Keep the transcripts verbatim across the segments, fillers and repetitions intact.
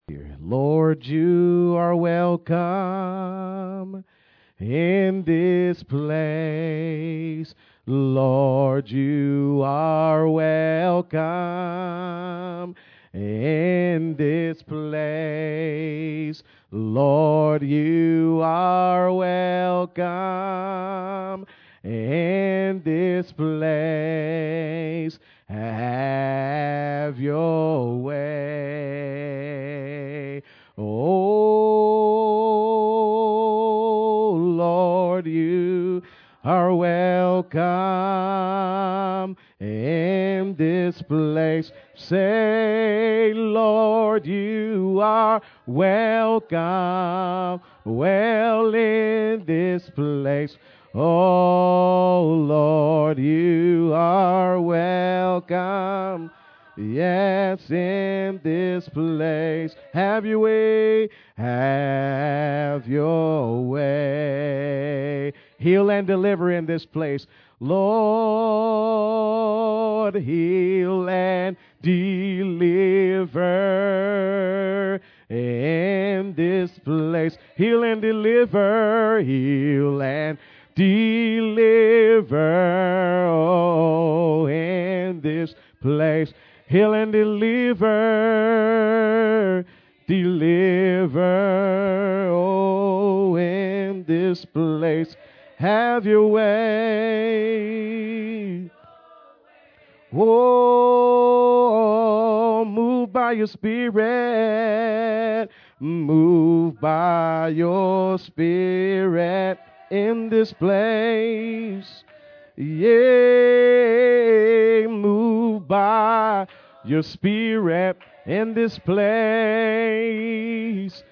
Lord, you are welcome in this place. Lord, you are welcome in this place. Lord, you are welcome in this place. Have your way. Oh, Lord, you are welcome in this place. Say, Lord, you are welcome, well in this place. Oh, Lord, you are welcome. Yes, in this place. Have your way, have your way. Heal and deliver in this place. Lord, heal and deliver in this place. Heal and deliver, heal and deliver, oh, in this place. Heal and deliver, deliver, oh, in this place. Have your way. Oh, move by your spirit. Move by your spirit in this place. Yea, move by your spirit in this place.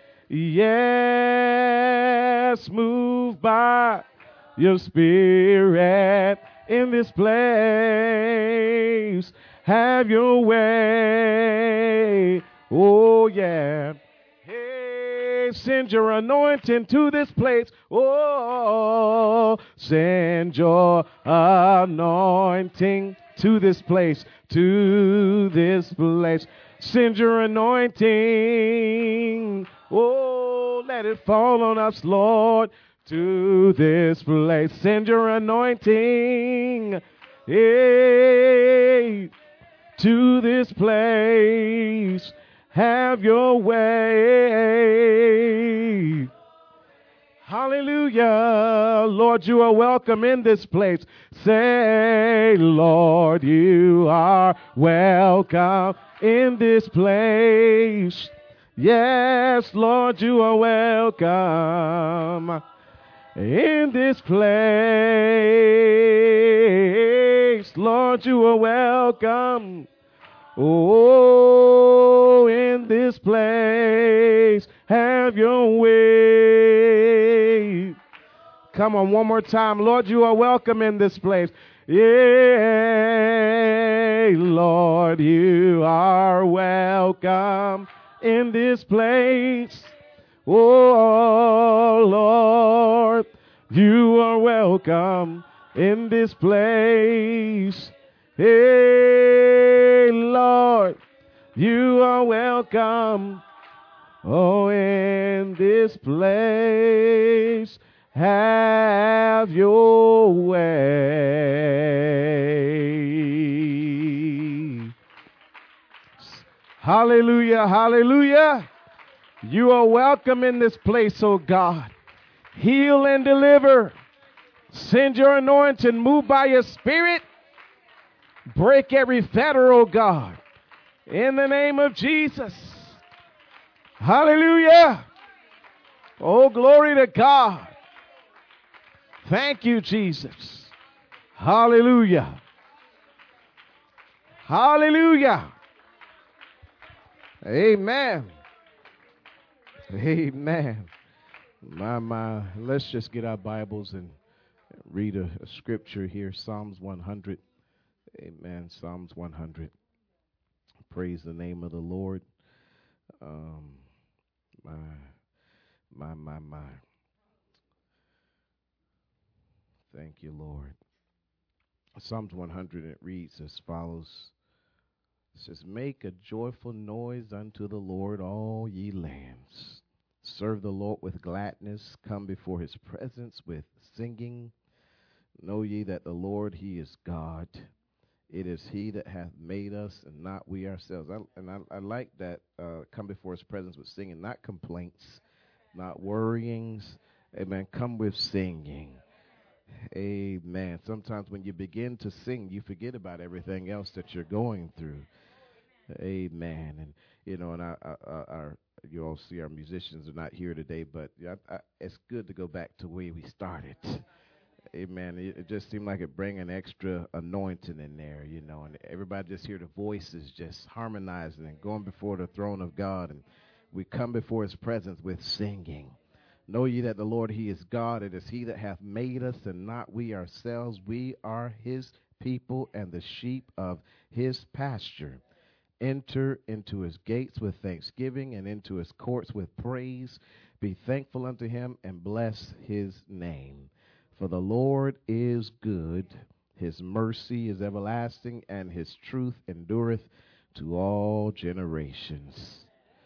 Yes, move by your spirit in this place. Have your way. Oh, yeah. Hey, send your anointing to this place. Oh, send your anointing to this place, to this place. Send your anointing. Oh, let it fall on us, Lord, to this place. Send your anointing. Hey, to this place. Have your way. Hallelujah. Lord, you are welcome in this place. Say, Lord, you are welcome in this place. Yes, Lord, you are welcome in this place. Lord, you are welcome. Oh, in this place, have your way. Come on, one more time. Lord, you are welcome in this place. Yea, Lord, you are welcome in this place. Oh, Lord, you are welcome in this place. Hey, Lord, you are welcome. Oh, in this place, have your way. Hallelujah, hallelujah. You are welcome in this place, oh God. Heal and deliver. Send your anointing. Move by your spirit. Break every fetter, oh God. In the name of Jesus. Hallelujah. Oh, glory to God. Thank you, Jesus. Hallelujah. Hallelujah. Amen. Amen. My, my. Let's just get our Bibles and read a, a scripture here. Psalms one hundred. Amen. Psalms one hundred. Praise the name of the Lord. Um, my, my, my, my. Thank you, Lord. Psalms one hundred, it reads as follows. It says, make a joyful noise unto the Lord, all ye Serve the Lord with gladness. Come before his presence with singing. Know ye that the Lord, he is God. It is he that hath made us and not we ourselves. I, and I, I like that, uh, come before his presence with singing, not complaints, not worryings. Amen. Come with singing. Amen. Sometimes when you begin to sing, you forget about everything else that you're going through. Amen. And, you know, and I, I, I, our, you all see our musicians are not here today, but I, I, it's good to go back to where we started. Amen. It, it just seemed like it bring an extra anointing in there, you know, and everybody just hear the voices just harmonizing and going before the throne of God. And we come before his presence with singing. Know ye that the Lord, he is God. It is he that hath made us and not we ourselves. We are his people and the sheep of his pasture. Enter into his gates with thanksgiving and into his courts with praise. Be thankful unto him and bless his name. For the Lord is good, his mercy is everlasting, and his truth endureth to all generations.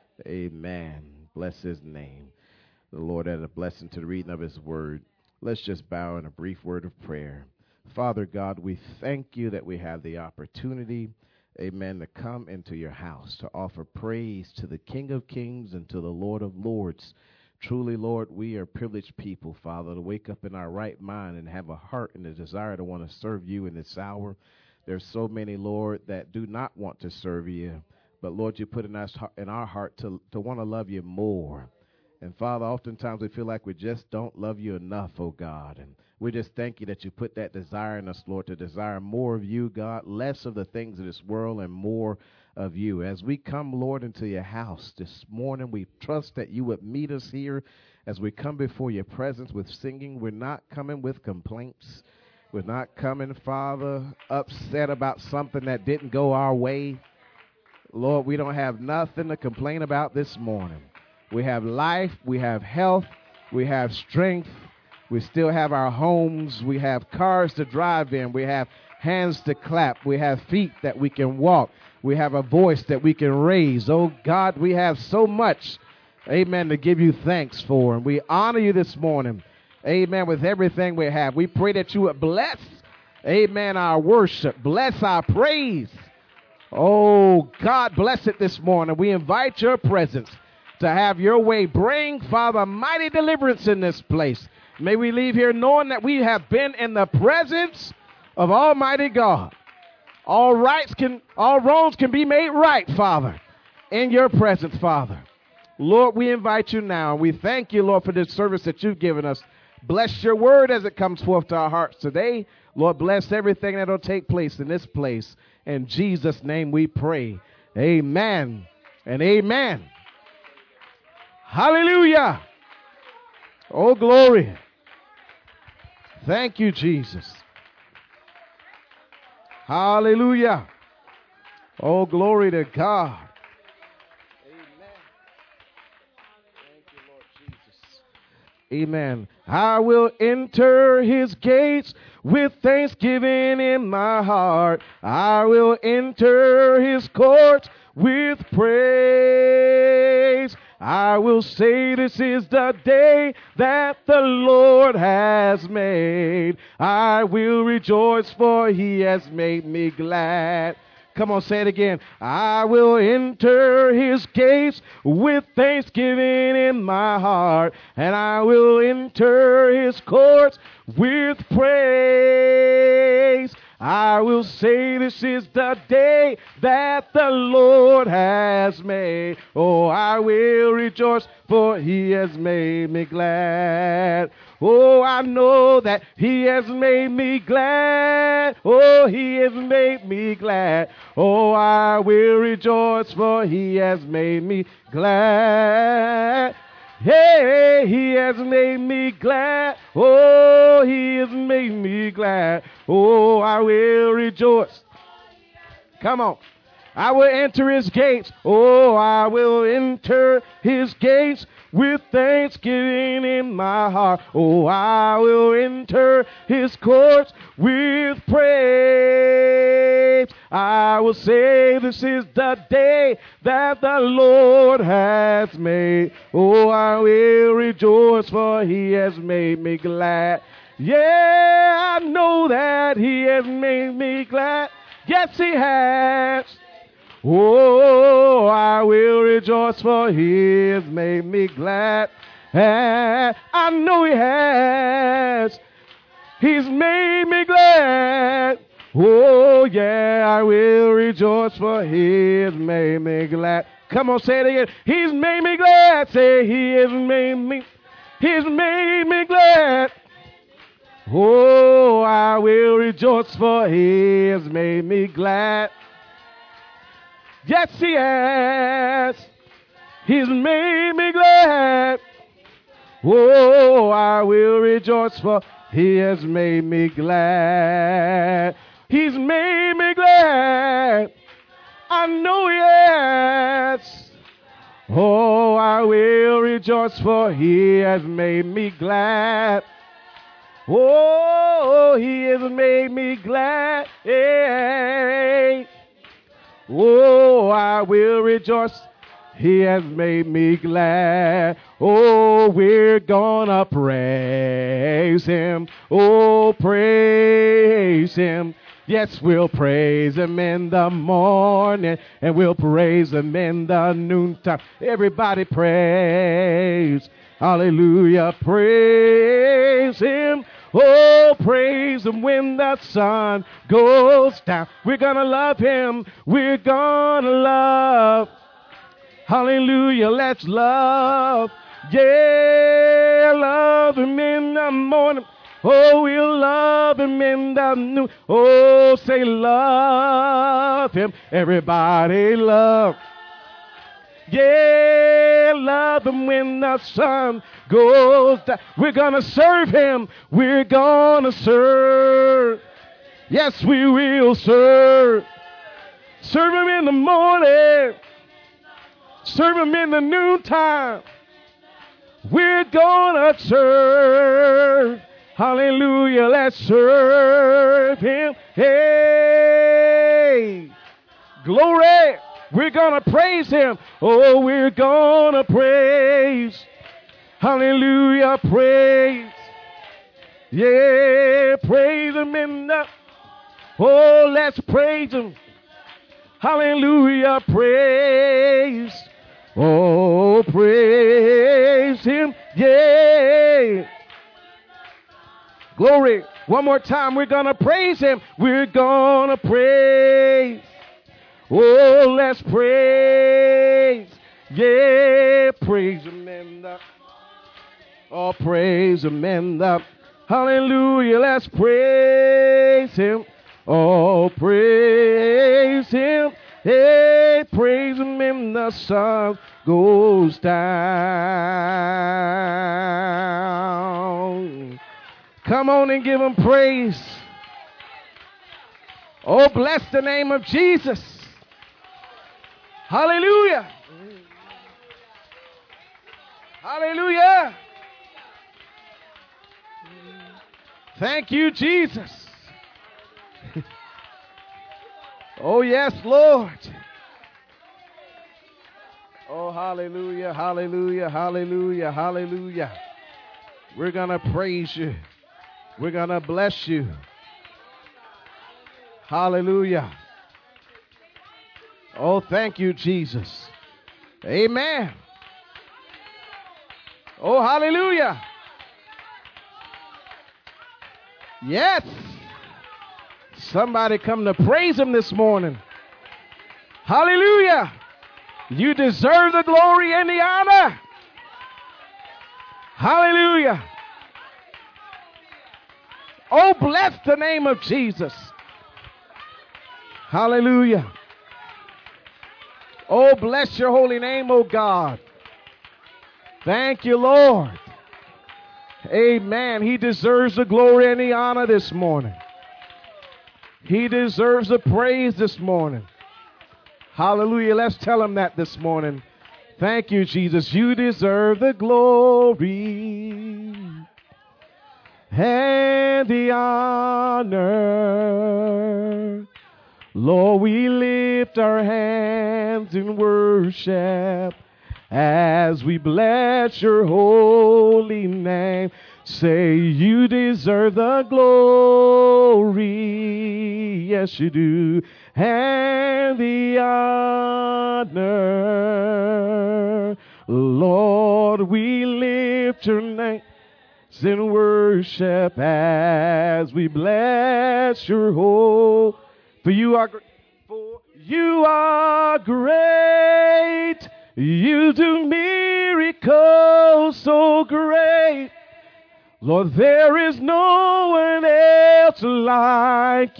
Amen. Bless his name. The Lord add a blessing to the reading of his word. Let's just bow in a brief word of prayer. Father God, we thank you that we have the opportunity, amen, to come into your house, to offer praise to the King of Kings and to the Lord of Lords. Truly, Lord, we are privileged people, Father, to wake up in our right mind and have a heart and a desire to want to serve you in this hour. There's so many, Lord, that do not want to serve you. But, Lord, you put in us in our heart to, to want to love you more. And, Father, oftentimes we feel like we just don't love you enough, oh God. And we just thank you that you put that desire in us, Lord, to desire more of you, God, less of the things of this world and more of you. As we come, Lord, into your house this morning, we trust that you would meet us here as we come before your presence with singing. We're not coming with complaints. We're not coming, Father, upset about something that didn't go our way. Lord, we don't have nothing to complain about this morning. We have life, we have health, we have strength, we still have our homes, we have cars to drive in, we have hands to clap, we have feet that we can walk, we have a voice that we can raise. Oh God, we have so much, amen, to give you thanks for, and we honor you this morning, amen, with everything we have. We pray that you would bless, amen, our worship, bless our praise. Oh God, bless it this morning. We invite your presence to have your way. Bring, Father, mighty deliverance in this place. May we leave here knowing that we have been in the presence of Almighty God. All rights can, all wrongs can be made right, Father, in your presence, Father. Lord, we invite you now, and we thank you, Lord, for this service that you've given us. Bless your word as it comes forth to our hearts today. Lord, bless everything that will take place in this place. In Jesus' name we pray. Amen and amen. Hallelujah. Oh, glory. Thank you, Jesus. Hallelujah. Oh, glory to God. Amen. Thank you, Lord Jesus. Amen. I will enter his gates with thanksgiving in my heart. I will enter his courts with praise. I will say this is the day that the Lord has made. I will rejoice, for he has made me glad. Come on, say it again. I will enter his gates with thanksgiving in my heart, and I will enter his courts with praise. I will say this is the day that the Lord has made. Oh, I will rejoice, for he has made me glad. Oh, I know that he has made me glad. Oh, he has made me glad. Oh, I will rejoice, for he has made me glad. Hey, he has made me glad. Oh, he has made me glad. Oh, I will rejoice. Come on. I will enter his gates. Oh, I will enter his gates with thanksgiving in my heart. Oh, I will enter his courts with praise. I will say this is the day that the Lord has made. Oh, I will rejoice, for he has made me glad. Yeah, I know that he has made me glad. Yes, he has. Oh, I will rejoice, for he has made me glad. And I know he has. He's made me glad. Oh, yeah, I will rejoice, for he has made me glad. Come on, say it again. He's made me glad. Say, he has made me. He's made me glad. Oh, I will rejoice, for he has made me glad. Yes, he has. He's made me glad. Oh, I will rejoice, for he has made me glad. He's made me glad. I know he has. Oh, I will rejoice, for he has made me glad. Oh, he has made me glad. Hey. Oh, I will rejoice. He has made me glad. Oh, we're gonna praise him. Oh, praise him. Yes, we'll praise him in the morning, and we'll praise him in the noontime. Everybody praise. Hallelujah. Praise him. Oh, praise him when the sun goes down. We're going to love him. We're going to love. Hallelujah. Let's love. Yeah, love him in the morning. Oh, we'll love him in the noon. Oh, say love him. Everybody love. Yeah, love him when the sun goes down. We're going to serve him. We're going to serve. Yes, we will serve. Serve him in the morning. Serve him in the noontime. We're going to serve. Hallelujah. Let's serve him. Hey. Glory. We're going to praise him. Oh, we're going to praise. Hallelujah, praise. Yeah, praise him in the. Oh, let's praise him. Hallelujah, praise. Oh, praise him. Yeah. Glory. One more time. We're going to praise him. We're going to praise. Oh, let's praise. Yeah, praise him in the. Oh, praise him in the. Hallelujah, let's praise him. Oh, praise him. Hey, praise him in the sun goes down. Come on and give him praise. Oh, bless the name of Jesus. Hallelujah. Hallelujah. Thank you, Jesus. Oh, yes, Lord. Oh, hallelujah, hallelujah, hallelujah, hallelujah. We're going to praise you. We're going to bless you. Hallelujah. Oh, thank you, Jesus. Amen. Oh, hallelujah. Yes. Somebody come to praise him this morning. Hallelujah. You deserve the glory and the honor. Hallelujah. Oh, bless the name of Jesus. Hallelujah. Oh, bless your holy name, oh God. Thank you, Lord. Amen. He deserves the glory and the honor this morning. He deserves the praise this morning. Hallelujah. Let's tell him that this morning. Thank you, Jesus. You deserve the glory and the honor. Lord, we lift our hands in worship as we bless your holy name. Say, you deserve the glory. Yes, you do. And the honor. Lord, we lift your name in worship as we bless your holy. For you are great. For you are great. You do miracles so great. Lord, there is no one else like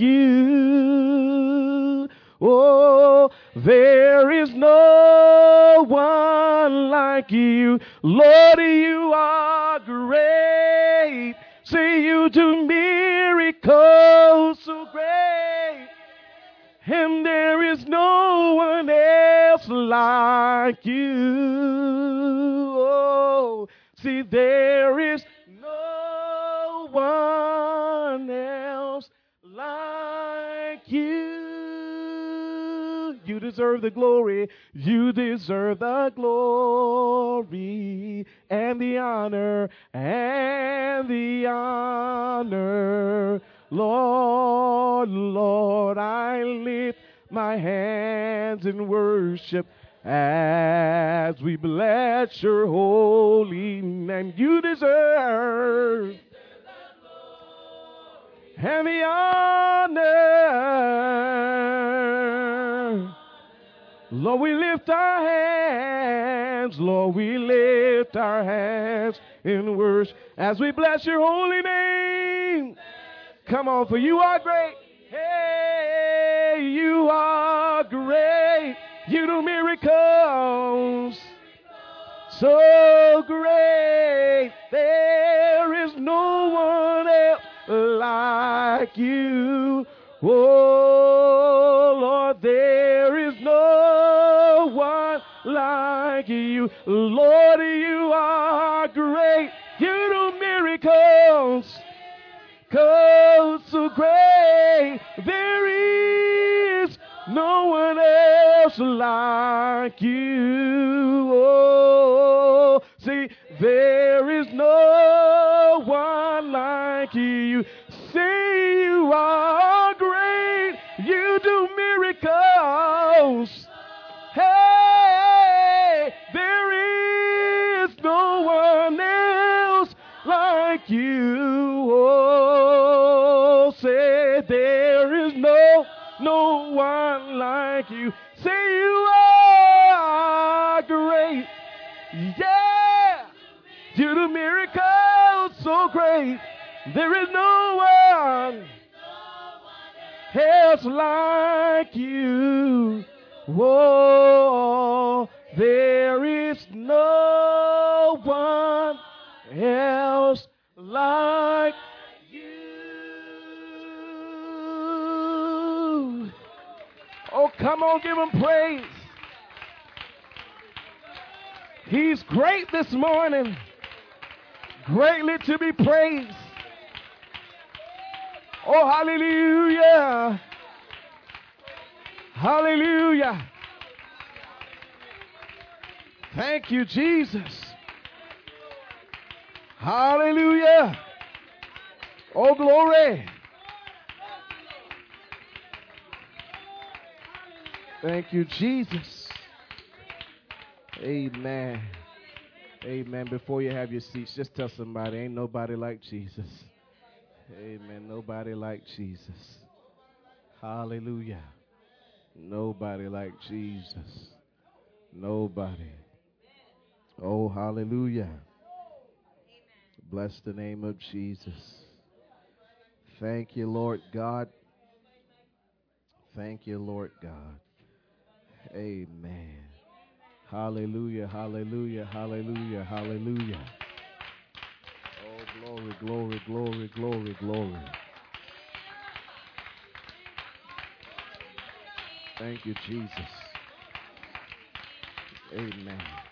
you. Oh, there is no one like you. Lord, you are great. See, you do miracles so great. And there is no one else like you. Oh, see, there is no one else like you. You deserve the glory. You deserve the glory and the honor and the honor. Lord, Lord, I lift my hands in worship as we bless your holy name. You deserve and the honor. Lord, we lift our hands. Lord, we lift our hands in worship as we bless your holy name. Come on, for you are great. Hey, you are great. You do miracles so great. There is no one else like you. Oh, Lord, there is no one like you. Lord, you are great. You do miracles so great. There is no one else like you. Oh, see, there is no one like you. See, you are great. You do miracles. Hey, there is no one else like you. Oh, say there is no, no one like you. Say you are great. Yeah. You do miracles so great. There is no one else like you. Whoa, there is no one else like you. Oh, come on, give him praise. He's great this morning, greatly to be praised. Oh, hallelujah. Hallelujah. Thank you, Jesus. Hallelujah. Oh, glory. Thank you, Jesus. Amen. Amen. Before you have your seats, just tell somebody, ain't nobody like Jesus. Amen. Nobody like Jesus. Hallelujah. Nobody like Jesus. Nobody. Oh, hallelujah. Bless the name of Jesus. Thank you, Lord God. Thank you, Lord God. Amen. Hallelujah, hallelujah, hallelujah, hallelujah. Oh, glory, glory, glory, glory, glory. Thank you, Jesus. Amen.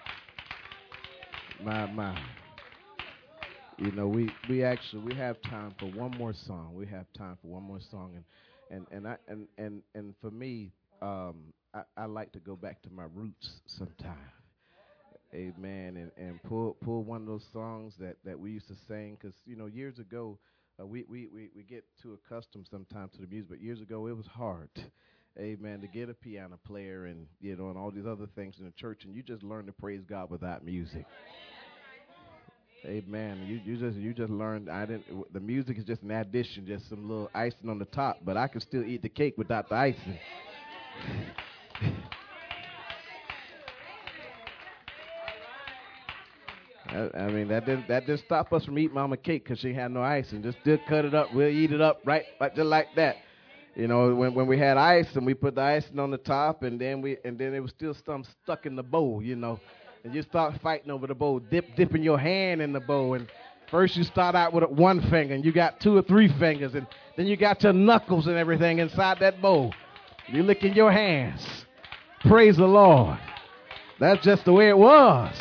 My, my. You know, we, we actually we have time for one more song. We have time for one more song, and and and I and and, and for me, um, I, I like to go back to my roots sometime. Amen. And and pull pull one of those songs that, that we used to sing, because you know years ago, uh, we, we we we get too accustomed sometimes to the music, but years ago it was hard. Amen. To get a piano player and you know and all these other things in the church, and you just learn to praise God without music. Amen. You you just you just learned. I didn't. w- The music is just an addition, just some little icing on the top. But I can still eat the cake without the icing. I, I mean that didn't that didn't stop us from eating Mama cake because she had no icing. Just still cut it up. We'll eat it up right, right just like that. You know, when when we had ice and we put the icing on the top, and then we and then it was still some stuck in the bowl. You know, and you start fighting over the bowl, dip dipping your hand in the bowl, and first you start out with one finger, and you got two or three fingers, and then you got your knuckles and everything inside that bowl. You licking your hands. Praise the Lord. That's just the way it was.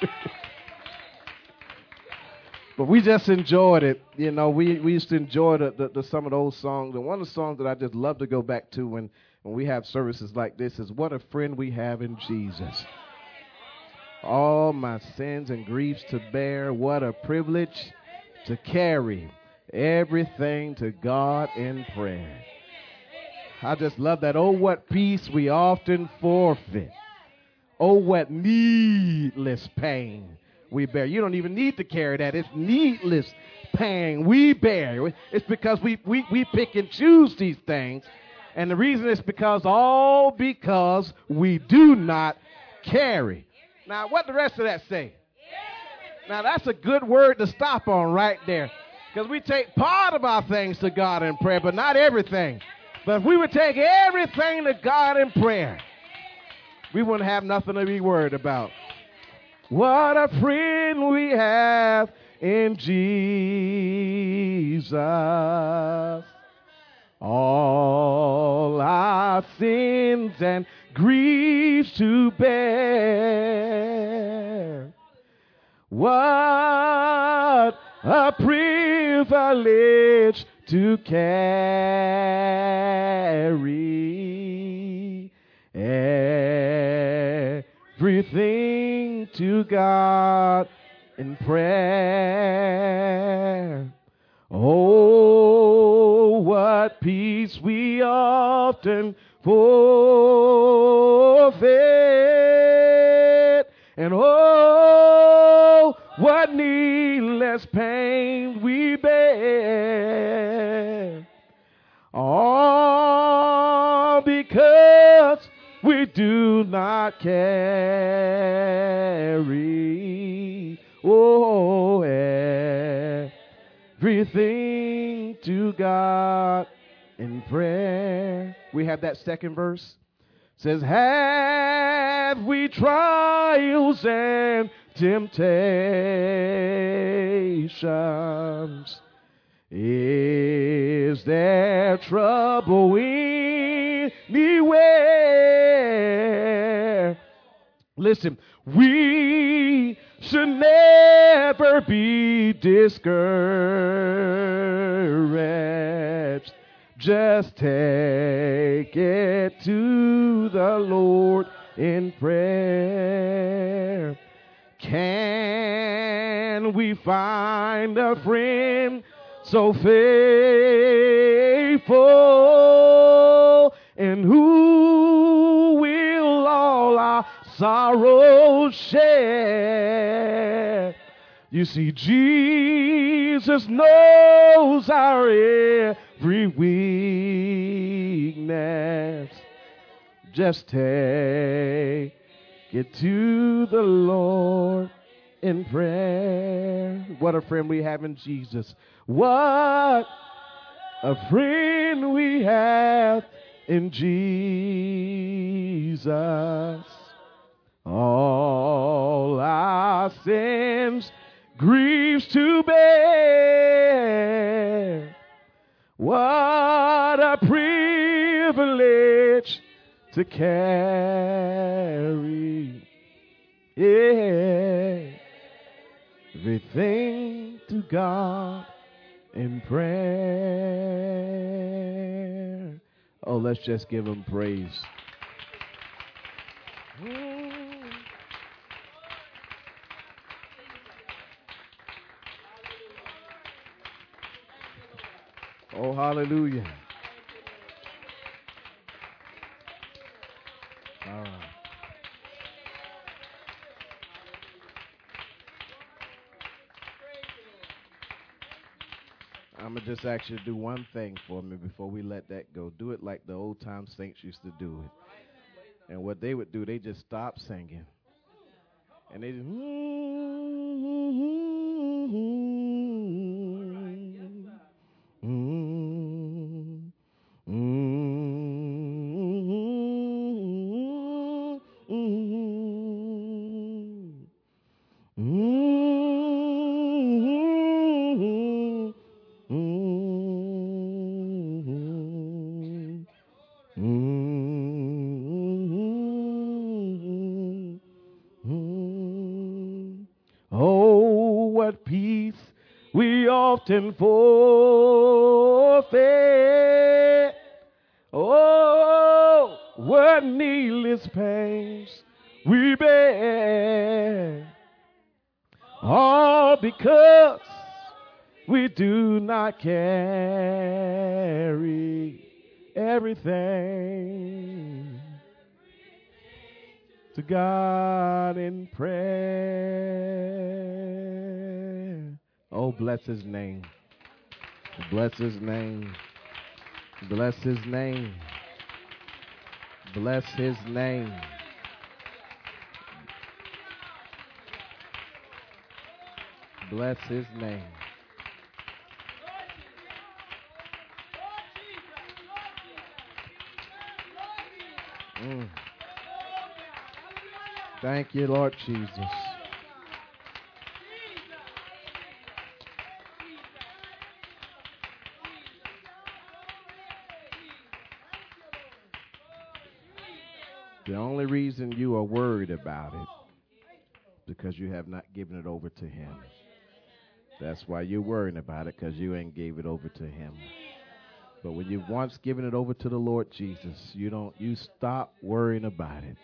But we just enjoyed it. You know, we, we used to enjoy the, the, the some of those songs. And one of the songs that I just love to go back to when, when we have services like this is What a Friend We Have in Jesus. All my sins and griefs to bear. What a privilege to carry everything to God in prayer. I just love that. Oh, what peace we often forfeit. Oh, what needless pain we bear. You don't even need to carry that. It's needless pain we bear. It's because we, we, we pick and choose these things. And the reason is because all because we do not carry. Now, what the rest of that say? Now, that's a good word to stop on right there. Because we take part of our things to God in prayer, but not everything. But if we would take everything to God in prayer, we wouldn't have nothing to be worried about. What a friend we have in Jesus. All our sins and griefs to bear. What a privilege to carry everything to God in prayer. Oh, what peace we often forfeit, and oh, what needless pain we bear. All because we do not carry, oh, everything to God in prayer. We have that second verse. It says, have we trials and temptations? Is there trouble anywhere? Listen, we should never be discouraged. Just take it to the Lord in prayer. Can we find a friend so faithful, and who will all our sorrows share? You see, Jesus knows our every weakness. Just take it to the Lord in prayer. What a friend we have in Jesus. What a friend we have in Jesus. All our sins, griefs to bear. What a privilege to carry. Yeah. everything to God in prayer. Oh, let's just give him praise. Oh, hallelujah. All right. I'm going to just ask you to do one thing for me before we let that go. Do it like the old time saints used to do it. And what they would do, they just stop singing. And they just, mm, mm, mm, mm, mm, mm, mm. Oh, what peace we often forfeit. Oh, what needless pains we bear. All because we do not carry everything to God in prayer. Oh, bless his name. Bless his name. Bless his name. Bless his name. Bless his name. Mm. Thank you, Lord Jesus. The only reason you are worried about it is because you have not given it over to him. That's why you're worrying about it, because you ain't gave it over to him. But when you've once given it over to the Lord Jesus, you don't you stop worrying about it.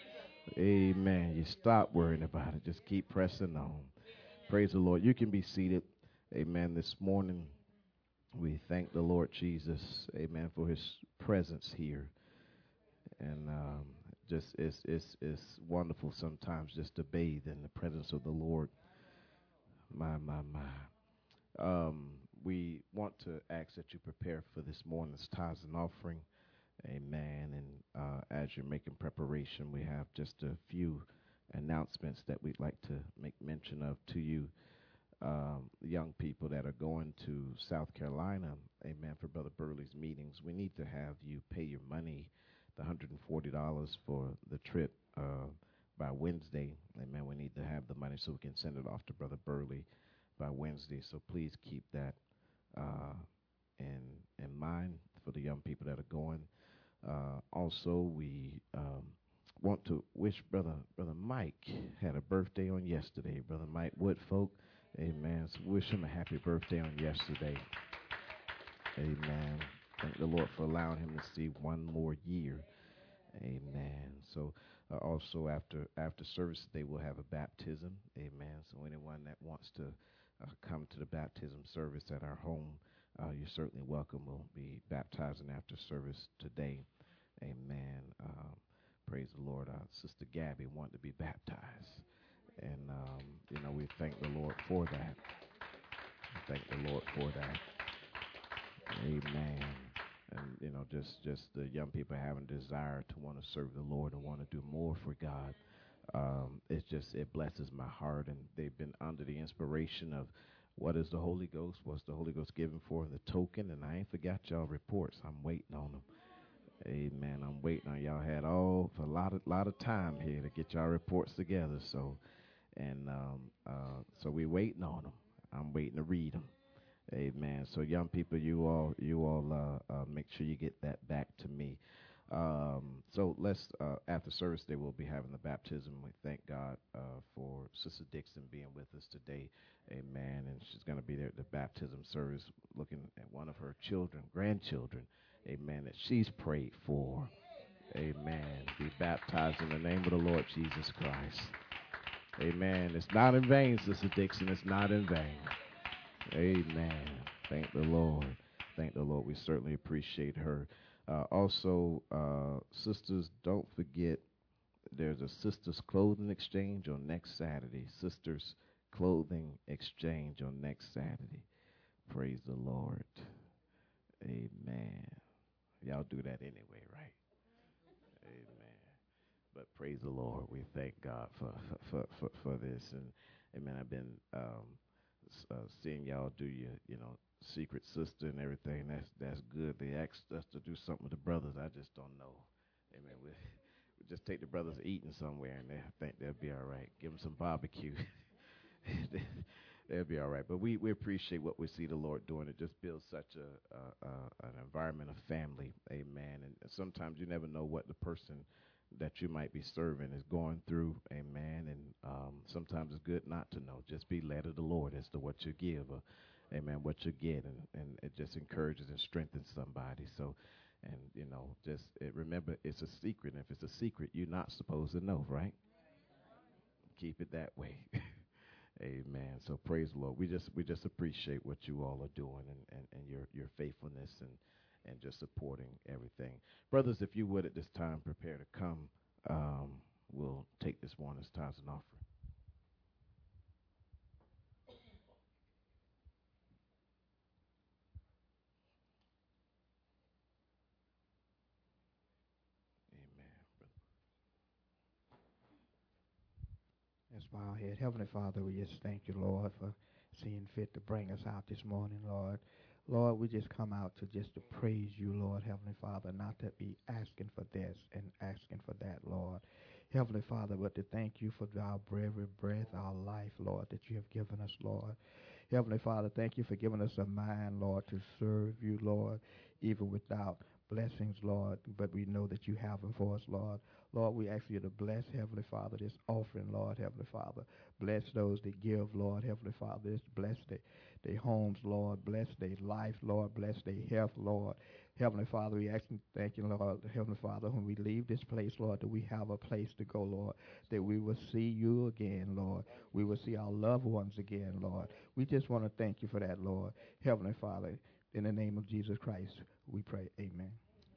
Amen. You stop worrying about it. Just keep pressing on. Praise the Lord. You can be seated. Amen. This morning we thank the Lord Jesus, amen, for his presence here. And um, just it's, it's, it's wonderful sometimes just to bathe in the presence of the Lord. My, my, my. Um, we want to ask that you prepare for this morning's tithes and offering. Amen. And uh, as you're making preparation, we have just a few announcements that we'd like to make mention of to you. Um, young people that are going to South Carolina, amen, for Brother Burley's meetings, we need to have you pay your money, the one hundred forty dollars for the trip uh, by Wednesday. Amen. We need to have the money so we can send it off to Brother Burley by Wednesday. So please keep that uh, in in mind for the young people that are going. Uh, also, we um, want to wish Brother Brother Mike had a birthday on yesterday. Brother Mike Woodfolk. Amen. So wish him a happy birthday on yesterday. Amen. Thank the Lord for allowing him to see one more year. Amen. So uh, also after after service, they will have a baptism. Amen. So anyone that wants to uh, come to the baptism service at our home, uh, you're certainly welcome. We'll be baptizing after service today. Amen. Uh, praise the Lord. Uh, Sister Gabby wanted to be baptized. And, um, you know, we thank the Lord for that. We thank the Lord for that. Amen. And, you know, just, just the young people having a desire to want to serve the Lord and want to do more for God. Um, it's just, it blesses my heart. And they've been under the inspiration of what is the Holy Ghost? What's the Holy Ghost giving for the token? And I ain't forgot y'all reports. I'm waiting on them. Amen. I'm waiting on y'all. Had all for a lot of lot of time here to get y'all reports together. So, and um, uh, so we waiting on them. I'm waiting to read them. Amen. So young people, you all, you all, uh, uh, make sure you get that back to me. Um, so let's, uh, after service, they will be having the baptism. We thank God uh, for Sister Dixon being with us today. Amen. And she's going to be there at the baptism service looking at one of her children, grandchildren, amen, that she's prayed for. Amen. Be baptized in the name of the Lord Jesus Christ. Amen. It's not in vain, Sister Dixon. It's not in vain. Amen. Thank the Lord. Thank the Lord. We certainly appreciate her. Uh, also, uh, sisters, don't forget there's a Sisters Clothing Exchange on next Saturday. Sisters Clothing Exchange on next Saturday. Praise the Lord. Amen. Y'all do that anyway, right? Amen. But praise the Lord. We thank God for for for, for this. And amen. I've been um, uh, seeing y'all do your, you know, secret sister and everything. That's that's good. They asked us to do something with the brothers. I just don't know. Amen. We we just take the brothers eating somewhere, and they think they'll be all right. Give them some barbecue. They'll be all right. But we, we appreciate what we see the Lord doing. It just builds such a, a, a an environment of family. Amen. And sometimes you never know what the person that you might be serving is going through. Amen. And um, sometimes it's good not to know. Just be led of the Lord as to what you give. Or, amen. What you get. And, and it just encourages and strengthens somebody. So, and, you know, just it, remember, it's a secret. And if it's a secret, you're not supposed to know, right? Keep it that way. Amen. So praise the Lord. We just we just appreciate what you all are doing and, and, and your, your faithfulness and, and just supporting everything. Brothers, if you would at this time prepare to come, um, we'll take this morning's tithes and offering. Amen. Let's bow our head. Heavenly Father, we just thank you, Lord, for seeing fit to bring us out this morning, Lord. Lord, we just come out to just to praise you, Lord, Heavenly Father, not to be asking for this and asking for that, Lord. Heavenly Father, but to thank you for our very breath, our life, Lord, that you have given us, Lord. Heavenly Father, thank you for giving us a mind, Lord, to serve you, Lord, even without blessings, Lord, but we know that you have them for us, Lord. Lord, we ask you to bless, Heavenly Father, this offering, Lord, Heavenly Father. Bless those that give, Lord, Heavenly Father. Just bless their their homes, Lord. Bless their life, Lord. Bless their health, Lord. Heavenly Father, we ask you, thank you, Lord, Heavenly Father, when we leave this place, Lord, that we have a place to go, Lord, that we will see you again, Lord. We will see our loved ones again, Lord. We just want to thank you for that, Lord. Heavenly Father, in the name of Jesus Christ, we pray. Amen.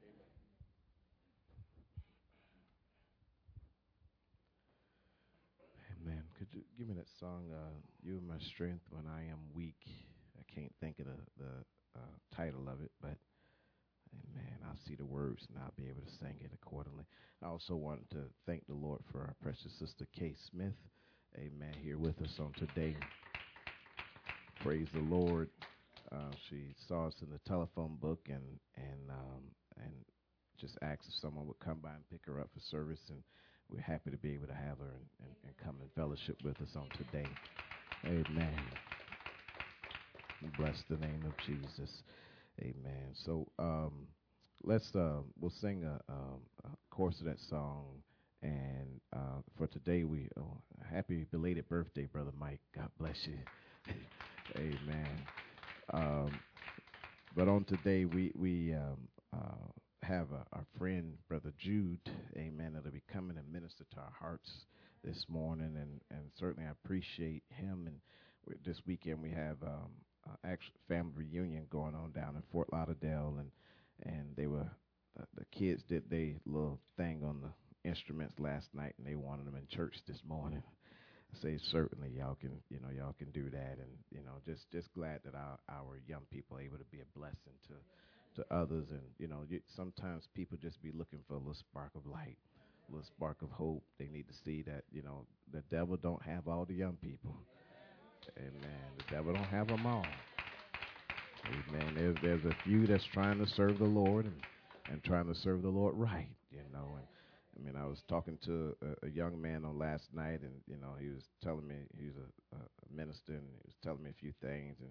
Amen. Could you give me that song, uh, You Are My Strength When I Am Weak? I can't think of the, the uh, title of it, but amen. I'll see the words and I'll be able to sing it accordingly. I also want to thank the Lord for our precious sister Kay Smith. Amen. Here with us on today. Praise the Lord. Uh, she saw us in the telephone book and and um, and just asked if someone would come by and pick her up for service, and we're happy to be able to have her and, and, and come and fellowship with us on today. Amen. We bless the name of Jesus. Amen. So um, let's uh, we'll sing a, um, a chorus of that song, and uh, for today we oh, happy belated birthday, Brother Mike. God bless you. Amen. Um, but on today we we um, uh, have a, our friend Brother Jude. Amen. That'll be coming and minister to our hearts this morning, and and certainly I appreciate him. And we, this weekend we have um, uh, actual family reunion going on down in Fort Lauderdale, and and they were uh, the kids did their little thing on the instruments last night, and they wanted them in church this morning. I say certainly y'all can, you know, y'all can do that, and you know, just just glad that our our young people are able to be a blessing to to others, and you know, you, sometimes people just be looking for a little spark of light, a little spark of hope. They need to see that, you know, the devil don't have all the young people. Amen. The devil don't have them all. Amen. There's there's a few that's trying to serve the Lord and and trying to serve the Lord right, you know. And I mean, I was talking to a, a young man on last night, and you know, he was telling me he was a, a minister, and he was telling me a few things, and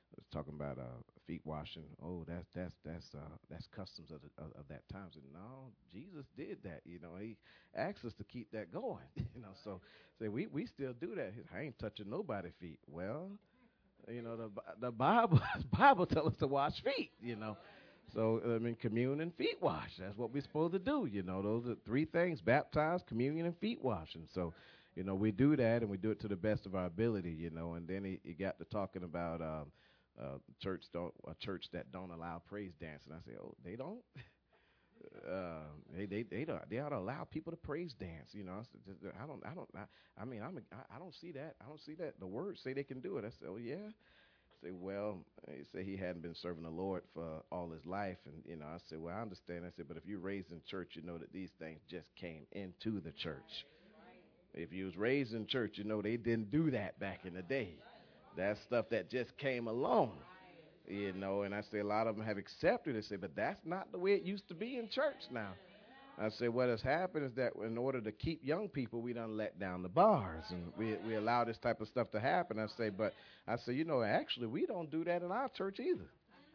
was talking about uh, feet washing. Oh, that's that's that's uh, that's customs of, the, of of that time. So no, Jesus did that. You know, he asked us to keep that going. You know, so say so we we still do that. I ain't touching nobody's feet. Well, you know, the the Bible Bible tells us to wash feet. You know, so I mean, communion and feet wash. That's what we're supposed to do. You know, those are three things: baptize, communion, and feet washing. So. You know, we do that, and we do it to the best of our ability, you know. And then he, he got to talking about um, uh, church don't a church that don't allow praise dance. And I say, oh, they don't? uh, they they they don't. They ought to allow people to praise dance. You know, I, said, I don't I don't I, I mean I'm a, I, I don't see that. I don't see that. The words say they can do it. I said, oh yeah. I say, well, he said he hadn't been serving the Lord for all his life, and you know, I said, well, I understand. I said, but if you're raised in church, you know that these things just came into the church. If you was raised in church, you know they didn't do that back in the day. That's stuff that just came along, you know. And I say a lot of them have accepted it. Say, but that's not the way it used to be in church now. I say what has happened is that in order to keep young people, we done let down the bars, and we we allow this type of stuff to happen. I say, but I say, you know, actually we don't do that in our church either.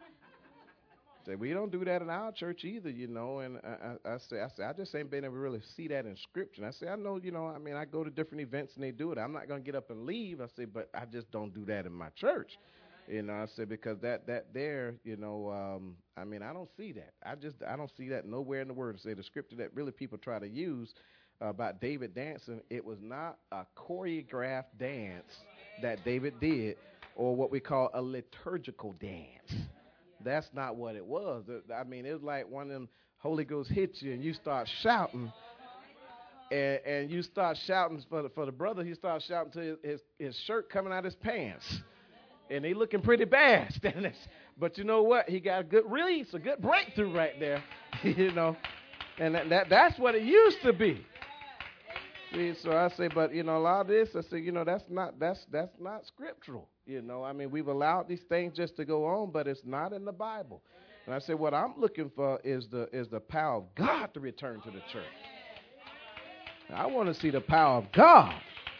Say we don't do that in our church either, you know. And I, I, I say, I say, I just ain't been able to really see that in Scripture. And I say, I know, you know, I mean, I go to different events and they do it. I'm not gonna get up and leave. I say, but I just don't do that in my church, you know. I say because that that there, you know, um, I mean, I don't see that. I just I don't see that nowhere in the Word. Say the Scripture that really people try to use uh, about David dancing, it was not a choreographed dance that David did, or what we call a liturgical dance. That's not what it was. I mean, it was like one of them Holy Ghost hits you and you start shouting, and, and you start shouting for the, for the brother. He starts shouting to his, his, his shirt coming out his pants, and he looking pretty bad. But you know what? He got a good release, a good breakthrough right there, you know, and that, that that's what it used to be. See, so I say, but you know, a lot of this, I say, you know, that's not that's that's not scriptural. You know, I mean, we've allowed these things just to go on, but it's not in the Bible. And I say, what I'm looking for is the is the power of God to return to the church. I want to see the power of God.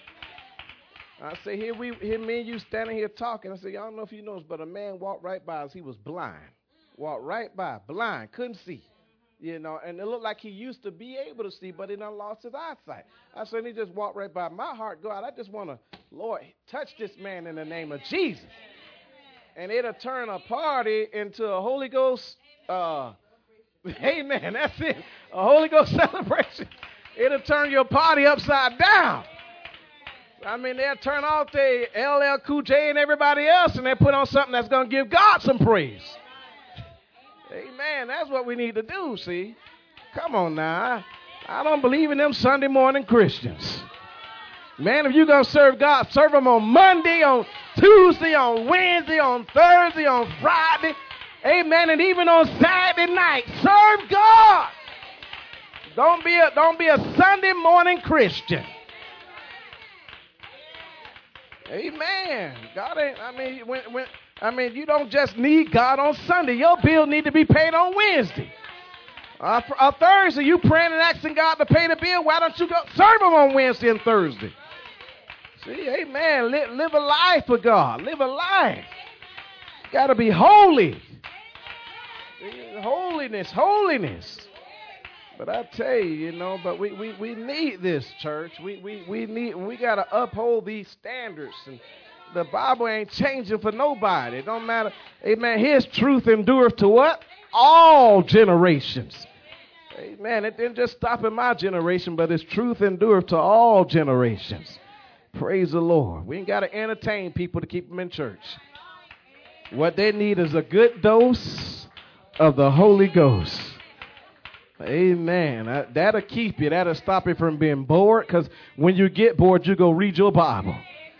I say, here we, here me and you standing here talking. I say, I don't know if you noticed, but a man walked right by us. He was blind. Walked right by, blind, couldn't see. You know, and it looked like he used to be able to see, but he done lost his eyesight. I said, he just walked right by. My heart, God, I just want to, Lord, touch this man in the name of Jesus. And it'll turn a party into a Holy Ghost, uh, amen, that's it, a Holy Ghost celebration. It'll turn your party upside down. I mean, they'll turn off the L L Cool J and everybody else, and they put on something that's going to give God some praise. Amen. That's what we need to do, see. Come on now. I don't believe in them Sunday morning Christians. Man, if you're going to serve God, serve him on Monday, on Tuesday, on Wednesday, on Thursday, on Friday. Amen. And even on Saturday night. Serve God. Don't be a, don't be a Sunday morning Christian. Amen. God ain't, I mean, when, when, I mean, you don't just need God on Sunday. Your bill need to be paid on Wednesday. Uh, for, uh, Thursday, you praying and asking God to pay the bill. Why don't you go serve him on Wednesday and Thursday? See, amen. Live, live a life for God. Live a life. Got to be holy. Holiness, holiness. But I tell you, you know, but we, we, we need this, church. We we we need we got to uphold these standards. And the Bible ain't changing for nobody. It don't matter. Amen. His truth endureth to what? All generations. Amen. It didn't just stop in my generation, but his truth endureth to all generations. Praise the Lord. We ain't got to entertain people to keep them in church. What they need is a good dose of the Holy Ghost. Amen. That, that'll keep you. That'll stop you from being bored, because when you get bored, you go read your Bible.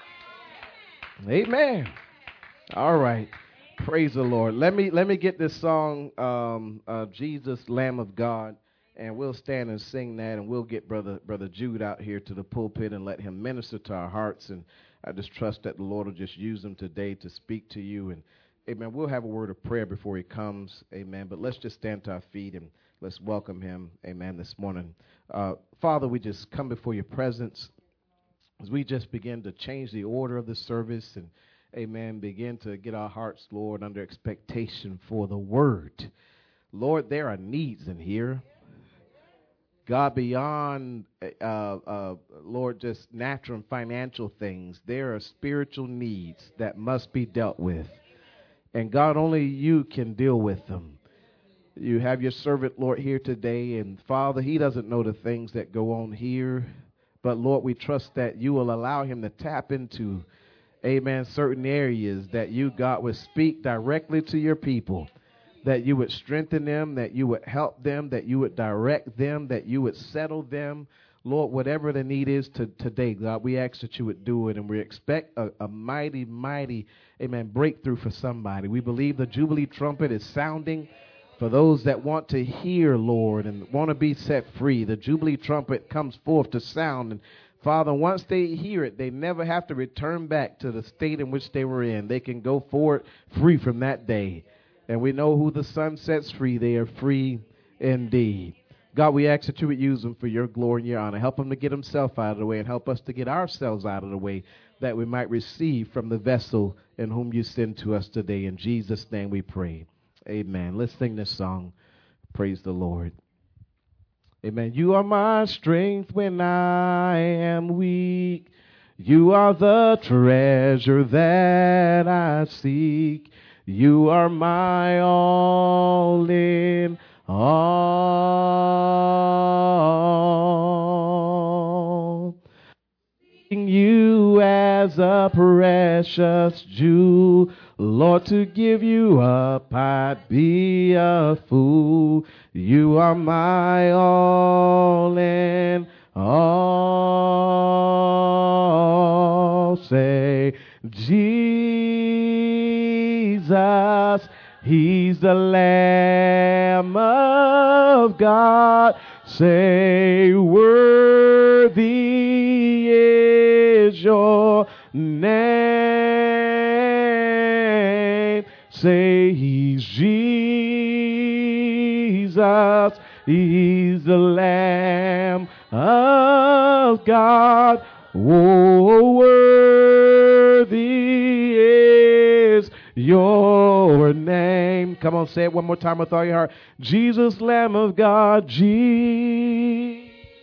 Amen. All right. Praise the Lord. Let me let me get this song, um, uh, Jesus, Lamb of God, and we'll stand and sing that, and we'll get Brother Brother Jude out here to the pulpit and let him minister to our hearts. And I just trust that the Lord will just use him today to speak to you. And amen. We'll have a word of prayer before he comes. Amen. But let's just stand to our feet and let's welcome him. Amen. This morning, uh, Father, we just come before your presence as we just begin to change the order of the service. And amen, begin to get our hearts, Lord, under expectation for the word. Lord, there are needs in here. God, beyond, uh, uh, Lord, just natural and financial things, there are spiritual needs that must be dealt with. And God, only you can deal with them. You have your servant, Lord, here today. And Father, he doesn't know the things that go on here. But Lord, we trust that you will allow him to tap into, amen, certain areas that you, God, would speak directly to your people. That you would strengthen them, that you would help them, that you would direct them, that you would settle them. Lord, whatever the need is to today, God, we ask that you would do it. And we expect a, a mighty, mighty, amen, breakthrough for somebody. We believe the Jubilee trumpet is sounding for those that want to hear, Lord, and want to be set free. The Jubilee trumpet comes forth to sound. And Father, once they hear it, they never have to return back to the state in which they were in. They can go forward free from that day. And we know who the Son sets free. They are free indeed. God, we ask that you would use them for your glory and your honor. Help him to get himself out of the way and help us to get ourselves out of the way that we might receive from the vessel in whom you send to us today. In Jesus' name we pray. Amen. Let's sing this song. Praise the Lord. Amen. You are my strength when I am weak. You are the treasure that I seek. You are my all in all. You as a precious jewel, Lord, to give you up, I'd be a fool. You are my all in all. Say, Jesus, he's the Lamb of God. Say, worthy is your name. Say, he's Jesus, he's the Lamb of God. Oh, worthy is your name. Come on, say it one more time with all your heart. Jesus, Lamb of God, Jesus.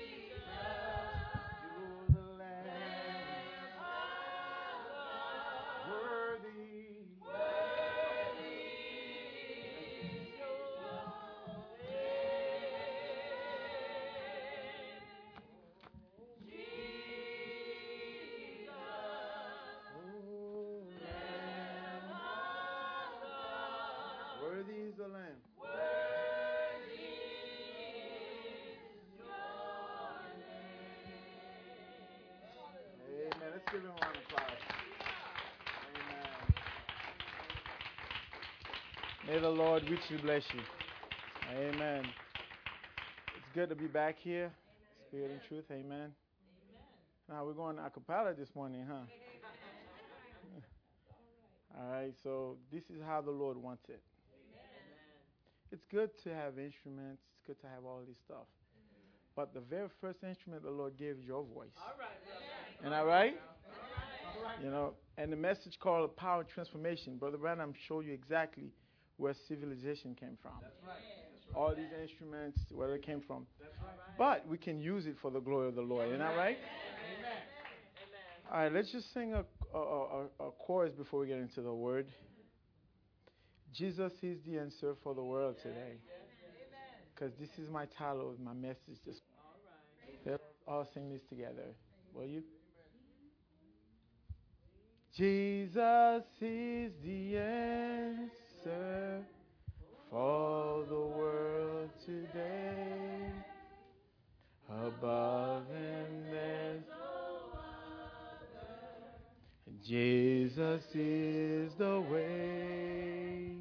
Give him a round of applause. Amen. May the Lord richly bless you. Amen. It's good to be back here. Spirit and truth. Amen. Amen. Now we're going a cappella this morning, huh? All right. So this is how the Lord wants it. Amen. It's good to have instruments. It's good to have all this stuff. But the very first instrument the Lord gave is your voice. All right. Isn't that right? You know, and the message called Power Transformation, Brother Branham showed you exactly where civilization came from. That's right. That's right. All these instruments, where it came from. That's right. But we can use it for the glory of the Lord. Isn't that right? Amen. All right, let's just sing a, a, a, a chorus before we get into the word. Jesus is the answer for the world today. Because this is my title of my message. This Let's all sing this together. Will you? Jesus is the answer for the world today. Above him there's no other. Jesus is the way.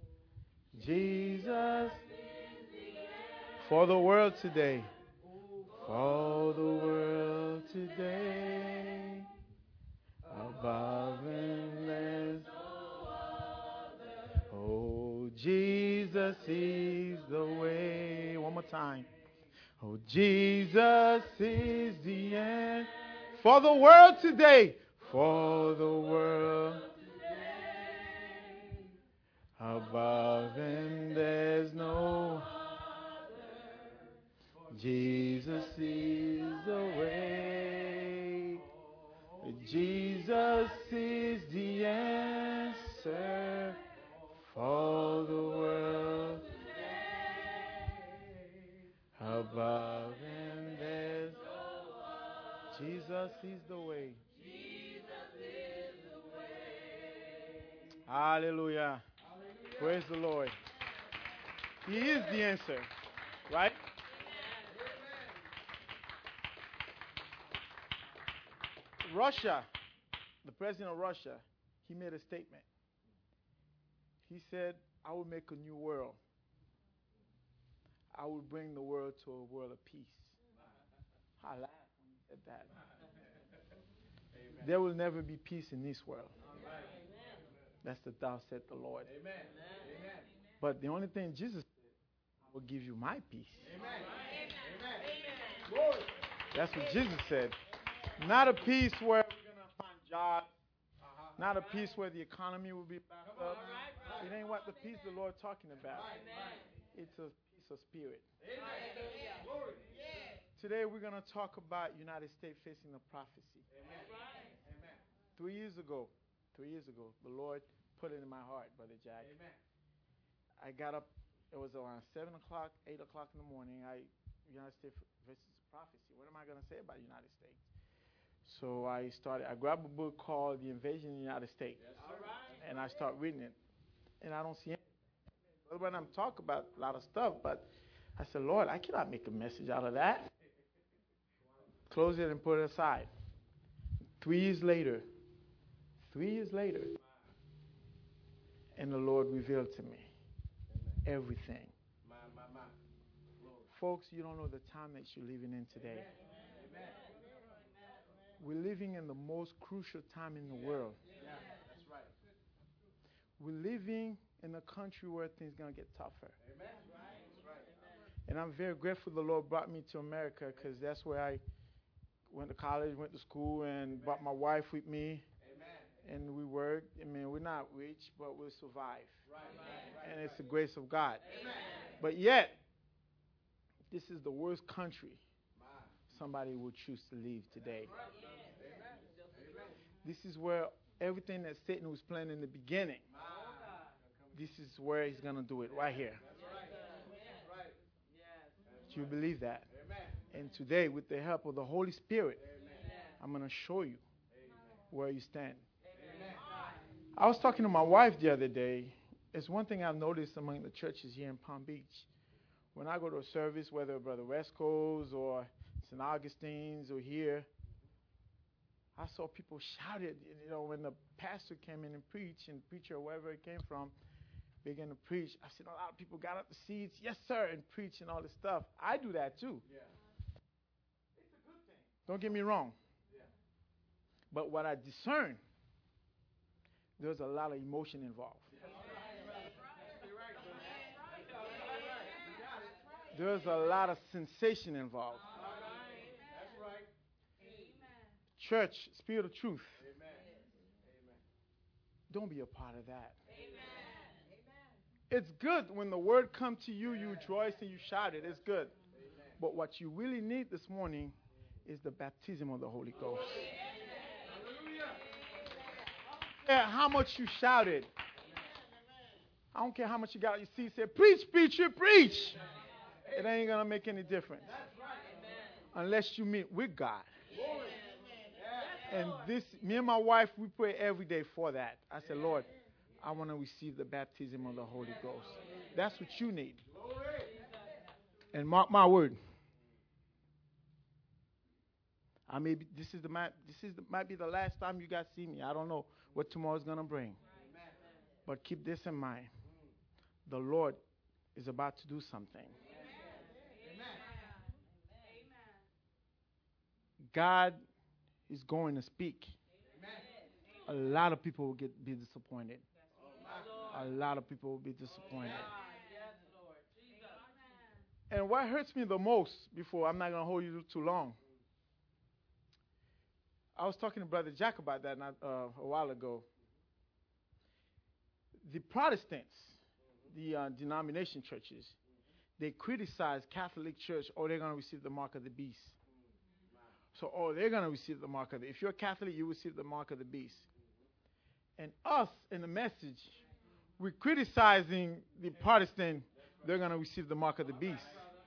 Jesus is the answer for the world today. For the world today. Above him there's no other. Oh, Jesus is the way. One more time. Oh, Jesus is the end for the world today. For the world Hallelujah. Praise the Lord. He is the answer, right? Russia, the president of Russia, he made a statement. He said, I will make a new world. I will bring the world to a world of peace. I laughed when he said that. There will never be peace in this world. That's the thou said the Lord. Amen. But the only thing Jesus said, I will give you my peace. Amen. That's what Jesus said. Not a peace where we're going to find jobs. Not a peace where the economy will be backed up. It ain't what the peace the Lord talking about. It's a peace of spirit. Today we're going to talk about United States facing a prophecy. Three years ago, three years ago, the Lord put it in my heart, Brother Jack. I got up, it was around seven o'clock, eight o'clock in the morning. I, United States versus prophecy. What am I going to say about the United States? So I started, I grabbed a book called The Invasion of the United States. Yes, and I start reading it. And I don't see anything. When I'm talking about a lot of stuff, but I said, Lord, I cannot make a message out of that. Close it and put it aside. Three years later, three years later, and the Lord revealed to me everything. Folks, you don't know the time that you're living in today. We're living in the most crucial time in the world. Yeah, that's right. We're living in a country where things are going to get tougher. Amen. That's right. And I'm very grateful the Lord brought me to America because that's where I went to college, went to school, and Amen. Brought my wife with me. Amen. And we worked. I mean, we're not rich, but we'll survive. Right, right, and it's the grace of God. Amen. But yet, this is the worst country somebody would choose to live today. This is where everything that Satan was planning in the beginning, this is where he's going to do it, right here. Do you believe that? And today, with the help of the Holy Spirit, I'm going to show you where you stand. I was talking to my wife the other day. It's one thing I've noticed among the churches here in Palm Beach. When I go to a service, whether Brother Rescoe's or Saint Augustine's or here, I saw people shouted, you know, when the pastor came in and preached, and preacher, wherever it came from, began to preach. I've seen a lot of people got up the seats, yes, sir, and preach and all this stuff. I do that too. Yeah. It's a good thing. Don't get me wrong. Yeah. But what I discern, there's a lot of emotion involved. There's a lot of sensation involved. Church, spirit of truth. Amen. Don't be a part of that. Amen. It's good when the word comes to you, you rejoice and you shout it. It's good. Amen. But what you really need this morning is the baptism of the Holy Ghost. I don't care how much you shouted. I don't care how much you got your seat. Say, preach, preacher, preach. It ain't going to make any difference. Unless you meet with God. And this, me and my wife, we pray every day for that. I said, Lord, I want to receive the baptism of the Holy Ghost. That's what you need. And mark my word. I may be, this is the this is the, might be the last time you guys see me. I don't know what tomorrow's gonna bring. But keep this in mind. The Lord is about to do something. God is going to speak. Amen. A lot of people will get be disappointed. A lot of people will be disappointed. And what hurts me the most, before I'm not going to hold you too long, I was talking to Brother Jack about that not, uh, a while ago. The Protestants, the uh, denomination churches, they criticize Catholic Church, oh, they're going to receive the mark of the beast. So, oh, they're going to receive the mark of the beast. If you're a Catholic, you receive the mark of the beast. And us, in the message, we're criticizing the Protestant, they're going to receive the mark of the beast.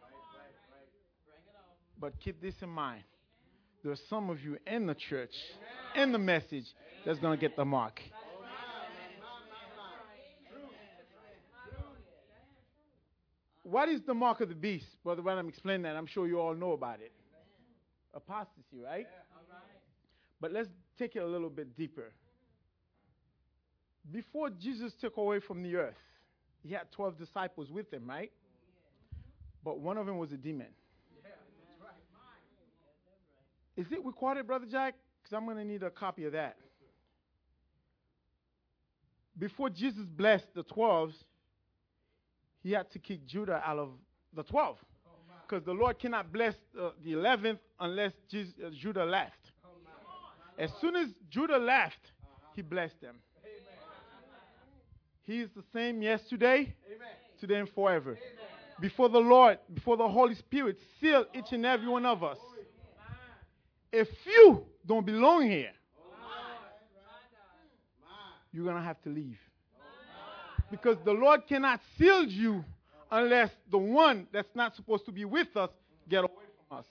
But keep this in mind. There's some of you in the church, in the message, that's going to get the mark. What is the mark of the beast? Brother Branham explained that. I'm sure you all know about it. Apostasy, right? But let's take it a little bit deeper. Before Jesus took away from the earth, he had twelve disciples with him, right? But one of them was a demon. Is it recorded, Brother Jack? Because I'm going to need a copy of that. Before Jesus blessed the twelve, he had to kick Judah out of the twelve. Because the Lord cannot bless uh, the eleventh unless Jesus, uh, Judah left. As soon as Judah left, he blessed them. He is the same yesterday, today, and forever. Before the Lord, before the Holy Spirit sealed each and every one of us. If you don't belong here, you're going to have to leave. Because the Lord cannot seal you unless the one that's not supposed to be with us get away from us.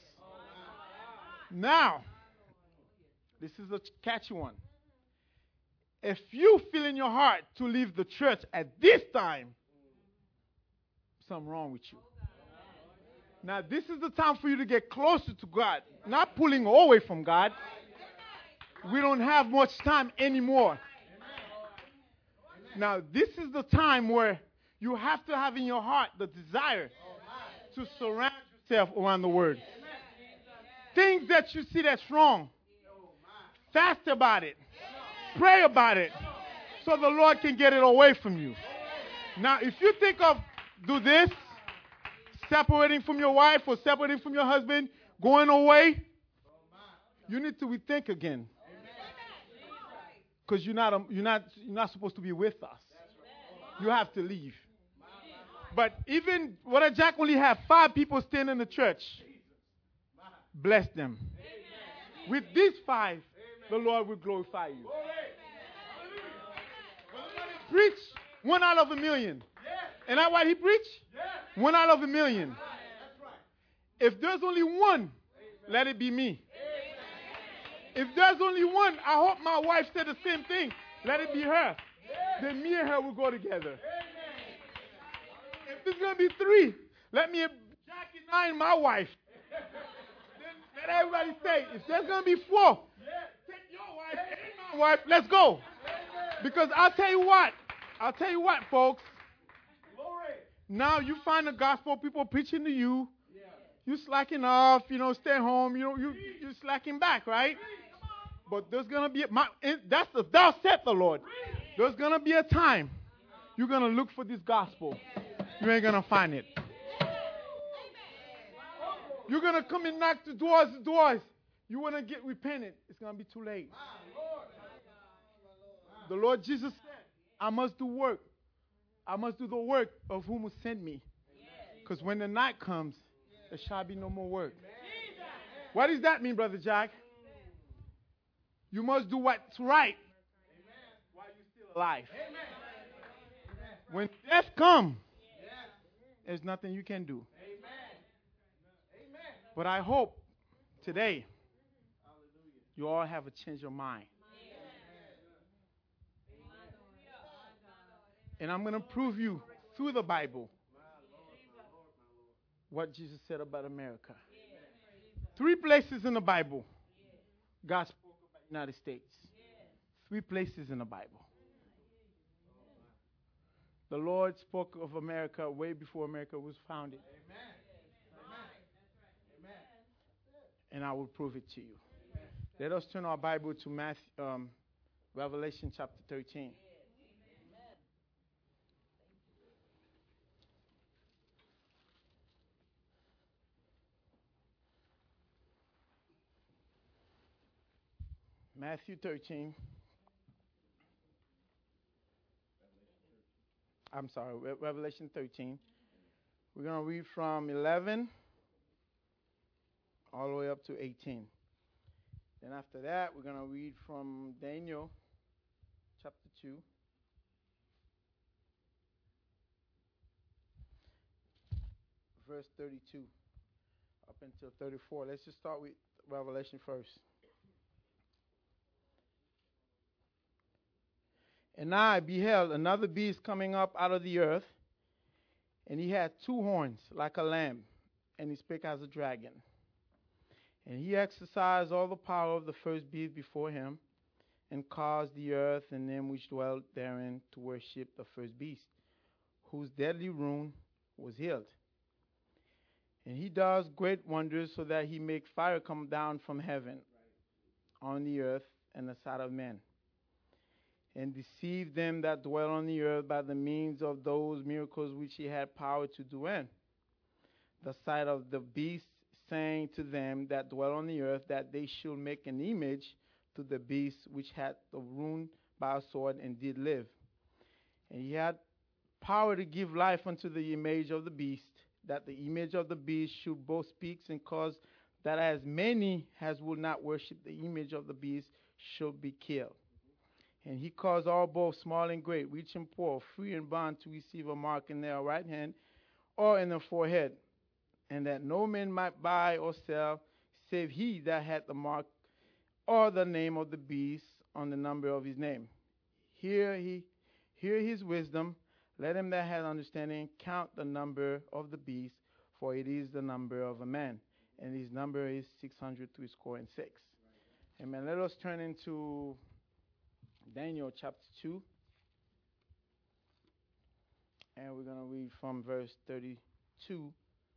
Now, this is a catchy one. If you feel in your heart to leave the church at this time, something wrong with you. Now, this is the time for you to get closer to God, not pulling away from God. We don't have much time anymore. Now, this is the time where you have to have in your heart the desire to surround yourself around the Word. Things that you see that's wrong, fast about it. Pray about it so the Lord can get it away from you. Now, if you think of do this, separating from your wife or separating from your husband, going away, you need to rethink again. Because you're not, um, you're, not, you're not supposed to be with us. You have to leave. But even, Brother Jack only have five people staying in the church. Bless them. With these five, the Lord will glorify you. Preach one out of a million. Isn't that what he preached? One out of a million. If there's only one, let it be me. If there's only one, I hope my wife said the same thing. Let it be her. Then me and her will go together. If there's going to be three, let me Jack and I and my wife. Then let everybody say, if there's going to be four, take your wife and my wife, let's go. Because I'll tell you what, I'll tell you what, folks. Now you find the gospel people preaching to you. You slacking off, you know, stay home, you know, you you slacking back, right? But there's gonna be a, my, that's the thou said the Lord. There's gonna be a time you're gonna look for this gospel. You ain't gonna find it. You're gonna come and knock the doors, the doors. You wanna get repentant. It's gonna be too late. The Lord Jesus said, I must do work. I must do the work of whom will send me. Because when the night comes, there shall be no more work. What does that mean, Brother Jack? You must do what's right while you're still alive. When death comes, there's nothing you can do. But I hope today you all have a change of mind. And I'm going to prove you through the Bible what Jesus said about America. Three places in the Bible God spoke about the United States. Three places in the Bible. The Lord spoke of America way before America was founded. And I will prove it to you. Let us turn our Bible to Matthew, um, Revelation chapter thirteen. Matthew thirteen. I'm sorry, Re- Revelation thirteen. We're going to read from eleven all the way up to eighteen. Then after that, we're going to read from Daniel chapter two. Verse thirty-two up until thirty-four. Let's just start with Revelation first. And I beheld another beast coming up out of the earth, And he had two horns like a lamb, and he spake as a dragon. And he exercised all the power of the first beast before him, and caused the earth and them which dwelt therein to worship the first beast, whose deadly wound was healed. And he does great wonders, so that he make fire come down from heaven on the earth and the sight of men, and deceive them that dwell on the earth by the means of those miracles which he had power to do in the sight of the beast, saying to them that dwell on the earth that they should make an image to the beast which had the wound by a sword and did live. And he had power to give life unto the image of the beast, that the image of the beast should both speak and cause that as many as will not worship the image of the beast should be killed. And he caused all both small and great, rich and poor, free and bond, to receive a mark in their right hand or in their forehead, and that no man might buy or sell, save he that had the mark or the name of the beast on the number of his name. Hear he, hear his wisdom. Let him that hath understanding count the number of the beast, for it is the number of a man, and his number is six hundred three score and six. Right. Amen. Let us turn into Daniel chapter two, and we're going to read from verse thirty-two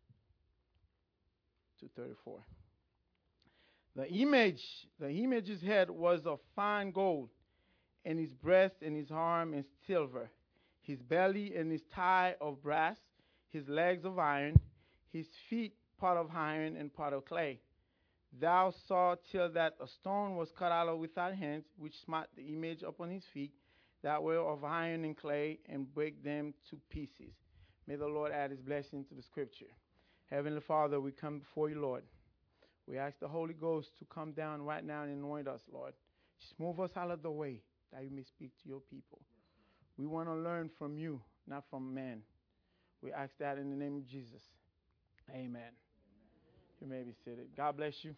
to thirty-four. The image, the image's head was of fine gold, and his breast and his arm is silver, his belly and his thigh of brass, his legs of iron, his feet part of iron and part of clay. Thou saw till that a stone was cut out without hands, which smote the image upon his feet, that were of iron and clay, and break them to pieces. May the Lord add his blessing to the scripture. Heavenly Father, we come before you, Lord. We ask the Holy Ghost to come down right now and anoint us, Lord. Just move us out of the way, that you may speak to your people. We want to learn from you, not from man. We ask that in the name of Jesus. Amen. You may be seated. God bless you.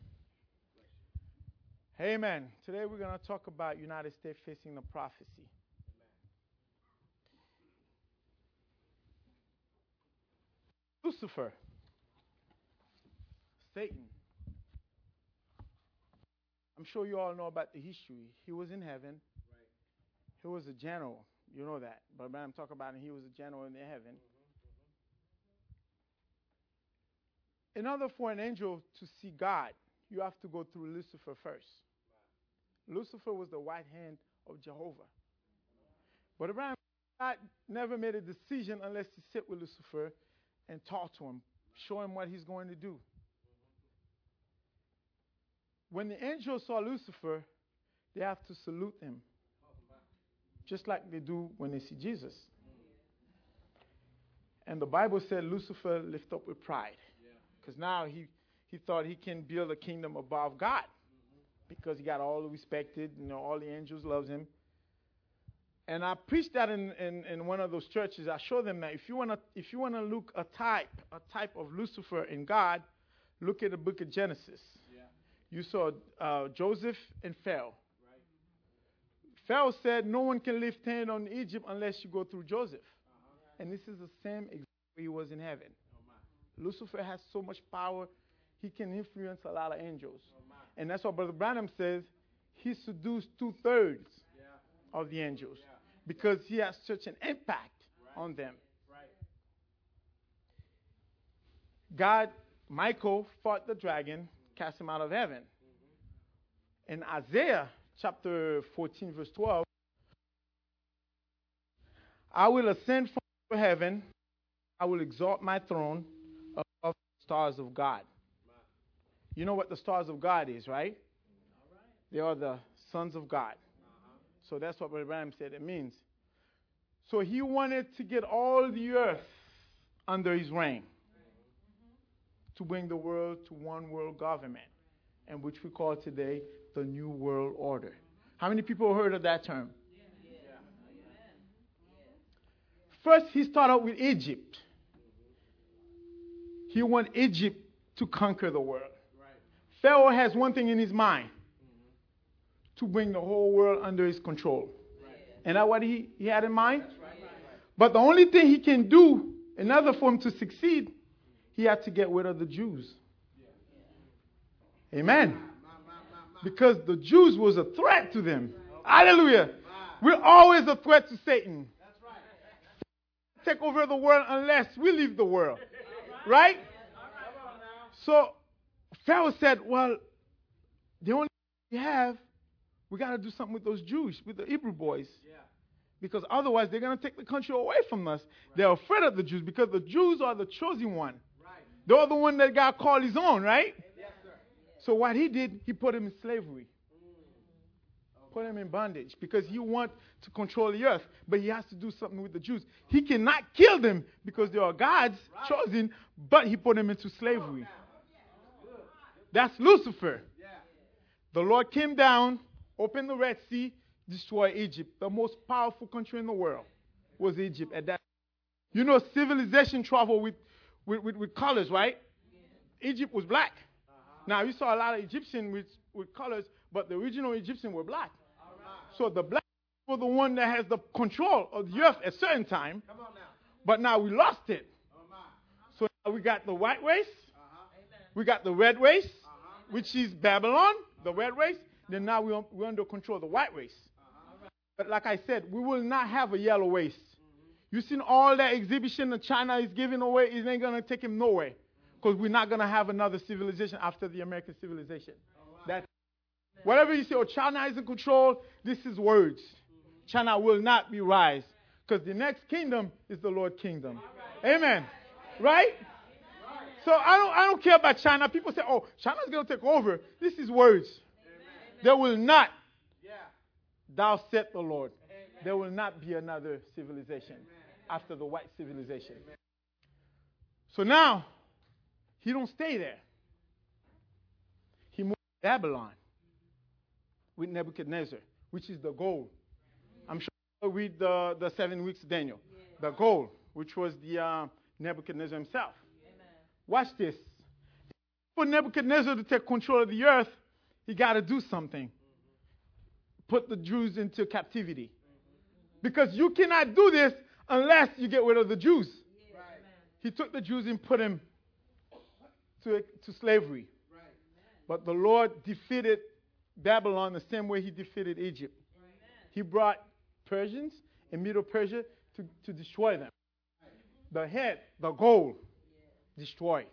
Amen. Today we're going to talk about United States facing the prophecy. Lucifer, Satan. I'm sure you all know about the history. He was in heaven. Right. He was a general. You know that. But when I'm talking about him, he was a general in the heaven. Mm-hmm. In order for an angel to see God, you have to go through Lucifer first. Wow. Lucifer was the right hand of Jehovah. But Abraham, God never made a decision unless he sit with Lucifer and talk to him, show him what he's going to do. When the angels saw Lucifer, they have to salute him, just like they do when they see Jesus. And the Bible said Lucifer lifted up with pride, because now he, he thought he can build a kingdom above God, because he got all the respected, you know, all the angels loves him. And I preached that in, in, in one of those churches. I showed them that if you want to if you want to look a type a type of Lucifer in God, look at the book of Genesis. Yeah. You saw uh, Joseph and Pharaoh. Right. Pharaoh said, "No one can lift hand on Egypt unless you go through Joseph." Uh-huh. And this is the same exact way he was in heaven. Oh, Lucifer has so much power, he can influence a lot of angels. Oh, and that's what Brother Branham says. He seduced two thirds yeah. of the angels. Yeah. Because he has such an impact right. on them. Right. God, Michael fought the dragon, cast him out of heaven. Mm-hmm. In Isaiah chapter fourteen, verse twelve, I will ascend from heaven, I will exalt my throne above the stars of God. You know what the stars of God is, right? All right. They are the sons of God. So that's what Abraham said it means. So he wanted to get all the earth under his reign, mm-hmm. to bring the world to one world government, and which we call today the New World Order. How many people heard of that term? Yeah. Yeah. First, he started with Egypt. He wanted Egypt to conquer the world. Right. Pharaoh has one thing in his mind. To bring the whole world under his control. Right. And that's what he, he had in mind? Right. Right. But the only thing he can do In order for him to succeed, he had to get rid of the Jews. Amen. Because the Jews was a threat to them. Hallelujah. We're always a threat to Satan. Take over the world unless we leave the world. Right? So Pharaoh said, well, the only thing we have, we got to do something with those Jews, with the Hebrew boys. Because otherwise they're going to take the country away from us. They're afraid of the Jews because the Jews are the chosen one. They're the one that God called his own, right? So what he did, he put him in slavery. Put him in bondage because he wants to control the earth. But he has to do something with the Jews. He cannot kill them because they are God's chosen, but he put them into slavery. That's Lucifer. The Lord came down, opened the Red Sea, destroyed Egypt. The most powerful country in the world was Egypt at that time. You know, civilization travel with, with, with, with colors, right? Egypt was black. Now, you saw a lot of Egyptians with, with colors, but the original Egyptians were black. So the black were the one that has the control of the earth at a certain time. But now we lost it. So now we got the white race. We got the red race, which is Babylon, the red race. Then now we're, we're under control of the white race. But like I said, we will not have a yellow race. You seen all that exhibition that China is giving away? It ain't going to take him nowhere. Because we're not going to have another civilization after the American civilization. That, whatever you say, oh, China is in control, this is words. China will not be rise. Because the next kingdom is the Lord's kingdom. Amen. Right? So I don't, I don't care about China. People say, oh, China's going to take over. This is words. There will not. Thou said the Lord. There will not be another civilization after the white civilization. So now, he don't stay there. He moved to Babylon with Nebuchadnezzar, which is the goal. I'm sure you'll read the, the seven weeks of Daniel. The goal, which was the uh, Nebuchadnezzar himself. Watch this. For Nebuchadnezzar to take control of the earth, he got to do something. Put the Jews into captivity. Because you cannot do this unless you get rid of the Jews. He took the Jews and put them to, to slavery. But the Lord defeated Babylon the same way he defeated Egypt. He brought Persians and Middle Persia to, to destroy them. The head, the goal, destroy.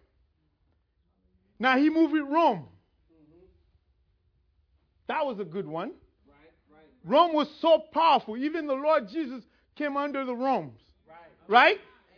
Now he moved with Rome. That was a good one. Rome was so powerful. Even the Lord Jesus came under the Romans. Right?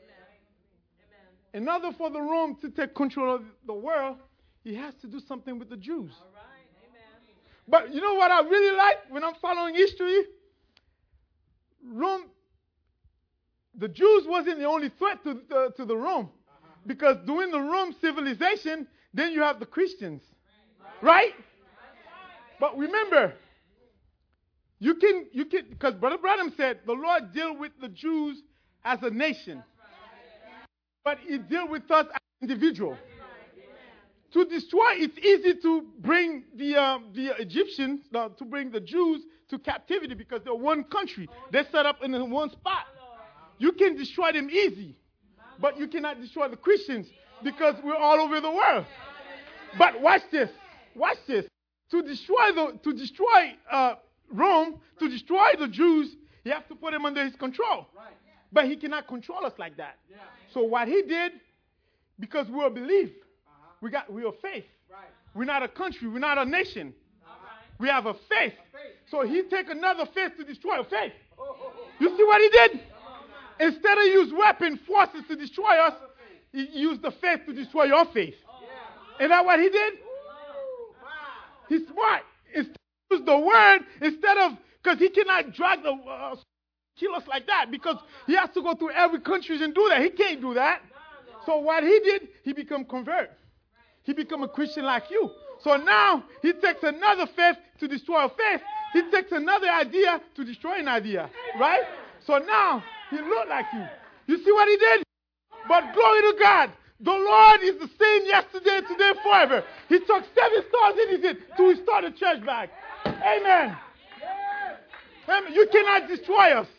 In order for the Rome to take control of the world, he has to do something with the Jews. But you know what I really like when I'm following history? Rome, the Jews wasn't the only threat to, uh, to the Rome. Because during the Rome civilization, then you have the Christians. Right? But remember, you can, you can, because Brother Branham said the Lord deal with the Jews as a nation. But he deal with us as individual. To destroy, it's easy to bring the um, the Egyptians, uh, to bring the Jews to captivity because they're one country. They're set up in one spot. You can destroy them easy. But you cannot destroy the Christians because we're all over the world. But watch this. Watch this. To destroy the to destroy uh, Rome, to destroy the Jews, you have to put them under his control. But he cannot control us like that. So what he did, because we're a belief, we got we are faith. We're not a country. We're not a nation. We have a faith. So he take another faith to destroy a faith. You see what he did? Instead of use weapon forces to destroy us, he used the faith to destroy your faith. Isn't that what he did? He's smart. Instead of use the word, instead of, because he cannot drag the, uh, kill us like that, because he has to go through every country and do that. He can't do that. So what he did, he become convert. He become a Christian like you. So now he takes another faith to destroy a faith. He takes another idea to destroy an idea. Right? So now he look like you. You see what he did? But glory to God. The Lord is the same yesterday, today, forever. He took seven stars in his head to restore the church back. Amen. Amen. You cannot destroy us.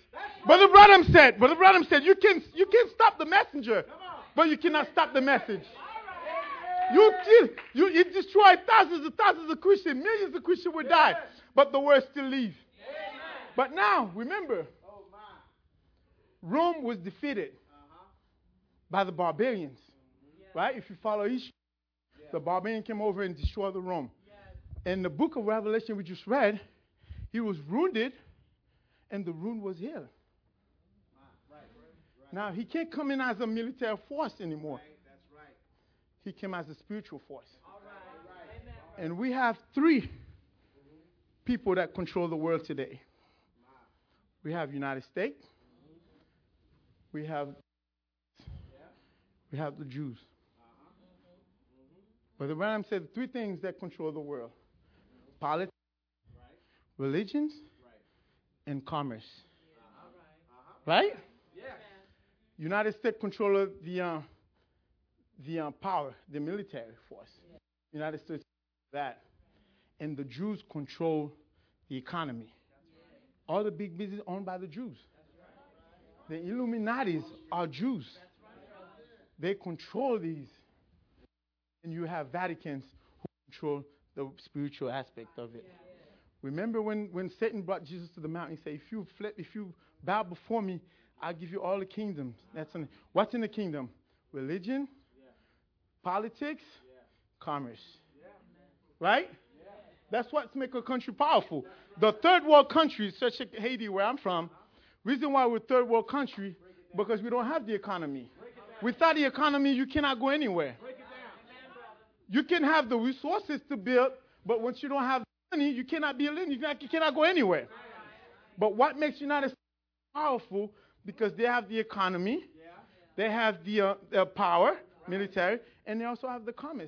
Brother Branham said, Brother Branham said, you can you can stop the messenger, but you cannot stop the message. You kill, you, you destroy thousands and thousands of Christians, millions of Christians will die, but the word still leaves. But now, remember, Rome was defeated by the barbarians, right? If you follow history, the barbarian came over and destroyed the Rome. In the book of Revelation we just read, he was wounded, and the wound was healed. Now, he can't come in as a military force anymore. He came as a spiritual force. And we have three people that control the world today. We have United States. We have we have the Jews. Brother Branham said three things that control the world: politics, religions, and commerce. Right? United States control the uh, the uh, power, the military force. United States that, and the Jews control the economy. All the big business owned by the Jews. The Illuminatis are Jews. They control these. And you have Vaticans who control the spiritual aspect of it. Remember when, when Satan brought Jesus to the mountain, he said, if you flip, if you bow before me, I'll give you all the kingdoms. That's in, what's in the kingdom? Religion, politics, commerce. Right? That's what makes a country powerful. The third world countries, such as Haiti, where I'm from, reason why we're third world country, because we don't have the economy. Without the economy, you cannot go anywhere. You can have the resources to build, but once you don't have the money, you cannot be a you cannot, you cannot go anywhere. But what makes United States powerful? Because they have the economy, they have the, uh, the power, military, and they also have the commerce.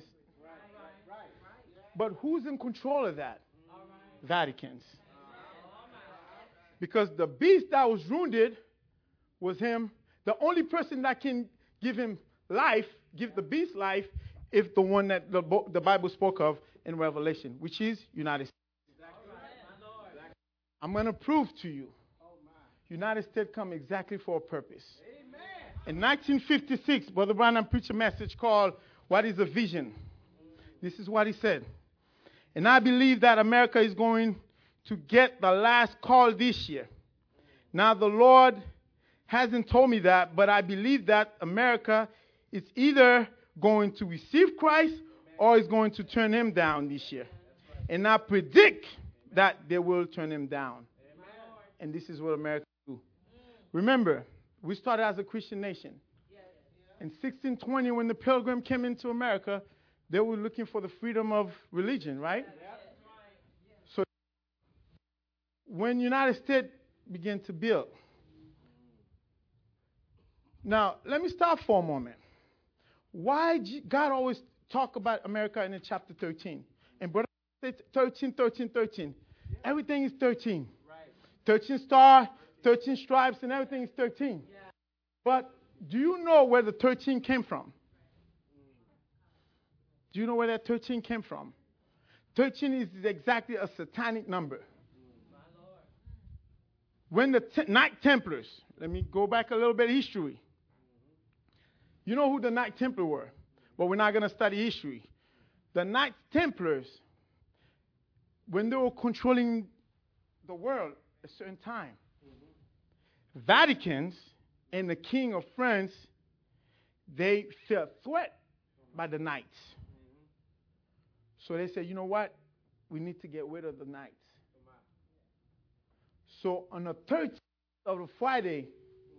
But who's in control of that? Vaticans. Because the beast that was wounded was him. The only person that can give him life, give the beast life, is the one that the, the Bible spoke of in Revelation, which is United States. I'm going to prove to you. United States come exactly for a purpose. In nineteen fifty-six, Brother Branham preached a message called, What is a Vision? This is what he said. And I believe that America is going to get the last call this year. Now, the Lord hasn't told me that, but I believe that America is either going to receive Christ or is going to turn him down this year. And I predict that they will turn him down. And this is what America do. Remember, we started as a Christian nation. In sixteen twenty, when the Pilgrim came into America, they were looking for the freedom of religion, right? So when United States began to build. Now, let me stop for a moment. Why God always talk about America in chapter thirteen? And brother said thirteen, thirteen, thirteen. Everything is thirteen. thirteen stars, thirteen stripes, and everything is thirteen. But do you know where the thirteen came from? Do you know where that thirteen came from? thirteen is exactly a satanic number. When the t- Knight Templars, let me go back a little bit of history. You know who the Knight Templars were? But we're not going to study history. The Knight Templars, when they were controlling the world at a certain time, Vaticans and the King of France, they felt threatened by the Knights. So they said, you know what? We need to get rid of the Knights. So on the thirteenth of the Friday,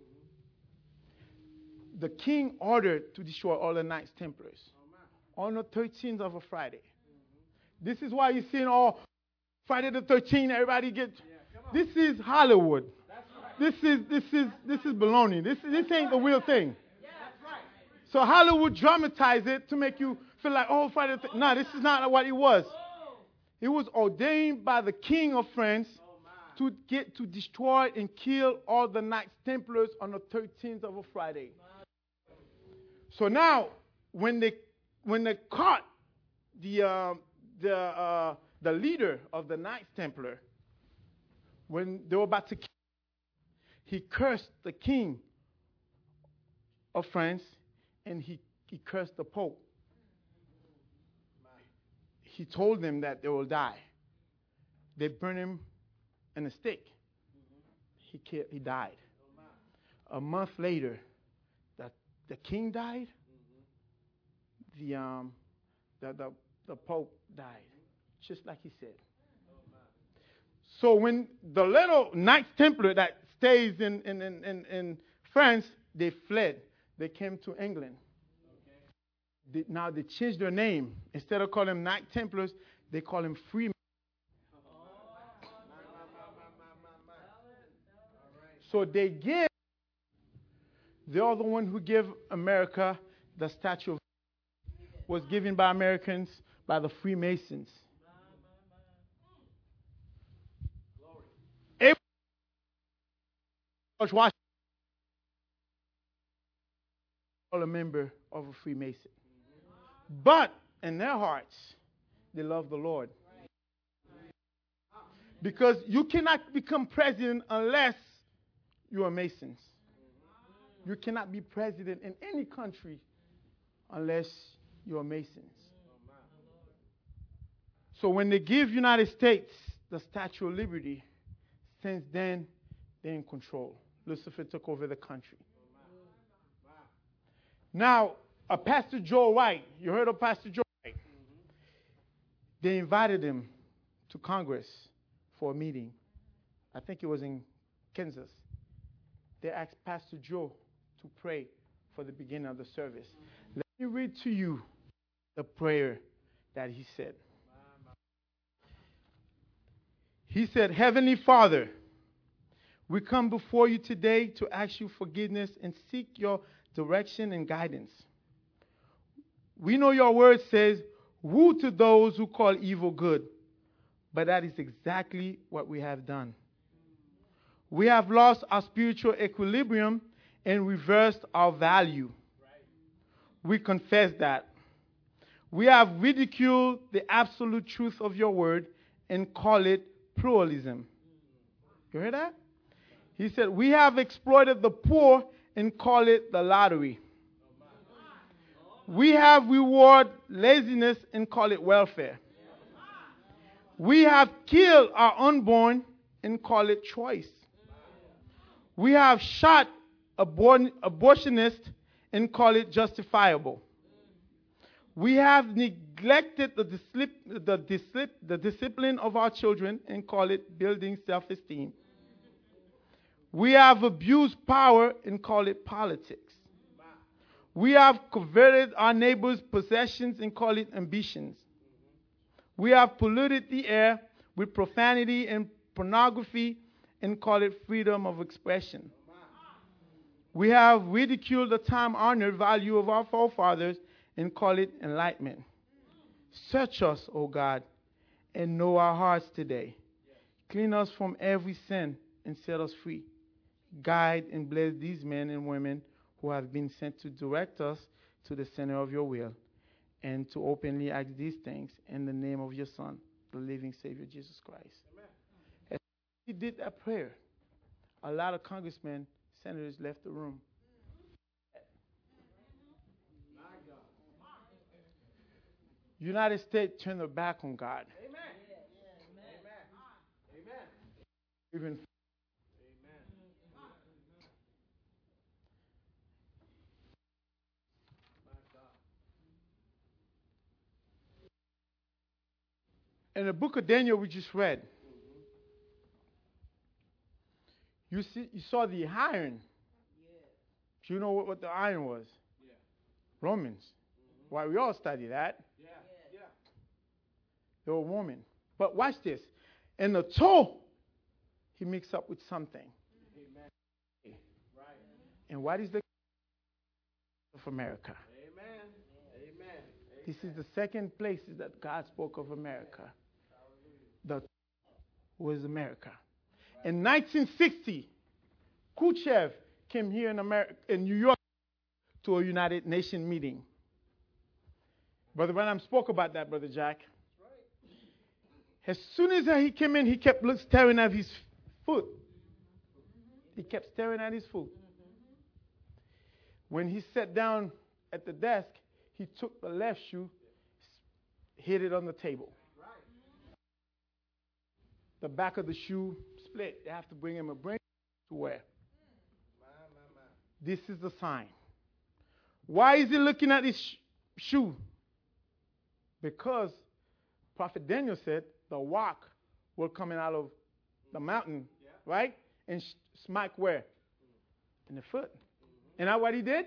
the king ordered to destroy all the Knights Templars. On the thirteenth of a Friday. This is why you're seeing all Friday the thirteenth, everybody get. This is Hollywood. This is this is this is baloney. This this ain't the real thing. So Hollywood dramatized it to make you feel like, oh, Friday the thirteenth. No, this is not what it was. It was ordained by the King of France to get to destroy and kill all the Knights Templars on the thirteenth of a Friday. So now, when they when they caught the uh, the uh, the leader of the Knights Templar, when they were about to kill, he cursed the king of France, and he, he cursed the Pope. He told them that they will die. They burned him in a stake. He killed, he died. A month later, the, the king died. The, um, the, the, the Pope died, just like he said. So when the little Knights Templar that stays in, in, in, in, in France, they fled. They came to England. They, now they changed their name. Instead of calling them Knight Templars, they call them Freemen. So they give, they are the one who give America the Statue of was given by Americans by the Freemasons. George Washington was a member of a Freemason. But in their hearts, they love the Lord. Because you cannot become president unless you are Masons. You cannot be president in any country unless you are Masons. So when they give United States the Statue of Liberty, since then, they're in control. Lucifer took over the country. Now, a Pastor Joe White, you heard of Pastor Joe White? They invited him to Congress for a meeting. I think it was in Kansas. They asked Pastor Joe to pray for the beginning of the service. Let me read to you the prayer that he said. He said, Heavenly Father, we come before you today to ask you forgiveness and seek your direction and guidance. We know your word says, woe to those who call evil good. But that is exactly what we have done. We have lost our spiritual equilibrium and reversed our value. We confess that. We have ridiculed the absolute truth of your word and call it pluralism. You hear that? He said, we have exploited the poor and call it the lottery. We have rewarded laziness and call it welfare. We have killed our unborn and call it choice. We have shot abor- abortionists and call it justifiable. We have neglected the, discipl- the, discipl- the discipline of our children and call it building self-esteem. We have abused power and call it politics. We have coveted our neighbors' possessions and call it ambitions. We have polluted the air with profanity and pornography and call it freedom of expression. We have ridiculed the time-honored value of our forefathers and call it enlightenment. Search us, O God, and know our hearts today. Clean us from every sin and set us free. Guide and bless these men and women who have been sent to direct us to the center of your will and to openly ask these things in the name of your Son, the living Savior, Jesus Christ. Amen. As he did that prayer, a lot of congressmen, senators left the room. United States turned their back on God. Amen. Amen. Amen. Even Amen. In the book of Daniel we just read, you see, you saw the iron. Do you know what, what the iron was? Yeah. Romans. Mm-hmm. Why, we all study that. Yeah. Yeah. They were a woman. But watch this. In the toe, he mixed up with something. Amen. Right. And what is the of America? Amen. Amen. This is the second place that God spoke of America. The was America. In nineteen sixty, Khrushchev came here in America, in New York, to a United Nations meeting. Brother Branham spoke about that, Brother Jack. As soon as he came in, he kept look, staring at his foot. He kept staring at his food. When he sat down at the desk, he took the left shoe, hit it on the table. The back of the shoe split. They have to bring him a brace to wear. This is the sign. Why is he looking at his sh- shoe? Because Prophet Daniel said the rock will come out of the mountain, right? And sh- smite where? In the foot. Mm-hmm. And that what he did?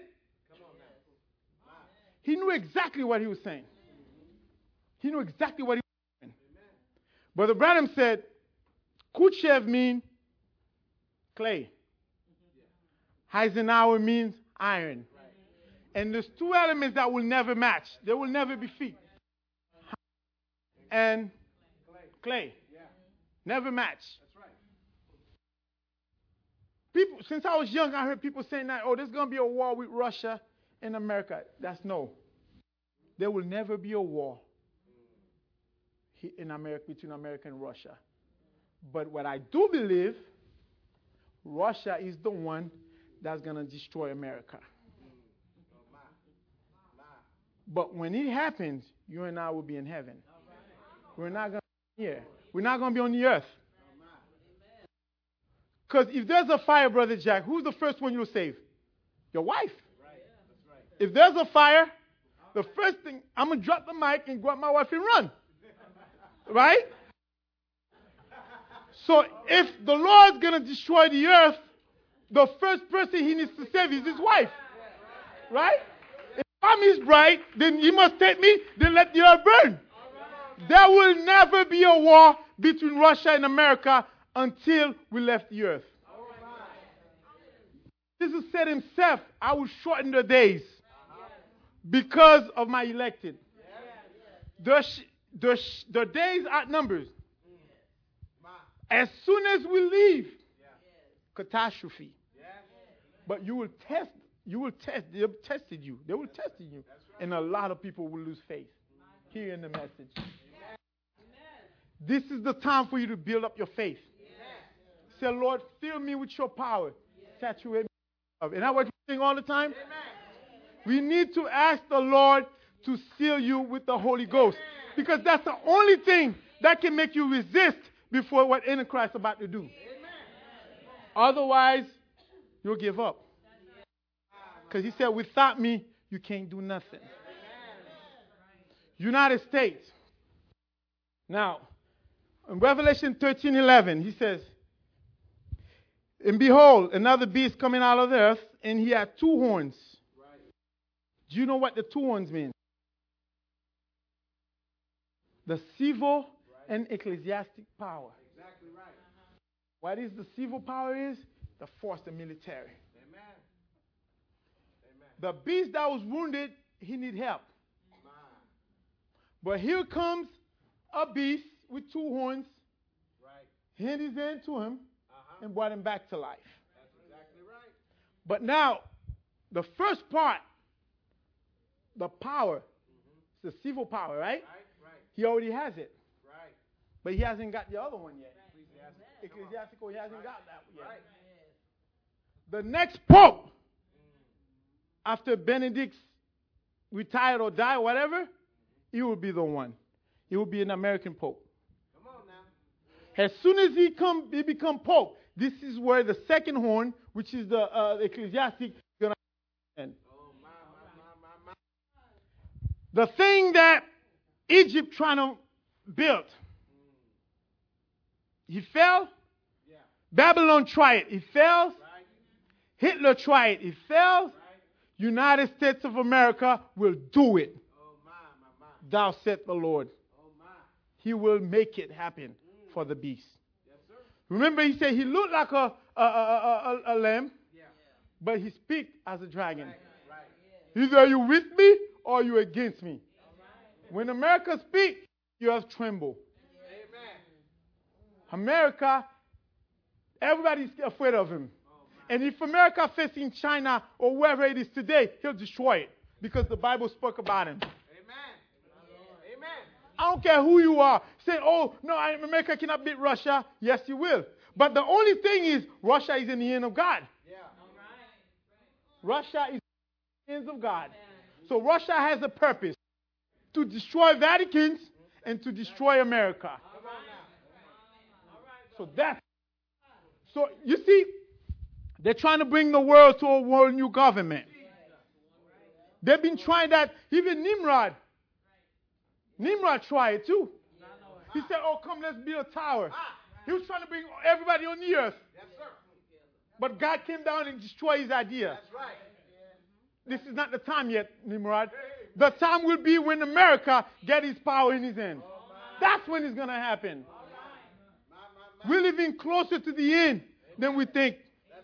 He knew exactly what he was saying. He knew exactly what he was saying. Brother Branham said, Khrushchev means clay. Eisenhower means iron. And there's two elements that will never match. They will never be feet. And clay. Never match. People, since I was young, I heard people saying that, oh, there's going to be a war with Russia and America. That's no. There will never be a war in America between America and Russia. But what I do believe, Russia is the one that's going to destroy America. But when it happens, you and I will be in heaven. We're not going to be here. We're not going to be on the earth. Because if there's a fire, Brother Jack, who's the first one you'll save? Your wife. If there's a fire, the first thing, I'm going to drop the mic and grab my wife and run. Right? So if the Lord's going to destroy the earth, the first person he needs to save is his wife. Right? If I'm his bride, then he must take me, then let the earth burn. There will never be a war between Russia and America until we left the earth. Jesus said himself, I will shorten the days because of my elected. The, sh- the, sh- the days outnumbered. As soon as we leave, catastrophe. But you will test, you will test, they've tested you. They will test you. And a lot of people will lose faith. Hearing the message. This is the time for you to build up your faith. Say, Lord, fill me with your power. Saturate me with love. Isn't that what you're saying all the time? We need to ask the Lord to seal you with the Holy Ghost. Because that's the only thing that can make you resist before what Antichrist is about to do. Otherwise, you'll give up. Because he said, without me, you can't do nothing. United States. Now, in Revelation thirteen eleven, he says, and behold, another beast coming out of the earth, and he had two horns. Right. Do you know what the two horns mean? The civil right. and ecclesiastic power. Exactly right. What is the civil power is? The force, the military. Amen. Amen. The beast that was wounded, he need help. Amen. But here comes a beast with two horns, right. hand his hand to him, uh-huh. and brought him back to life. That's exactly right. But now, the first part, the power, mm-hmm. it's the civil power, right? Right, right? He already has it. Right. But he hasn't got the other one yet. Right. Ecclesiastical, he hasn't right. got that yet. Right. The next pope, mm. after Benedict's retired or died, whatever, he will be the one. He will be an American pope. As soon as he come, he become pope, this is where the second horn, which is the uh, ecclesiastic, is going to end. Oh, my, my, my, my. The thing that Egypt trying to build, he fell. Yeah. Babylon tried it, he fails. Right. Hitler tried it, he fails. Right. United States of America will do it. Oh, my, my, my. Thou said the Lord. Oh, my. He will make it happen. For the beast. Yes, sir. Remember, he said he looked like a, a, a, a, a lamb, yeah. but he speak as a dragon. Right. Right. Either are you with me or are you against me? Right. When America speak, you have tremble. Amen. America, everybody's afraid of him. Oh, and if America facing China or wherever it is today, he'll destroy it because the Bible spoke about him. I don't care who you are. Say, oh, no, America cannot beat Russia. Yes, you will. But the only thing is, Russia is in the hand of God. Russia is in the hands of God. So Russia has a purpose to destroy Vatican and to destroy America. So that's so you see, they're trying to bring the world to a world new government. They've been trying that. Even Nimrod. Nimrod tried it too. He said, oh, come, let's build a tower. He was trying to bring everybody on the earth. But God came down and destroyed his idea. This is not the time yet, Nimrod. The time will be when America gets his power in his hand. That's when it's going to happen. We're living closer to the end than we think.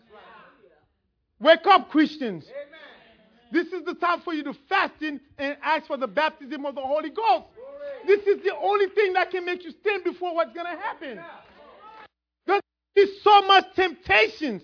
Wake up, Christians. This is the time for you to fast in and ask for the baptism of the Holy Ghost. This is the only thing that can make you stand before what's going to happen. There's so much temptations.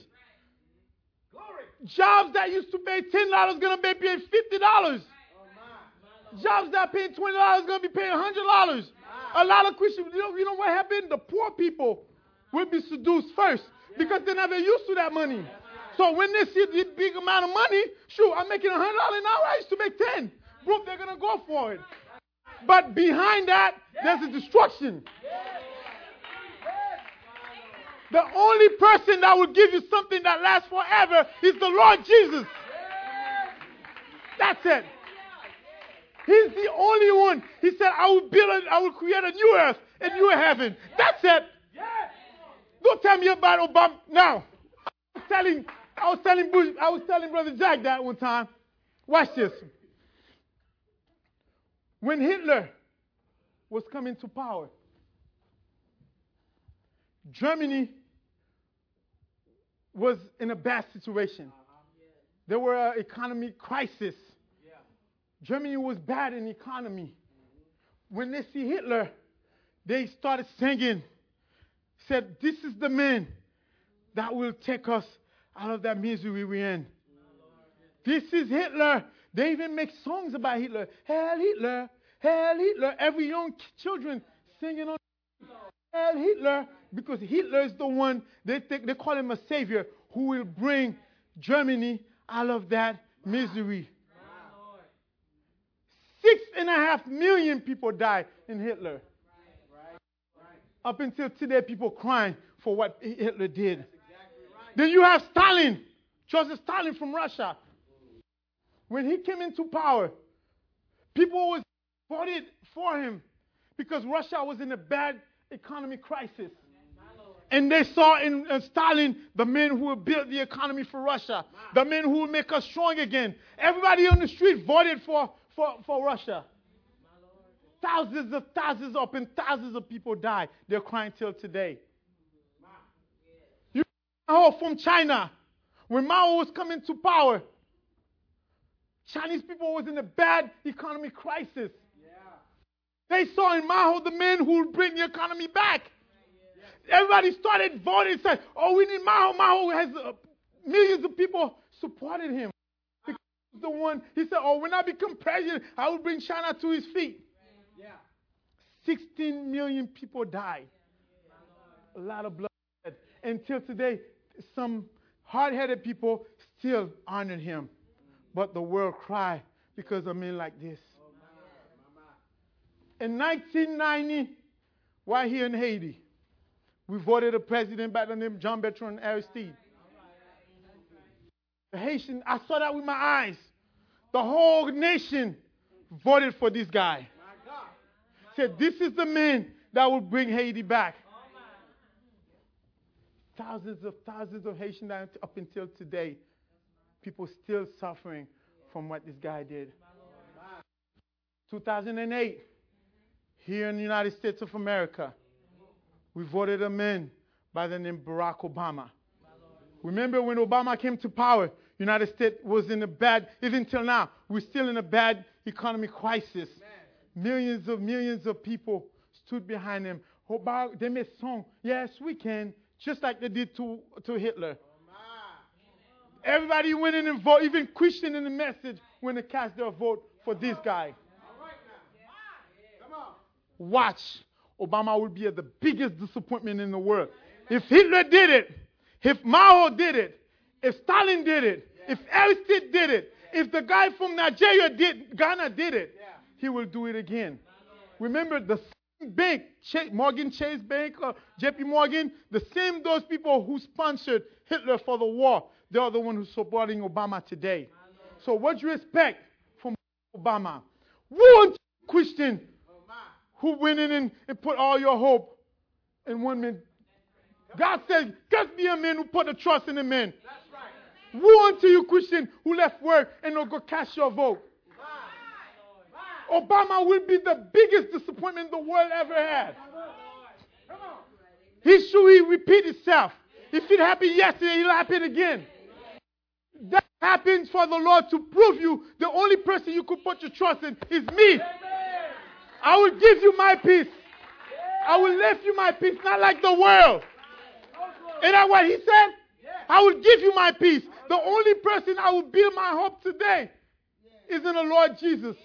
Jobs that used to pay ten dollars going to be paying fifty dollars. Jobs that pay twenty dollars going to be paying one hundred dollars. A lot of Christians, you know, you know what happened? The poor people will be seduced first because they're never used to that money. So when they see this big amount of money, shoot, I'm making one hundred dollars an hour. I used to make ten. Boom, they're going to go for it. But behind that, there's a destruction. The only person that will give you something that lasts forever is the Lord Jesus. That's it. He's the only one. He said, I will build, a, I will create a new earth and new heaven. That's it. Don't tell me about Obama. Now, I was telling, I was telling Bush, I was telling Brother Jack that one time. Watch this. When Hitler was coming to power, Germany was in a bad situation. There were an economic crisis. Germany was bad in economy. When they see Hitler, they started singing, said, this is the man that will take us out of that misery we're in. This is Hitler. They even make songs about Hitler. Hail Hitler, Hail Hitler. Every young children singing on Hail Hitler, because Hitler is the one, they think, they call him a savior who will bring Germany out of that misery. Six and a half million people died in Hitler. Up until today, people crying for what Hitler did. Then you have Stalin, Joseph Stalin from Russia. When he came into power, people was voted for him because Russia was in a bad economic crisis. And they saw in, in Stalin the men who would build the economy for Russia, the men who would make us strong again. Everybody on the street voted for, for, for Russia. Thousands of thousands up and thousands of people died. They're crying till today. You know, from China, when Mao was coming to power, Chinese people was in a bad economic crisis. They saw in Mao the man who would bring the economy back. Everybody started voting, said, oh, we need Mao. Mao has uh, millions of people supported him. Because the one, he said, oh, when I become president, I will bring China to his feet. Yeah. sixteen million people died. A lot of blood. Until today, some hard-headed people still honored him. But the world cried because of men like this. In nineteen ninety, while here in Haiti, we voted a president by the name Jean Bertrand Aristide. The Haitian, I saw that with my eyes. The whole nation voted for this guy. Said, this is the man that will bring Haiti back. Thousands of thousands of Haitians up until today, people still suffering from what this guy did. two thousand eight, here in the United States of America, we voted a man by the name Barack Obama. Remember when Obama came to power, United States was in a bad, even till now, we're still in a bad economic crisis. Millions of millions of people stood behind him. Obama, they made song, yes, we can, just like they did to, to Hitler. Everybody went in and voted, even Christian in the message, when they cast their vote for this guy. Watch. Obama will be the biggest disappointment in the world. If Hitler did it, if Mao did it, if Stalin did it, if Aristide did it, if the guy from Nigeria did, Ghana did it, he will do it again. Remember the same bank, Chase, Morgan Chase Bank, or J P Morgan, the same those people who sponsored Hitler for the war, they are the ones who are supporting Obama today. So what do you expect from Obama? Who wants a Christian who went in and, and put all your hope in one man? God said, just be a man who put the trust in a man. Woe unto you, Christian, who left work and don't go cast your vote. Obama will be the biggest disappointment the world ever had. History repeat itself. If it happened yesterday, it'll happen again. That happens for the Lord to prove you the only person you could put your trust in is me. I will give you my peace. I will lift you my peace, not like the world. Isn't that what he said? I will give you my peace. The only person I will build my hope today is in the Lord Jesus.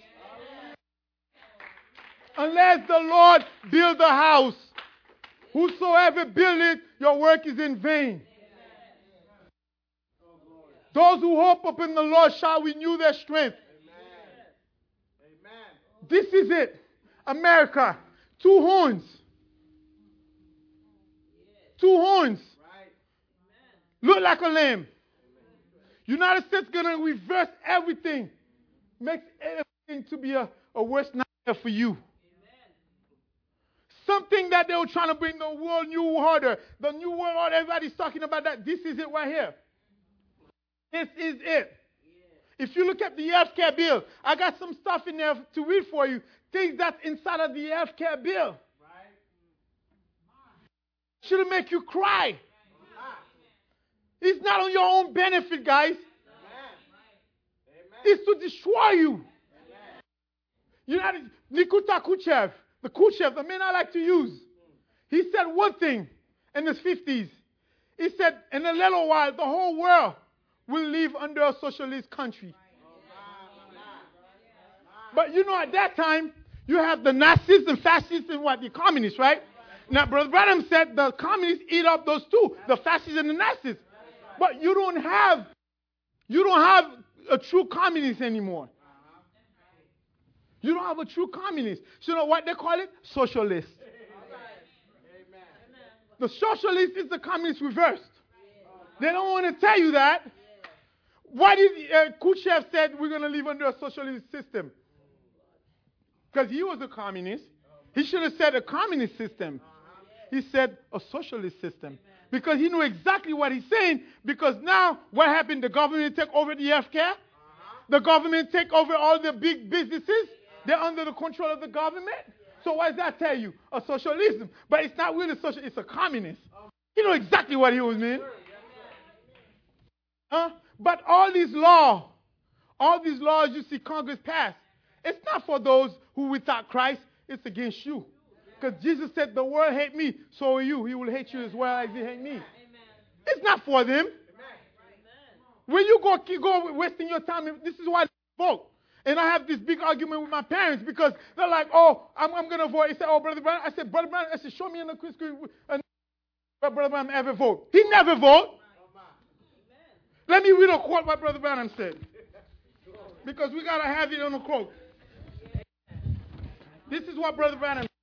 Unless the Lord build the house, whosoever build it, your work is in vain. Those who hope up in the Lord shall renew their strength. This is it. America, two horns. Two horns. Look like a lamb. United States going to reverse everything. Makes everything to be a, a worse nightmare for you. Something that they were trying to bring the world new order. The new world order, everybody's talking about that. This is it right here. This is it. If you look at the healthcare bill, I got some stuff in there to read for you. Things that's inside of the healthcare bill. Should make you cry. It's not on your own benefit, guys. It's to destroy you. You know, Nikita Khrushchev, the Khrushchev, the man I like to use, he said one thing in his fifties. He said, in a little while, the whole world will live under a socialist country. But you know, at that time, you have the Nazis and fascists and what? The communists, right? Now, Brother Branham said the communists eat up those two, the fascists and the Nazis. But you don't have, you don't have a true communist anymore. You don't have a true communist. So you know what they call it? Socialist. The socialist is the communist reversed. They don't want to tell you that. Why did uh, Khrushchev said we're going to live under a socialist system? Because he was a communist. He should have said a communist system. He said a socialist system. Because he knew exactly what he's saying. Because now, what happened? The government take over the healthcare. The government take over all the big businesses. They're under the control of the government. So what does that tell you? A socialism. But it's not really social. It's a communist. You know exactly what he was mean. Huh? But all these laws, all these laws you see Congress pass, it's not for those who without Christ. It's against you. Because Jesus said, the world hate me, so will you. He will hate you as well as he hate me. Amen. It's not for them. Amen. When you go, keep go wasting your time, this is why they vote. And I have this big argument with my parents because they're like, oh, I'm, I'm going to vote. He said, oh, Brother Brown. I said, Brother Brown, I said, show me in the quiz where Brother Brown ever vote. He never vote. Let me read a quote what Brother Branham said. Because we got to have it on a quote. This is what Brother Branham said.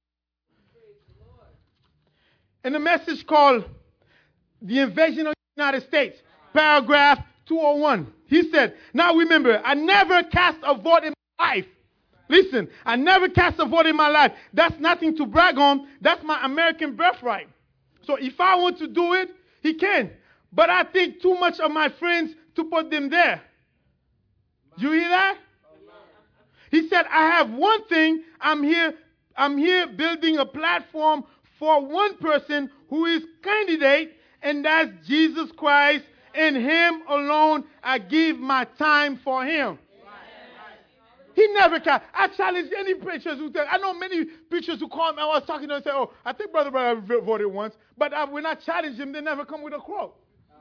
In a message called The Invasion of the United States, paragraph two oh one. He said, now remember, I never cast a vote in my life. Listen, I never cast a vote in my life. That's nothing to brag on. That's my American birthright. So if I want to do it, he can. But I think too much of my friends to put them there. You hear that? He said, I have one thing. I'm here, I'm here building a platform for one person who is candidate, and that's Jesus Christ. And him alone, I give my time for him. He never can. I challenge any preachers who tell. I know many preachers who call me. I was talking to them and say, oh, I think Brother Brother voted once. But I, when I challenge them, they never come with a quote.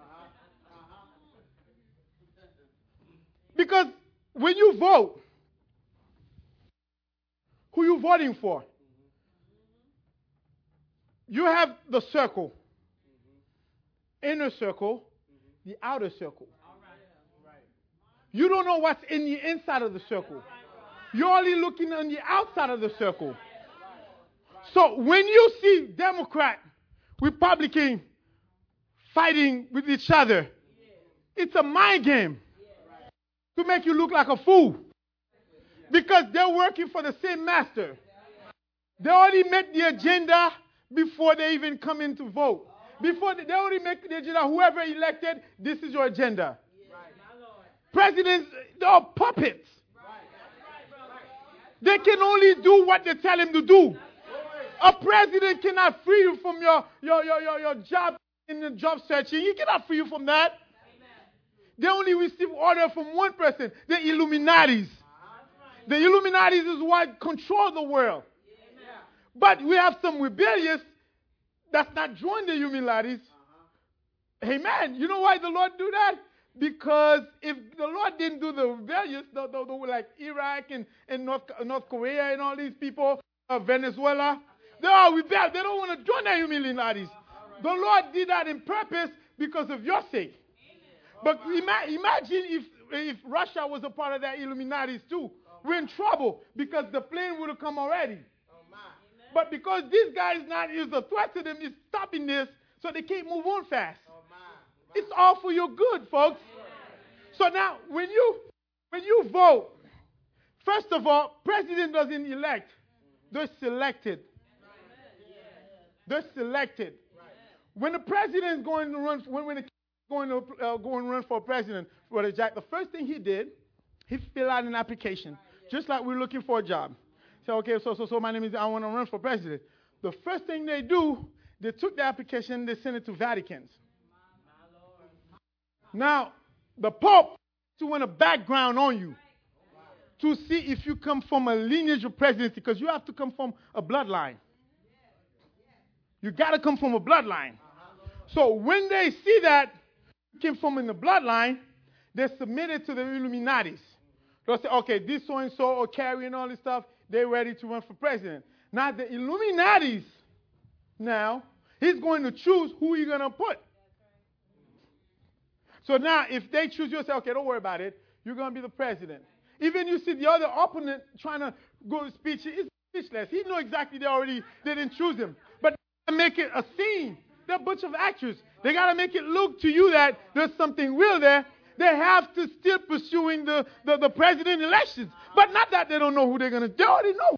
Because when you vote, who you voting for? You have the circle. inner circle, the outer circle. You don't know what's in the inside of the circle. You're only looking on the outside of the circle. So when you see Democrat, Republican fighting with each other, it's a mind game to make you look like a fool. Because they're working for the same master. They already met the agenda before they even come in to vote. Before they, they already make the agenda, whoever elected, this is your agenda. Presidents, they're puppets. They can only do what they tell him to do. A president cannot free you from your, your, your, your, your job in the job searching. He cannot free you from that. They only receive order from one person, the Illuminatis. The Illuminatis is what control the world. But we have some rebellious that's not joined the Illuminatis. Amen. You know why the Lord do that? Because if the Lord didn't do the rebellious, the, the, the, like Iraq and, and North, North Korea and all these people, uh, Venezuela, they are rebel. They don't want to join the Illuminatis. The Lord did that in purpose because of your sake. But ima- imagine if, if Russia was a part of that Illuminatis too. We're in trouble because the plane would have come already. But because this guy is not, is a threat to them, is stopping this, so they can't move on fast. It's all for your good, folks. So now, when you when you vote, first of all, president doesn't elect; they're selected. They're selected. When the president is going to run, when when the going to uh, go and run for president, Brother Jack, the first thing he did, he filled out an application, just like we're looking for a job. So okay, so so so my name is I want to run for president. The first thing they do, they took the application, they sent it to Vatican. Now, the Pope to want a background on you to see if you come from a lineage of presidency, because you have to come from a bloodline. You got to come from a bloodline. So when they see that you came from in the bloodline, they submit it to the Illuminatis. They'll say, okay, this so-and-so or Kerry and all this stuff, they're ready to run for president. Now the Illuminatis, now, he's going to choose who he's going to put. So now, if they choose you, say, okay, don't worry about it. You're going to be the president. Even you see the other opponent trying to go to speech, he's speechless. He knows exactly they already they didn't choose him. But they make it a scene. They're a bunch of actors. They got to make it look to you that there's something real there. They have to still pursuing the, the, the president elections. But not that they don't know who they're going to do. They already know.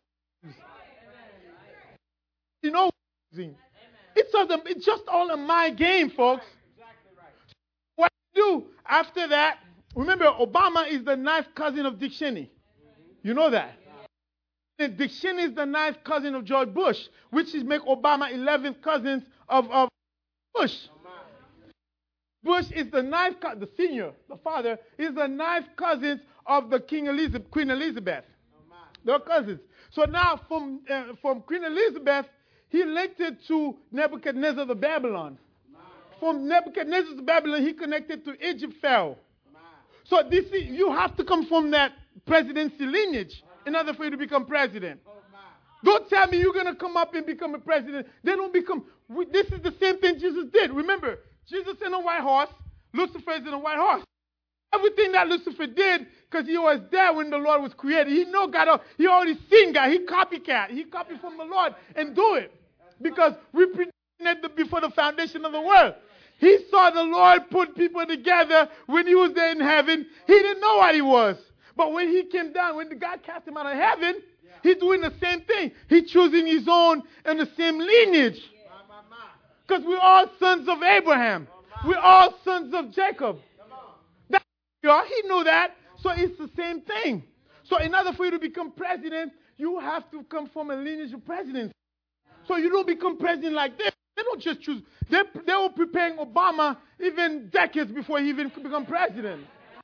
You know it's, just a, it's just all a mind game, folks. What do you do after that? Remember, Obama is the ninth cousin of Dick Cheney. You know that. And Dick Cheney is the ninth cousin of George Bush, which is make Obama eleventh cousins of, of Bush. Bush is the ninth, the senior, the father, is the ninth cousins of the King Elizabeth, Queen Elizabeth. They're cousins. So now from, uh, from Queen Elizabeth, he linked it to Nebuchadnezzar the Babylon. From Nebuchadnezzar to Babylon, he connected to Egypt Pharaoh. So this is, you have to come from that presidency lineage in order for you to become president. Don't tell me you're going to come up and become a president. They don't become. We, this is the same thing Jesus did. Remember, Jesus in a white horse, Lucifer is in a white horse. Everything that Lucifer did, because he was there when the Lord was created. He know God. He already seen God. He copycat. He copied from the Lord and do it. Because we predicted before the foundation of the world. He saw the Lord put people together when he was there in heaven. He didn't know what he was. But when he came down, when the God cast him out of heaven, he's doing the same thing. He's choosing his own and the same lineage. Because we're all sons of Abraham. We're all sons of Jacob. That's he knew that. So it's the same thing. So in order for you to become president, you have to come from a lineage of presidents. So you don't become president like this. They don't just choose. They, they were preparing Obama even decades before he even become president.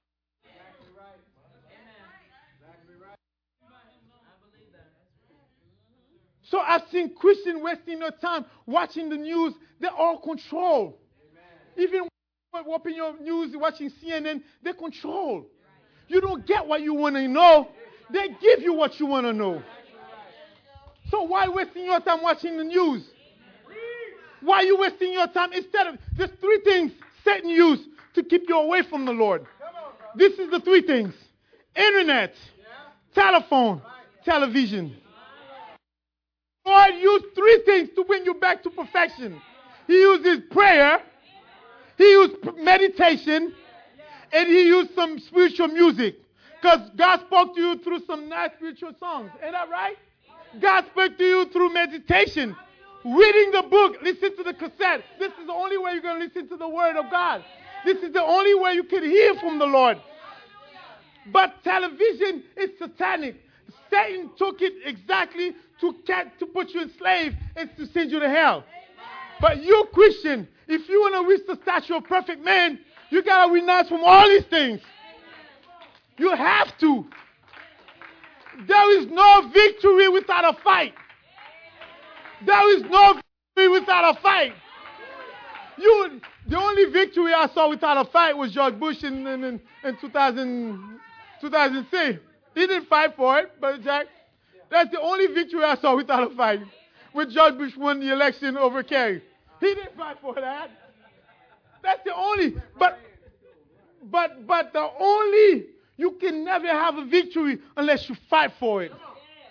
So I've seen Christians wasting their time watching the news. They're all controlled. Even watching your news, watching C N N, they control. You don't get what you want to know. They give you what you want to know. So why wasting your time watching the news? Why are you wasting your time? Instead of, there's three things Satan used to keep you away from the Lord. This is the three things. Internet, telephone, television. Lord used three things to bring you back to perfection. He uses prayer, he used meditation, and he used some spiritual music. Because God spoke to you through some nice spiritual songs. Ain't that right? God spoke to you through meditation. Reading the book, listen to the cassette. This is the only way you're going to listen to the word of God. This is the only way you can hear from the Lord. But television is satanic. Satan took it exactly to get, to put you in slave and to send you to hell. But you, Christian, if you want to reach the stature of perfect man, you got to renounce from all these things. You have to. There is no victory without a fight. There is no victory without a fight. You, the only victory I saw without a fight was George Bush in, in, in, in two thousand, two thousand six. He didn't fight for it, Brother Jack. That's the only victory I saw without a fight. When George Bush won the election over Kerry. He didn't fight for that. That's the only. But, but, but the only, you can never have a victory unless you fight for it.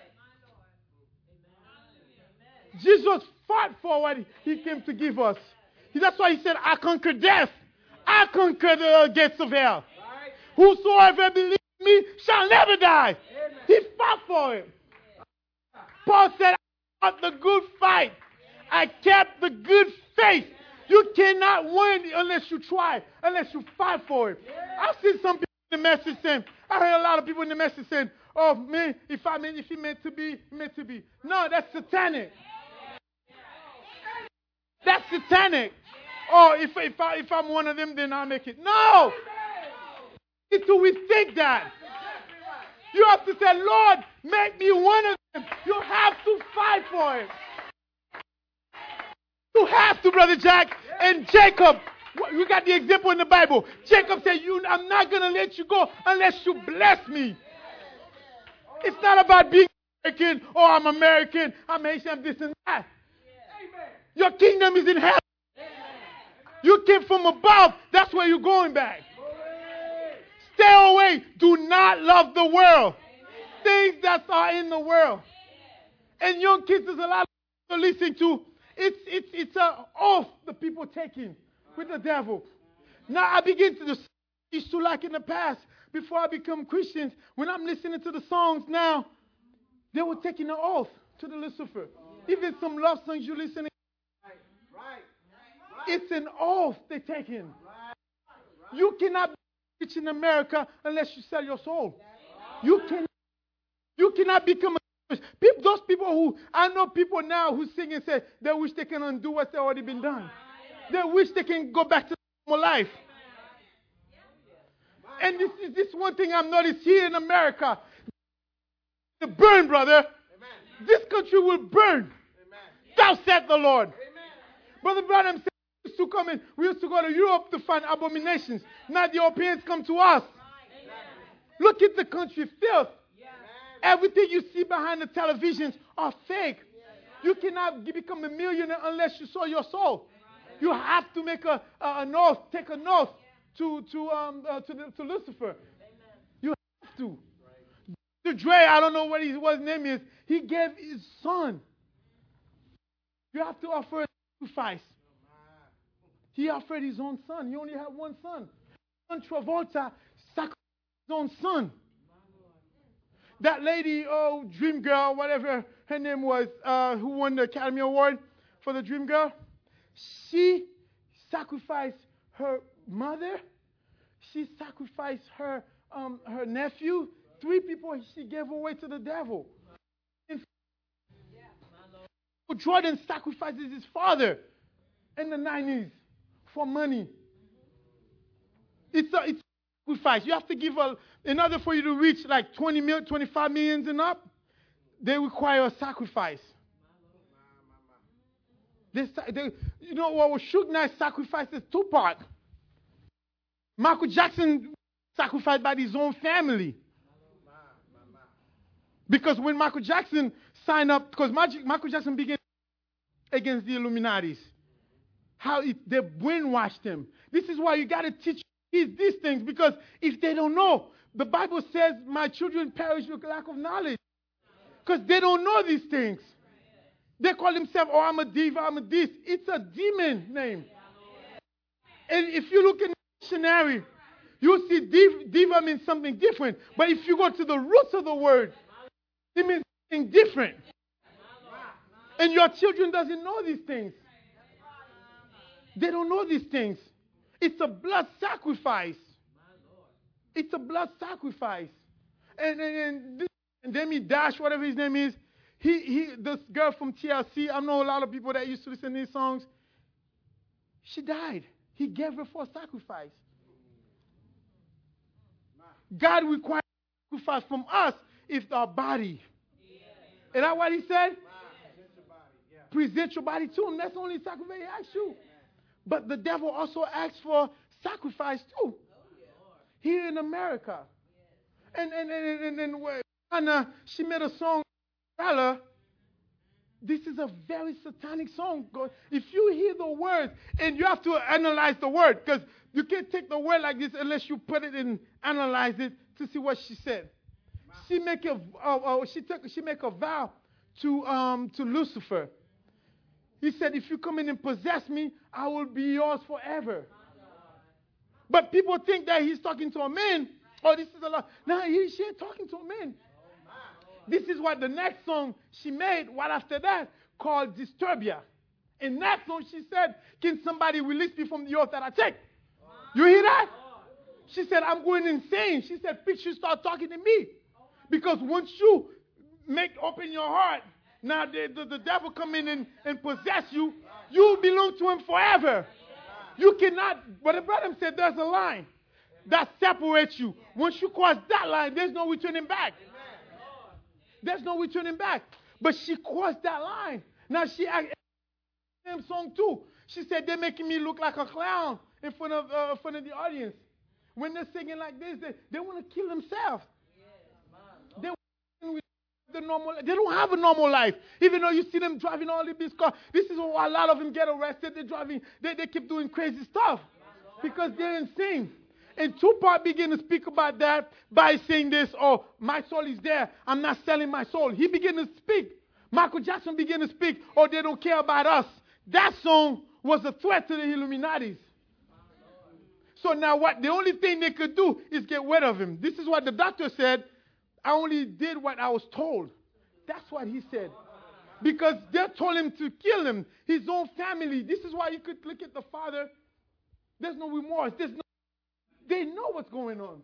Jesus fought for what he came to give us. That's why he said, I conquer death. I conquer the gates of hell. Whosoever believes in me shall never die. He fought for it. Paul said, I fought the good fight. I kept the good faith. You cannot win unless you try, unless you fight for it. I've seen some people in the message saying, I heard a lot of people in the message saying, oh, man, if I mean, if he meant to be, meant to be. No, that's satanic. That's satanic. Oh, if if I if I'm one of them, then I'll make it. No. Until we think that. You have to say, Lord, make me one of them. You have to fight for it. You have to, Brother Jack. And Jacob, we got the example in the Bible. Jacob said, "You, I'm not going to let you go unless you bless me." It's not about being American. Oh, I'm American. I'm Haitian. I'm this and that. Your kingdom is in heaven. You came from above. That's where you're going back. Stay away. Do not love the world. Things that are in the world. And young kids, there's a lot of people listening to. It's it's it's an oath the people taking with the devil. Now I begin to just used to like in the past before I become Christians. When I'm listening to the songs now, they were taking an oath to the Lucifer. Even some love songs you listen to. It's an oath they're taking. You cannot be rich in America unless you sell your soul. You can, you cannot become a people. Those people who I know people now who sing and say they wish they can undo what's already been done. They wish they can go back to normal life. And this is this one thing I've noticed here in America. The burn, brother. This country will burn. Thou said the Lord. Brother Branham said we used to come in. We used to go to Europe to find abominations. Now the Europeans come to us. Look at the country filth. Everything you see behind the televisions are fake. You cannot become a millionaire unless you sold your soul. You have to make a, a, an oath, take an oath to to um uh, to, the, to Lucifer. You have to. Doctor Dre, I don't know what his, what his name is. He gave his son. You have to offer a sacrifice. He offered his own son. He only had one son. John Travolta sacrificed his own son. That lady, oh, Dream Girl, whatever her name was, uh, who won the Academy Award for the Dream Girl, she sacrificed her mother. She sacrificed her um, her nephew. Three people she gave away to the devil. And Jordan sacrifices his father in the nineties for money. It's a, it's a sacrifice. You have to give a, in order for you to reach like twenty million, twenty-five millions and up, they require a sacrifice. They, they, you know what was Suge Knight sacrificed is Tupac. Michael Jackson sacrificed by his own family. Because when Michael Jackson signed up, because Michael Jackson began against the Illuminatis. how it, they brainwashed them. This is why you got to teach these, these things, because if they don't know, the Bible says, my children perish with lack of knowledge. Because they don't know these things. They call themselves, oh, I'm a diva, I'm a this. It's a demon name. And if you look in the dictionary, you'll see div- diva means something different. But if you go to the roots of the word, it means something different. And your children doesn't know these things. They don't know these things. It's a blood sacrifice. It's a blood sacrifice. And, and, and, this, and Demi Dash, whatever his name is, he, he, this girl from T L C, I know a lot of people that used to listen to these songs. She died. He gave her for sacrifice. God requires sacrifice from us if our body. Is that what he said? Present your body to him. That's the only sacrifice he asks you. But the devil also asks for sacrifice too. Here in America. And and and and, and when Anna, she made a song, this is a very satanic song. If you hear the words, and you have to analyze the word, because you can't take the word like this unless you put it and analyze it to see what she said. She make a uh, uh, she took she make a vow to um to Lucifer. He said, if you come in and possess me, I will be yours forever. But people think that he's talking to a man. Oh, this is a lot. No, he, she ain't talking to a man. This is what the next song she made right after that called Disturbia. In that song she said, can somebody release me from the earth that I take? You hear that? She said, I'm going insane. She said, Pitch, you start talking to me. Because once you make open your heart, now the, the, the devil come in and, and possess you, you belong to him forever. You cannot, but the brother said there's a line that separates you. Once you cross that line, there's no returning back. There's no returning back. But she crossed that line. Now she act same song too. She said they're making me look like a clown in front of uh, in front of the audience. When they're singing like this, they, they want to kill themselves. They the normal. They don't have a normal life. Even though you see them driving all of these cars. This is why a lot of them get arrested. They're driving. They, they keep doing crazy stuff because they're insane. And Tupac began to speak about that by saying this, oh, my soul is there. I'm not selling my soul. He began to speak. Michael Jackson began to speak, oh, they don't care about us. That song was a threat to the Illuminatis. So now what? The only thing they could do is get rid of him. This is what the doctor said. I only did what I was told. That's what he said. Because they told him to kill him, his own family. This is why you could look at the father. There's no remorse. There's no. They know what's going on.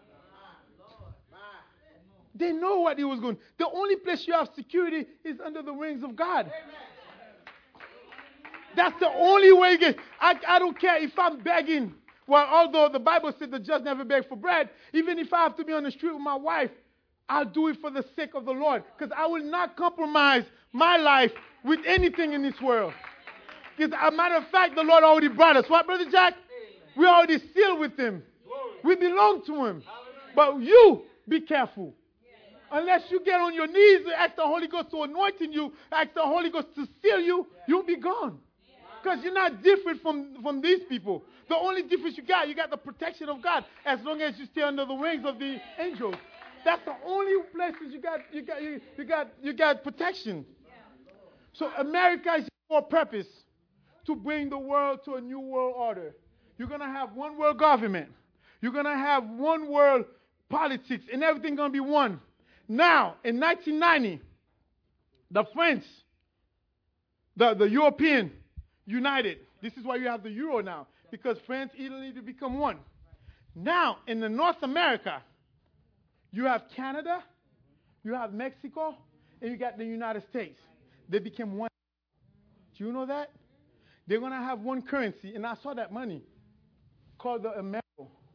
They know what he was going. The only place you have security is under the wings of God. That's the only way you get. I, I don't care if I'm begging. Well, although the Bible said the just never beg for bread, even if I have to be on the street with my wife, I'll do it for the sake of the Lord. Because I will not compromise my life with anything in this world. Because as a matter of fact, the Lord already brought us. What, Brother Jack? We're already sealed with him. We belong to him. But you, be careful. Unless you get on your knees and ask the Holy Ghost to anointing you, ask the Holy Ghost to seal you, you'll be gone. Because you're not different from, from these people. The only difference you got, you got the protection of God as long as you stay under the wings of the angels. That's the only places you got you got you, you got you got protection. So America is for a purpose to bring the world to a new world order. You're gonna have one world government. You're gonna have one world politics, and everything gonna be one. Now, in nineteen ninety, the French, the, the European united. This is why you have the euro now, because France, Italy, to become one. Now, in the North America, you have Canada, you have Mexico, and you got the United States. They became one. Do you know that? They're going to have one currency, and I saw that money called the American.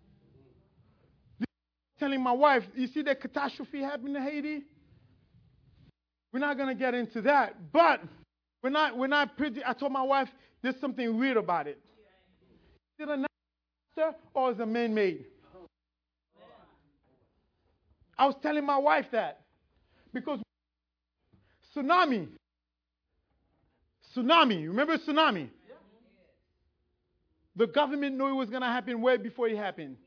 Telling my wife, you see that catastrophe happened in Haiti? We're not going to get into that, but when I, when I, pretty, I told my wife, there's something weird about it. Is it a natural or is it man-made? I was telling my wife that because tsunami, tsunami, remember tsunami? The government knew it was going to happen way before it happened.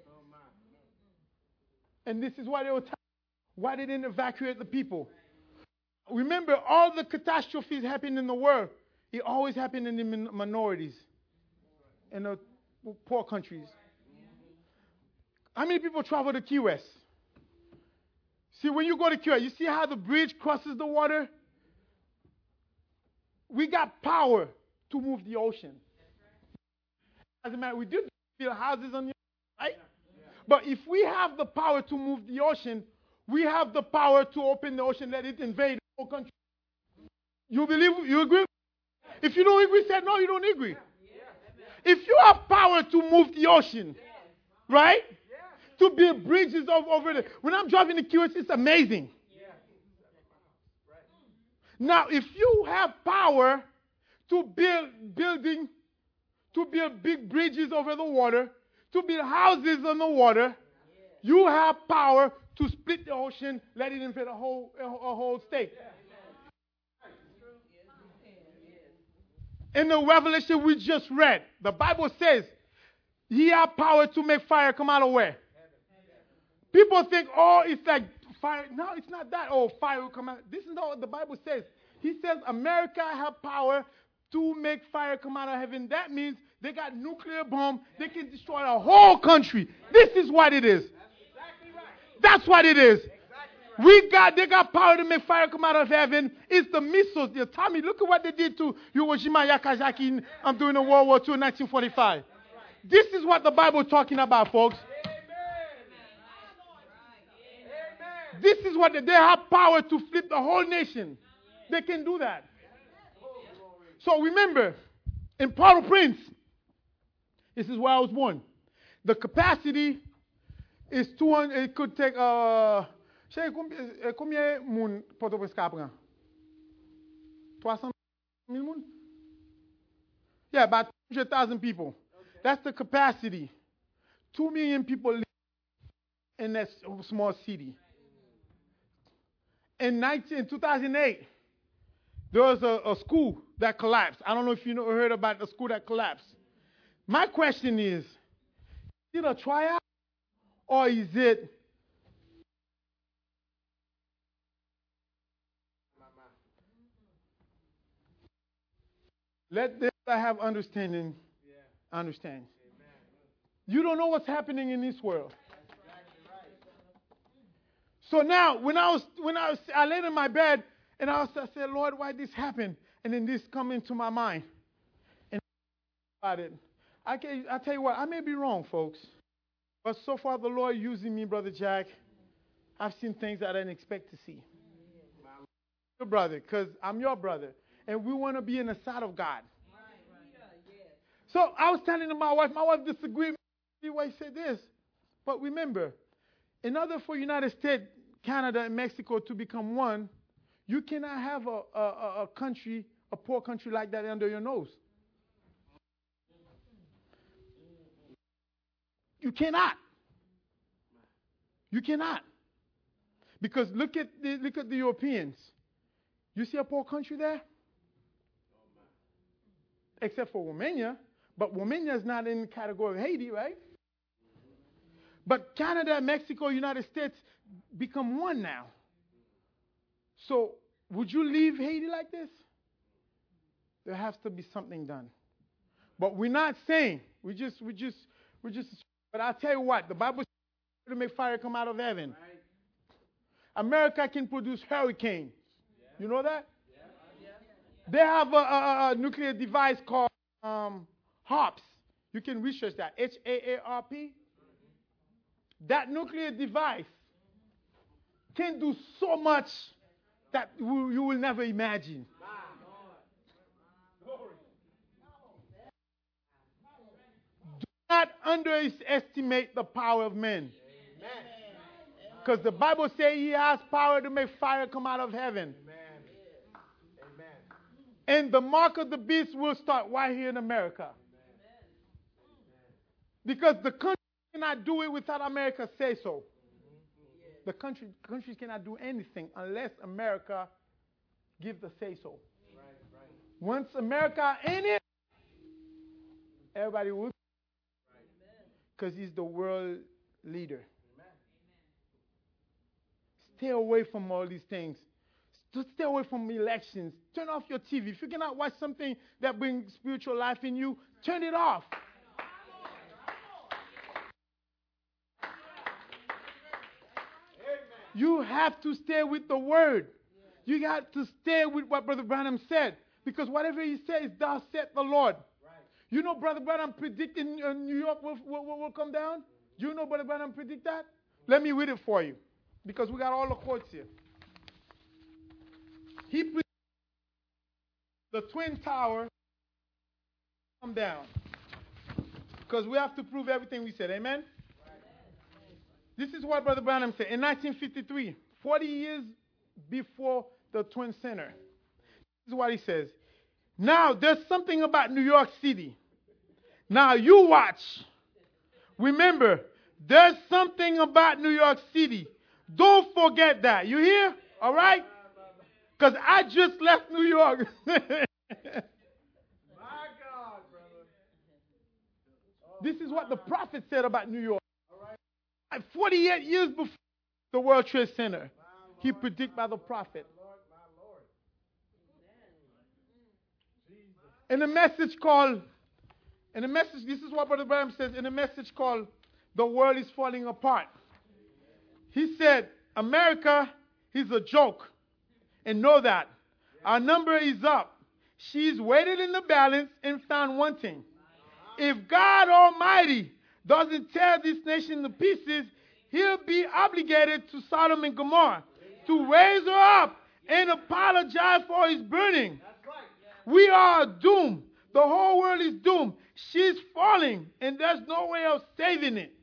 And this is why they were telling why they didn't evacuate the people. Remember, all the catastrophes happen in the world. It always happened in the min- minorities, in the poor countries. How many people travel to Key West? See, when you go to Key West, you see how the bridge crosses the water? We got power to move the ocean. Doesn't matter. We did build houses on the ocean, right? But if we have the power to move the ocean, we have the power to open the ocean, let it invade the whole country. You believe? You agree? If you don't agree, say no, you don't agree. If you have power to move the ocean, right? To build bridges over, over there. When I'm driving the Q S, it's amazing. Now, if you have power to build building, to build big bridges over the water, to build houses on the water, you have power to split the ocean, let it invade a whole, a, a whole state. In the Revelation we just read, the Bible says, he has power to make fire come out of where? People think, oh, it's like fire. No, it's not that. Oh, fire will come out. This is not what the Bible says. He says America has power to make fire come out of heaven. That means they got nuclear bomb. They can destroy a whole country. This is what it is. That's what it is. We got, they got power to make fire come out of heaven. It's the missiles. The Tommy, look at what they did to Hiroshima, Nagasaki um, during the World War Two in nineteen forty-five. This is what the Bible is talking about, folks. This is what they, they have power to flip the whole nation. They can do that. So remember, in Port-au-Prince, this is where I was born. The capacity is two hundred. It could take. Uh, combien moun Port-au-Prince ka prend? three hundred mille moun? Yeah, about two hundred thousand people. Okay. That's the capacity. Two million people live in that small city. In, nineteen, in two thousand eight, there was a, a school that collapsed. I don't know if you know, heard about the school that collapsed. My question is, is it a tryout or is it let them that have understanding understand. You don't know what's happening in this world. So now, when I was, when I was, I laid in my bed and I, was, I said, Lord, why did this happen? And then this come into my mind. And about it. I can, I tell you what, I may be wrong, folks. But so far, the Lord using me, Brother Jack, I've seen things that I didn't expect to see. Your brother, because I'm your brother. And we want to be in the side of God. So I was telling my wife, my wife disagreed with me why he said this. But remember, in order for United States, Canada, and Mexico to become one, you cannot have a, a, a country, a poor country like that under your nose. You cannot. You cannot. Because look at the, look at the Europeans. You see a poor country there? Except for Romania. But Romania is not in the category of Haiti, right? But Canada, Mexico, United States become one now. So would you leave Haiti like this? There has to be something done. But we're not saying, we just, we just, we just, but I'll tell you what, the Bible says to make fire come out of heaven. Right. America can produce hurricanes. Yeah. You know that? Yeah. Yeah. They have a, a, a nuclear device called um, HARPS. You can research that. H A A R P. That nuclear device can do so much that you will never imagine. Do not underestimate the power of men. Because the Bible says he has power to make fire come out of heaven. And the mark of the beast will start right here in America. Because the country cannot do it without America say so. The country countries cannot do anything unless America give the say so. Right, right. Once America in it, everybody will. Because he's the world leader. Stay away from all these things. Just stay away from elections. Turn off your T V. If you cannot watch something that brings spiritual life in you, turn it off. You have to stay with the word. You got to stay with what Brother Branham said. Because whatever he says, thou said the Lord. You know Brother Branham predicting uh, New York will, will, will come down? Do you know Brother Branham predict that? Let me read it for you. Because we got all the quotes here. He predicted the Twin Tower come down. Because we have to prove everything we said. Amen? This is what Brother Branham said. In nineteen fifty-three, forty years before the Twin Center. This is what he says. Now, there's something about New York City. Now, you watch. Remember, there's something about New York City. Don't forget that. You hear? All right? Because I just left New York. My God, brother. This is what the prophet said about New York. forty-eight years before the World Trade Center, he predicted by the prophet. In a message called, in a message, this is what Brother Branham says, in a message called The World is Falling Apart. He said, America is a joke. And know that. Our number is up. She's weighted in the balance and found wanting. If God Almighty doesn't tear this nation to pieces, he'll be obligated to Sodom and Gomorrah to raise her up and apologize for his burning. We are doomed. The whole world is doomed. She's falling, and there's no way of saving it.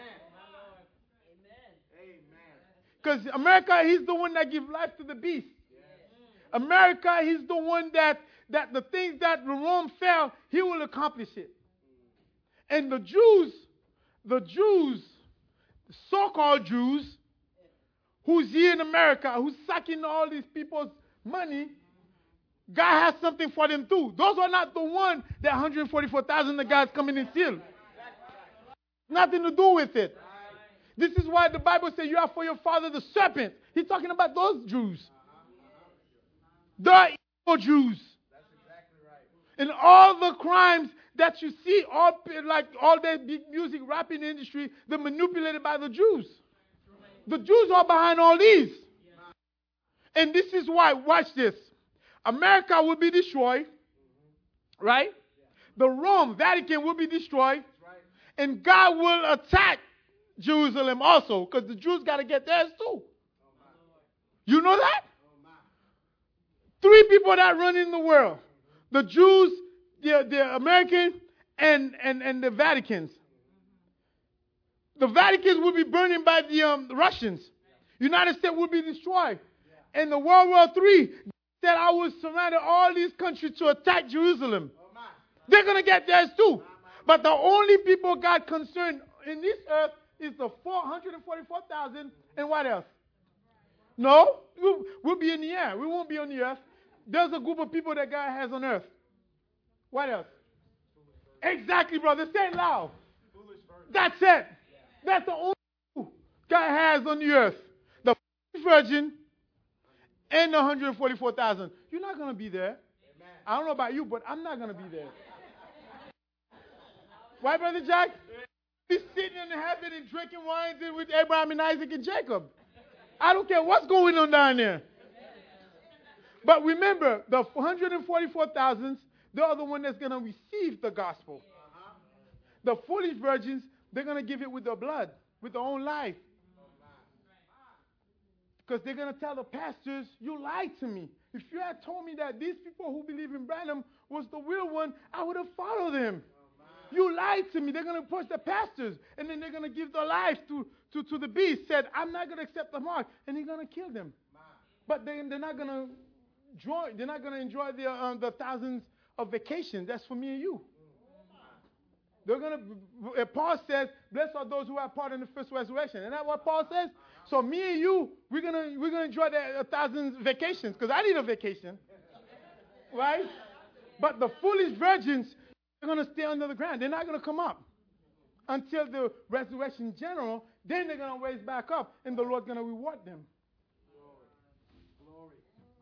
Because America, he's the one that gives life to the beast. America, he's the one that, that the things that Rome fell, he will accomplish it. And the Jews, the Jews, the so-called Jews, who's here in America, who's sucking all these people's money, God has something for them too. Those are not the one that one hundred forty-four thousand the guys coming and steal. Nothing to do with it. This is why the Bible says you are for your father the serpent. He's talking about those Jews. The evil Jews. That's exactly right. And all the crimes that you see, all like all that big music rapping industry, they're manipulated by the Jews. The Jews are behind all these. And this is why, watch this. America will be destroyed, right? The Rome, Vatican will be destroyed. And God will attack Jerusalem also, because the Jews got to get theirs too. You know that? Three people that run in the world. The Jews, the, the American, and, and, and the Vaticans. The Vaticans will be burning by the, um, the Russians. United States will be destroyed. And the World War Three said I will surround all these countries to attack Jerusalem. They're going to get theirs too. But the only people God concerned in this earth is the four hundred forty-four thousand and what else? No, we'll, we'll be in the air. We won't be on the earth. There's a group of people that God has on earth. What else? Exactly, brother. Say it loud. That's it. That's the only group God has on the earth. The virgin and the one hundred forty-four thousand. You're not going to be there. I don't know about you, but I'm not going to be there. Why, Brother Jack? He's sitting in heaven and drinking wine with Abraham and Isaac and Jacob. I don't care what's going on down there. But remember, the one hundred forty-four thousand, they're the one that's going to receive the gospel. The foolish virgins, they're going to give it with their blood, with their own life. Because they're going to tell the pastors, you lied to me. If you had told me that these people who believe in Branham was the real one, I would have followed them. You lied to me. They're going to push the pastors. And then they're going to give their life to, to, to the beast. Said, I'm not going to accept the mark. And he's going to kill them. But they, they're not going to enjoy, they're not going to enjoy the, um, the thousands of vacations. That's for me and you. They're going to, Paul says, blessed are those who are part in the first resurrection. Isn't that what Paul says? So me and you, we're going to we're gonna enjoy the a thousand vacations because I need a vacation. Right? But the foolish virgins, They're going to stay under the ground. They're not going to come up until the resurrection general. Then they're going to raise back up, and the Lord's going to reward them. Glory.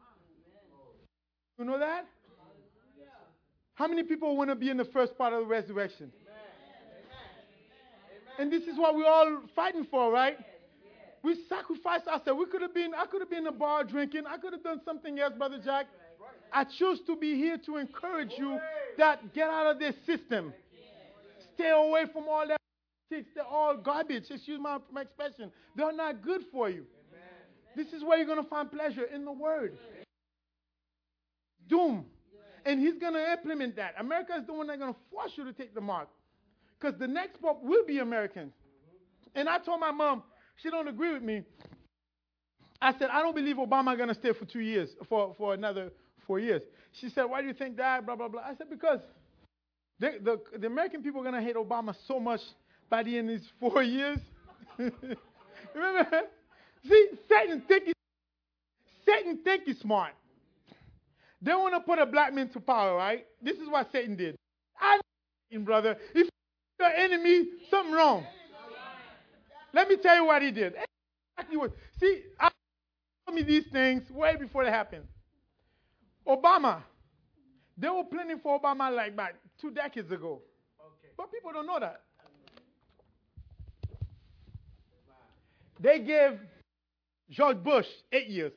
You know that? How many people want to be in the first part of the resurrection? And this is what we're all fighting for, right? We sacrificed ourselves. We could have been, I could have been in a bar drinking. I could have done something else, Brother Jack. I choose to be here to encourage you that get out of this system. Stay away from all that. They're all garbage. Excuse my, my expression. They're not good for you. This is where you're going to find pleasure in the Word. Doom. And he's going to implement that. America is the one that's going to force you to take the mark. Because the next pope will be American. And I told my mom, she don't agree with me. I said, I don't believe Obama going to stay for two years, for, for another four years. She said, why do you think that? Blah, blah, blah. I said, because they, the, the American people are going to hate Obama so much by the end of these four years. Remember? See, Satan think he's, Satan think he's smart. They want to put a black man to power, right? This is what Satan did. I know, brother, if your enemy, something wrong. Let me tell you what he did. See, I told me these things way before they happened. Obama, they were planning for Obama like about two decades ago. Okay. But people don't know that. They gave George Bush eight years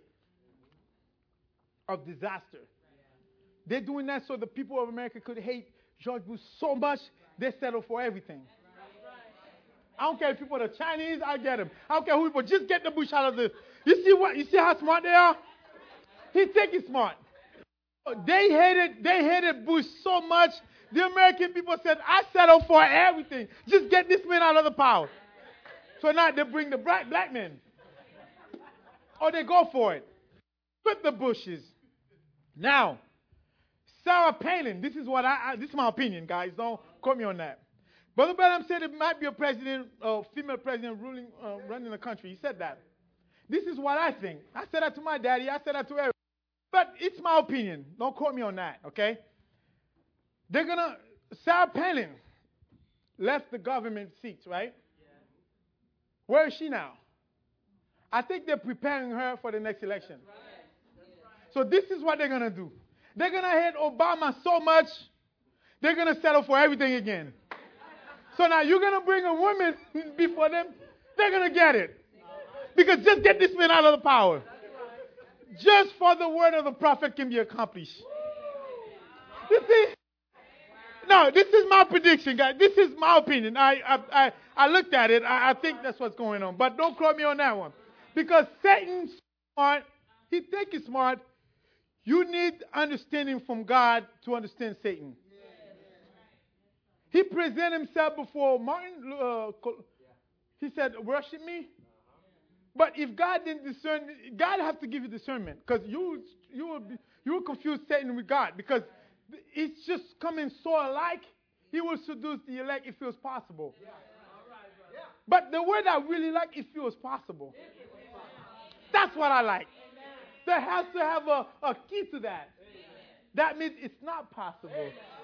of disaster. They're doing that so the people of America could hate George Bush so much, they settle for everything. I don't care if people are Chinese, I get them. I don't care who people, just get the Bush out of this. You see what? You see how smart they are? He think he's smart. They hated, they hated Bush so much, the American people said, I settle for everything. Just get this man out of the power. So now they bring the black, black men. Or they go for it. Flip the Bushes. Now, Sarah Palin, this is what I, I this is my opinion, guys. Don't quote me on that. Brother Branham said it might be a president, a female president ruling, uh, running the country. He said that. This is what I think. I said that to my daddy. I said that to everyone. But it's my opinion. Don't quote me on that, okay? They're going to, Sarah Palin left the government seats, right? Yeah. Where is she now? I think they're preparing her for the next election. That's right. That's right. So this is what they're going to do. They're going to hate Obama so much, they're going to settle for everything again. So now you're going to bring a woman before them, they're going to get it. Because just get this man out of the power. Just for the word of the prophet can be accomplished. You see? No, this is my prediction, guys. This is my opinion. I I, I, I looked at it. I, I think that's what's going on. But don't quote me on that one. Because Satan's smart. He thinks he's smart. You need understanding from God to understand Satan. He presented himself before Martin. Uh, he said, worship me. But if God didn't discern, God has to give you discernment. Because you, you, will be, you will confuse Satan with God. Because it's just coming so alike, he will seduce the elect if it was possible. But the word I really like, if it was possible. That's what I like. There has to have a, a key to that. That means it's not possible.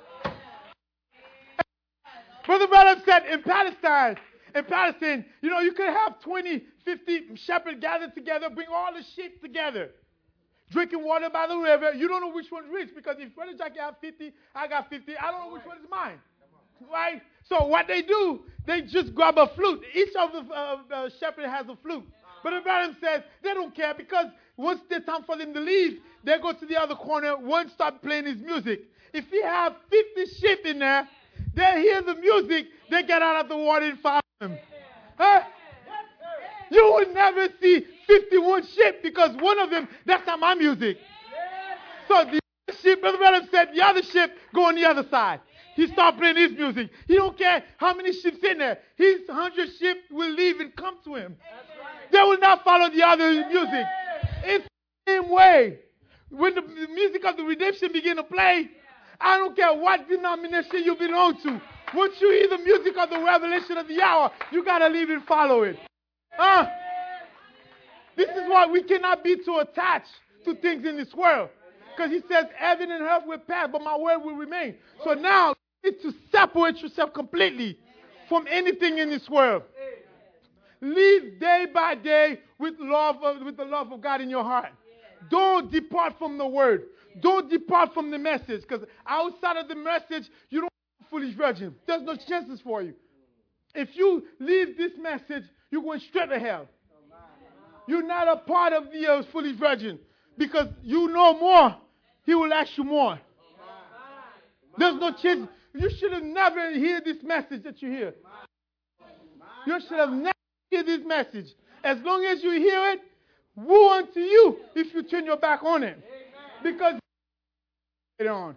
Brother Branham said in Palestine, in Palestine, you know, you could have twenty, fifty shepherds gathered together, bring all the sheep together, drinking water by the river. You don't know which one's which, because if Brother Jackie have fifty, I got fifty. I don't know which one is mine. Right? So what they do, they just grab a flute. Each of the, uh, the shepherd has a flute. But the Branham says they don't care, because once it's time for them to leave, they go to the other corner, one start playing his music. If he have fifty sheep in there, they hear the music, they get out of the water and follow him. Huh? You will never see fifty-one sheep, because one of them, that's not my music. So the other sheep, Brother Branham said, the other sheep go on the other side. He start playing his music. He don't care how many sheep's in there. His hundred sheep will leave and come to him. They will not follow the other music. It's the same way. When the music of the redemption begin to play, I don't care what denomination you belong to. Once you hear the music of the revelation of the hour, you got to leave and follow it. Huh? This is why we cannot be too attached to things in this world. Because he says, heaven and earth will pass, but my word will remain. So now, need to separate yourself completely from anything in this world. Live day by day with love, of, with the love of God in your heart. Don't depart from the word. Don't depart from the message, because outside of the message, you don't have a foolish virgin. There's no chances for you. If you leave this message, you're going straight to hell. You're not a part of the uh, foolish virgin, because you know more. He will ask you more. There's no chance. You should have never heard this message that you hear. You should have never heard this message. As long as you hear it, woe unto you if you turn your back on it. Because it on.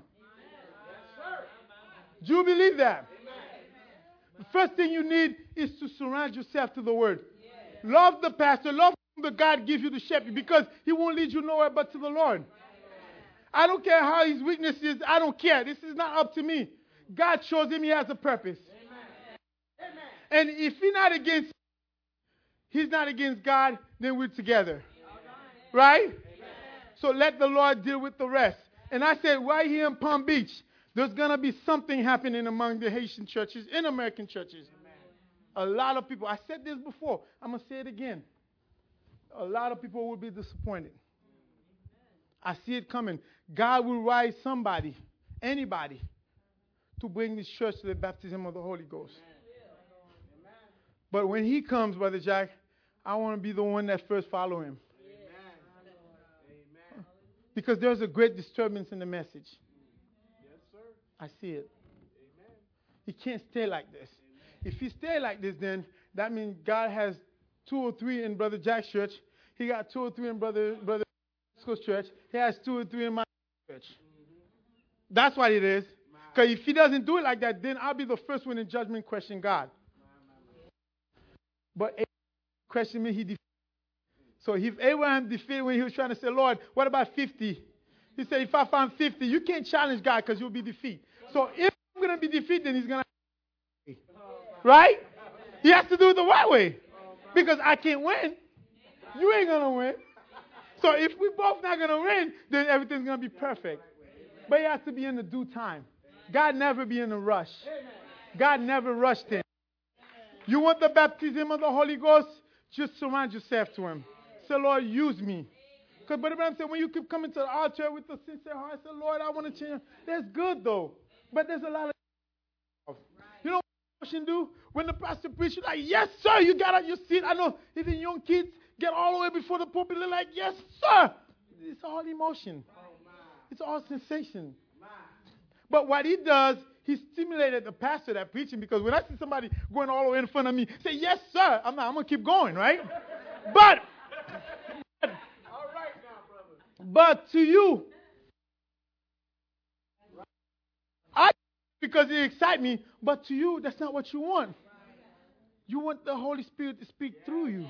Do you believe that? The first thing you need is to surround yourself to the word. Love the pastor. Love the God gives you the shepherd, because he won't lead you nowhere but to the Lord. I don't care how his weakness is. I don't care. This is not up to me. God shows him he has a purpose. Amen. And if he's not against, he's not against God, then we're together. Right? Amen. So let the Lord deal with the rest. And I said, right here in Palm Beach, there's going to be something happening among the Haitian churches and American churches. Amen. A lot of people, I said this before, I'm going to say it again. A lot of people will be disappointed. I see it coming. God will rise somebody, anybody, to bring this church to the baptism of the Holy Ghost. Amen. But when he comes, Brother Jack, I want to be the one that first follow him. Amen. Because there's a great disturbance in the message. Yes, sir. I see it. Amen. He can't stay like this. Amen. If he stay like this, then that means God has two or three in Brother Jack's church. He got two or three in Brother Brother church. He has two or three in my church. Mm-hmm. That's what it is. Because if he doesn't do it like that, then I'll be the first one in judgment question God. But Abraham questioned me, he defeated. So if Abraham defeated when he was trying to say, Lord, what about fifty? He said, if I find fifty, you can't challenge God because you'll be defeated. So if I'm going to be defeated, then he's going to. Right? He has to do it the right way. Because I can't win. You ain't going to win. So if we both not going to win, then everything's going to be perfect. But it has to be in the due time. God never be in a rush. God never rushed him. You want the baptism of the Holy Ghost? Just surround yourself to him. Say, Lord, use me. Because Brother Branham said, when you keep coming to the altar with a sincere heart, say, Lord, I want to change. That's good, though. But there's a lot of... You know what motion do? When the pastor preaches, you're like, yes, sir, you got out your seat. I know even young kids get all the way before the pulpit. They're like, yes, sir. It's all emotion. It's all sensation. But what he does, he stimulated the pastor that preaching, because when I see somebody going all the way in front of me, say, yes, sir, I'm not, I'm going to keep going, right? but, but, all right now, brother. But to you, I, because it excites me, but to you, that's not what you want. You want the Holy Spirit to speak through you.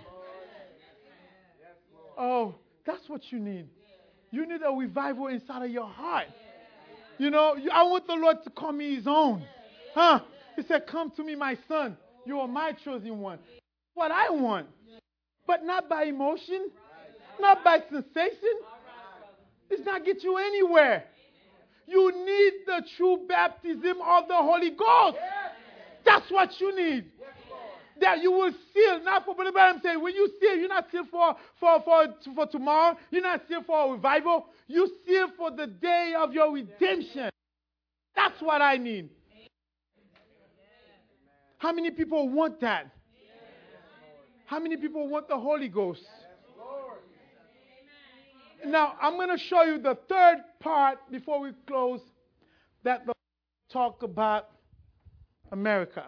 Oh, that's what you need. You need a revival inside of your heart. You know, I want the Lord to call me his own. Huh? He said, come to me, my son. You are my chosen one. What I want. But not by emotion. Not by sensation. It's not get you anywhere. You need the true baptism of the Holy Ghost. That's what you need. That you will seal, not for, but I'm saying, when you seal, you're not seal for, for, for, for tomorrow. You're not seal for a revival. You seal for the day of your redemption. That's what I need. How many people want that? How many people want the Holy Ghost? Now, I'm going to show you the third part before we close, that the talk about America.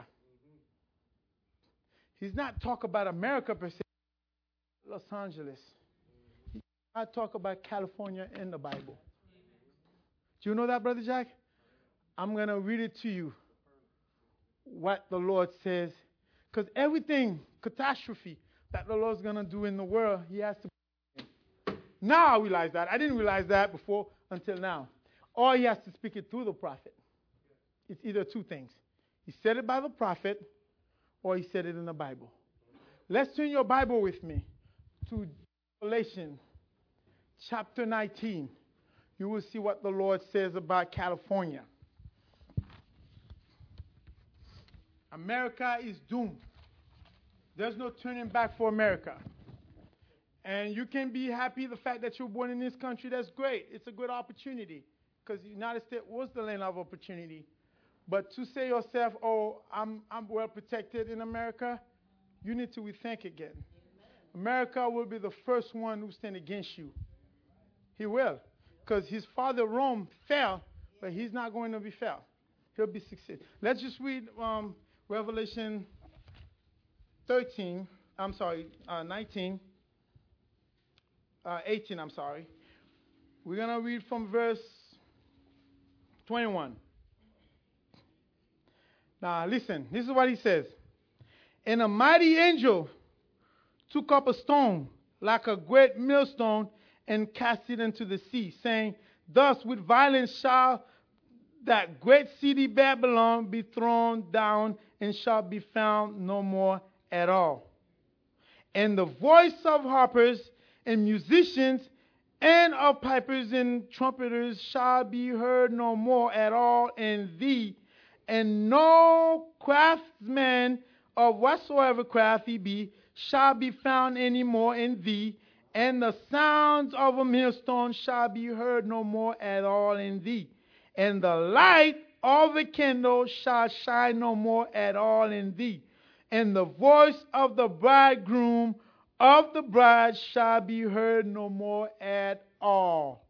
He's not talk about America per se, Los Angeles. He's not talk about California in the Bible. Do you know that, Brother Jack? I'm going to read it to you, what the Lord says. Because everything, catastrophe, that the Lord's going to do in the world, he has to. Now I realize that. I didn't realize that before until now. Or he has to speak it through the prophet. It's either two things. He said it by the prophet, or he said it in the Bible. Let's turn your Bible with me to Revelation chapter nineteen. You will see what the Lord says about California. America is doomed. There's no turning back for America. And you can be happy the fact that you're born in this country. That's great. It's a good opportunity because the United States was the land of opportunity. But to say yourself, oh, I'm, I'm well protected in America, you need to rethink again. America will be the first one who stand against you. He will. Because his father Rome fell, but he's not going to be fell. He'll be succeed. Let's just read um, Revelation thirteen. I'm sorry, uh, nineteen. Uh, eighteen, I'm sorry. We're going to read from verse twenty-one. Now, listen. This is what he says. And a mighty angel took up a stone like a great millstone and cast it into the sea, saying, thus with violence shall that great city Babylon be thrown down and shall be found no more at all. And the voice of harpers and musicians and of pipers and trumpeters shall be heard no more at all in thee, and no craftsman of whatsoever craft he be shall be found any more in thee, and the sounds of a millstone shall be heard no more at all in thee, and the light of a candle shall shine no more at all in thee, and the voice of the bridegroom of the bride shall be heard no more at all.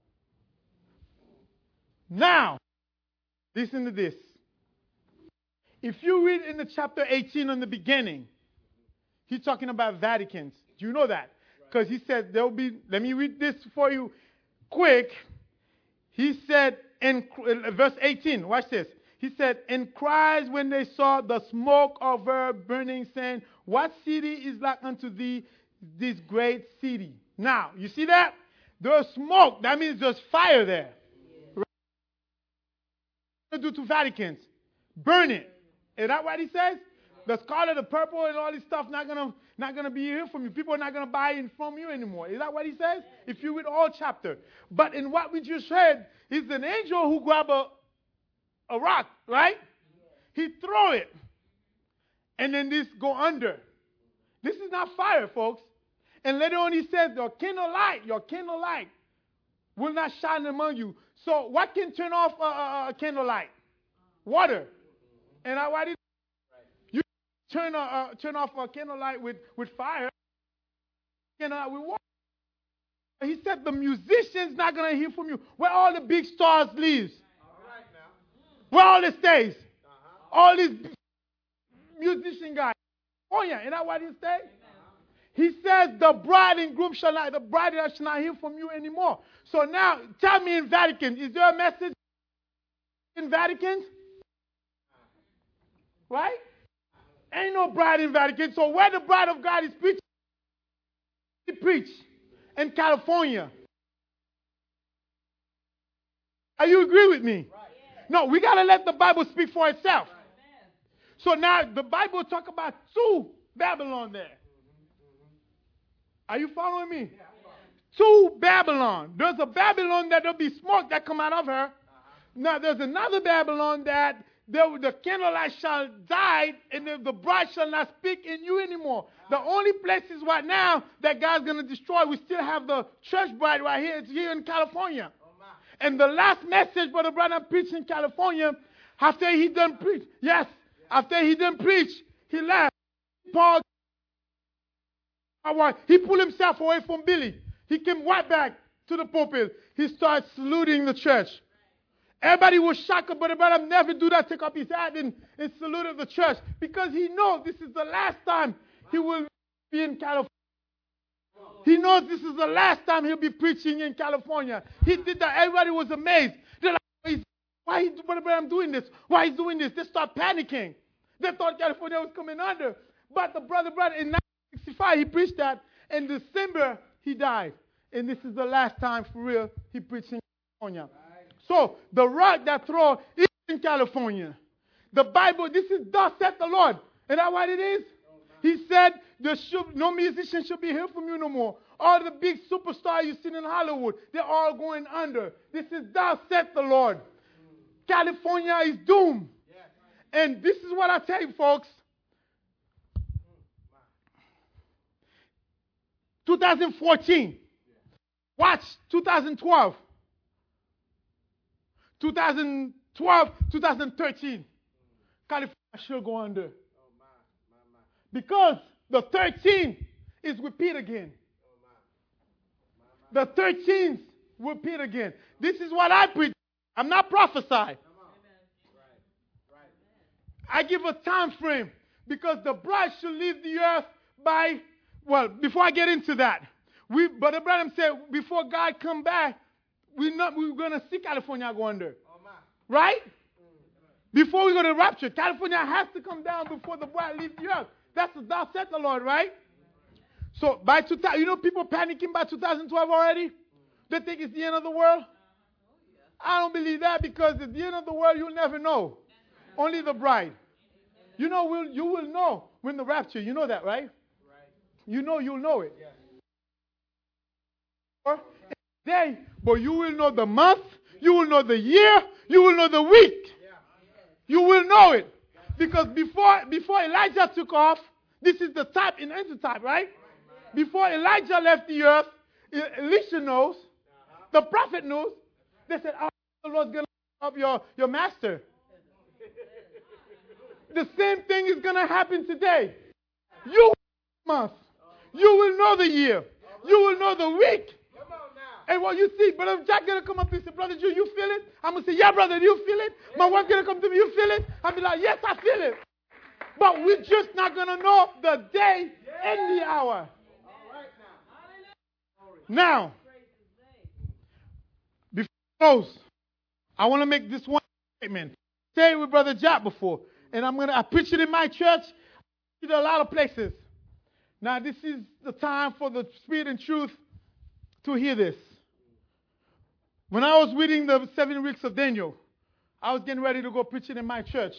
Now, listen to this. If you read in the chapter eighteen in the beginning, he's talking about Vaticans. Do you know that? Because he said there will be, let me read this for you quick. He said in verse eighteen, watch this. He said, and cries when they saw the smoke of her burning, saying, what city is like unto thee, this great city? Now, you see that? There's smoke. That means there's fire there. Right? What do to Vaticans? Burn it. Is that what he says? The scarlet, the purple, and all this stuff not gonna not gonna be here from you. People are not gonna buy it from you anymore. Is that what he says? If you read all chapter. But in what we just read, is an angel who grab a a rock, right? He throw it, and then this go under. This is not fire, folks. And later on, he says, "Your candle light, your candle light, will not shine among you." So, what can turn off a, a, a candle light? Water. And I, why did you turn a, uh, turn off a candlelight with, with fire? Candlelight with water. He said the musician's not going to hear from you. Where all the big stars leaves? All right now. Where all this stays? Uh-huh. All these musician guys. Oh yeah, isn't that what he said? He says the bride and groom shall not, the bride shall not hear from you anymore. So now, tell me in Vatican, is there a message in Vatican? Right? Ain't no bride in Vatican. So where the bride of God is preaching, he preach in California. Are you agree with me? Right. No, we got to let the Bible speak for itself. Right. So now the Bible talk about two Babylon there. Are you following me? Yeah. Two Babylon. There's a Babylon that there'll be smoke that come out of her. Uh-huh. Now there's another Babylon that The, the candlelight shall die, and the, the bride shall not speak in you anymore. The only places right now that God's going to destroy, we still have the church bride right here. It's here in California. And the last message Brother Branham preached in California, after he done preach, yes, after he done preach, he left. Paul, he pulled himself away from Billy. He came right back to the pulpit. He started saluting the church. Everybody was shocked, but Branham never do that, take up his hat and, and salute the church, because he knows this is the last time he will be in California. He knows this is the last time he'll be preaching in California. He did that. Everybody was amazed. They're like, why is Brother Branham doing this? Why he's doing this? They start panicking. They thought California was coming under. But the Brother Branham, in nineteen sixty-five, he preached that. In December, he died. And this is the last time, for real, he preached in California. So, the rock that throw is in California. The Bible, this is thus saith the Lord. Is that what it is? He said, there should, no musician should be here from you no more. All the big superstars you see in Hollywood, they're all going under. This is thus saith the Lord. California is doomed. And this is what I tell you, folks. twenty fourteen. Watch twenty twelve. twenty twelve, twenty thirteen. California should go under. Because the thirteen is repeat again. The thirteenth repeat again. This is what I preach. I'm not prophesying. I give a time frame because the bride should leave the earth by, well, before I get into that, we, Brother Branham said before God come back, we not, we're going to see California go under. Right? Before we go to rapture, California has to come down before the bride leaves the earth. That's what thou said the Lord, right? So by two thousand, you know people panicking by two thousand twelve already? They think it's the end of the world? I don't believe that because at the end of the world, you'll never know. Only the bride. You know, we'll, you will know when the rapture. You know that, right? You know you'll know it. Day, but you will know the month. You will know the year. You will know the week. You will know it. Because before, before Elijah took off, this is the type in antitype, right? Before Elijah left the earth, Elisha knows. The prophet knows. They said, oh, the Lord's going to up your, your master. The same thing is going to happen today. You will know the month. You will know the year. You will know the week. And what you see, Brother Jack going to come up and say, Brother Joe, you feel it? I'm going to say, yeah, brother, do you feel it? My wife going to come to me, you feel it? I'll be like, yes, I feel it. But we're just not going to know the day and the hour. Now, before I close, I want to make this one statement. Stayed with Brother Jack before. And I'm gonna I preach it in my church. I preach it in a lot of places. Now this is the time for the Spirit and Truth to hear this. When I was reading the seven weeks of Daniel, I was getting ready to go preach it in my church.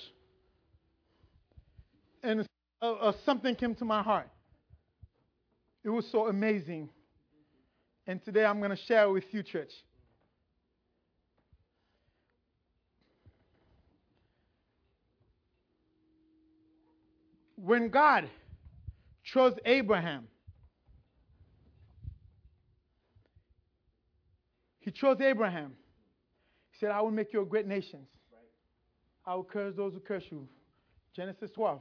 And uh, uh, something came to my heart. It was so amazing. And today I'm going to share it with you, church. When God chose Abraham, He chose Abraham. He said, I will make you a great nation. I will curse those who curse you. Genesis twelve.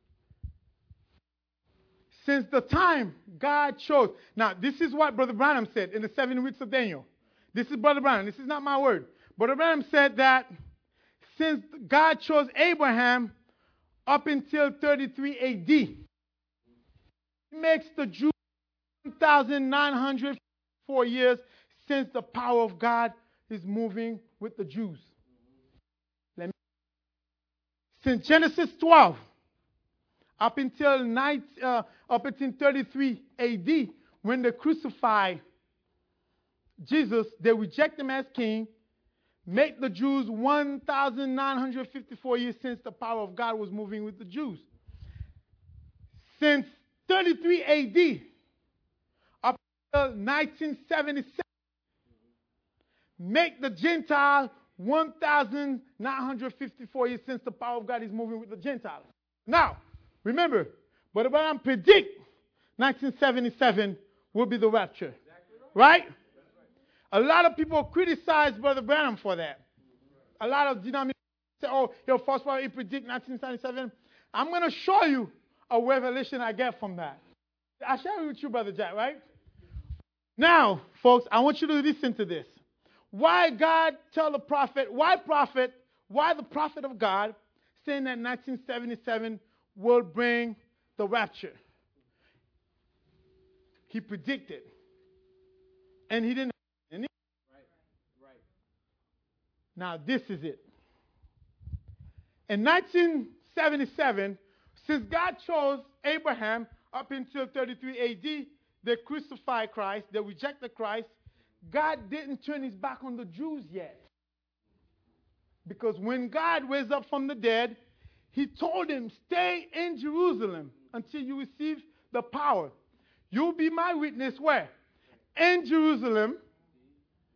Since the time God chose. Now, this is what Brother Branham said in the seven weeks of Daniel. This is Brother Branham. This is not my word. Brother Branham said that since God chose Abraham up until thirty-three A D, He makes the Jews one thousand nine hundred four years since the power of God is moving with the Jews. Let me, since Genesis twelve, up until night, uh, up until thirty-three A D, when they crucify Jesus, they reject him as king, make the Jews one thousand nine hundred fifty-four years since the power of God was moving with the Jews. Since thirty-three A D, up until nineteen seventy-seven, make the Gentile one thousand nine hundred fifty-four years since the power of God is moving with the Gentiles. Now, remember, but if I predict nineteen seventy-seven will be the rapture. Right? A lot of people criticize Brother Branham for that. A lot of denominations say, oh, he'll false prophet, he predict nineteen seventy-seven. I'm going to show you a revelation I get from that. I share it with you, Brother Jack, right? Now, folks, I want you to listen to this. Why God tell the prophet, why prophet, why the prophet of God saying that nineteen seventy-seven will bring the rapture? He predicted. And he didn't. Right, right. Now, this is it. In nineteen seventy-seven, since God chose Abraham up until thirty-three A D, they crucified Christ, they rejected Christ. God didn't turn his back on the Jews yet. Because when God raised up from the dead, he told him, stay in Jerusalem until you receive the power. You'll be my witness where? In Jerusalem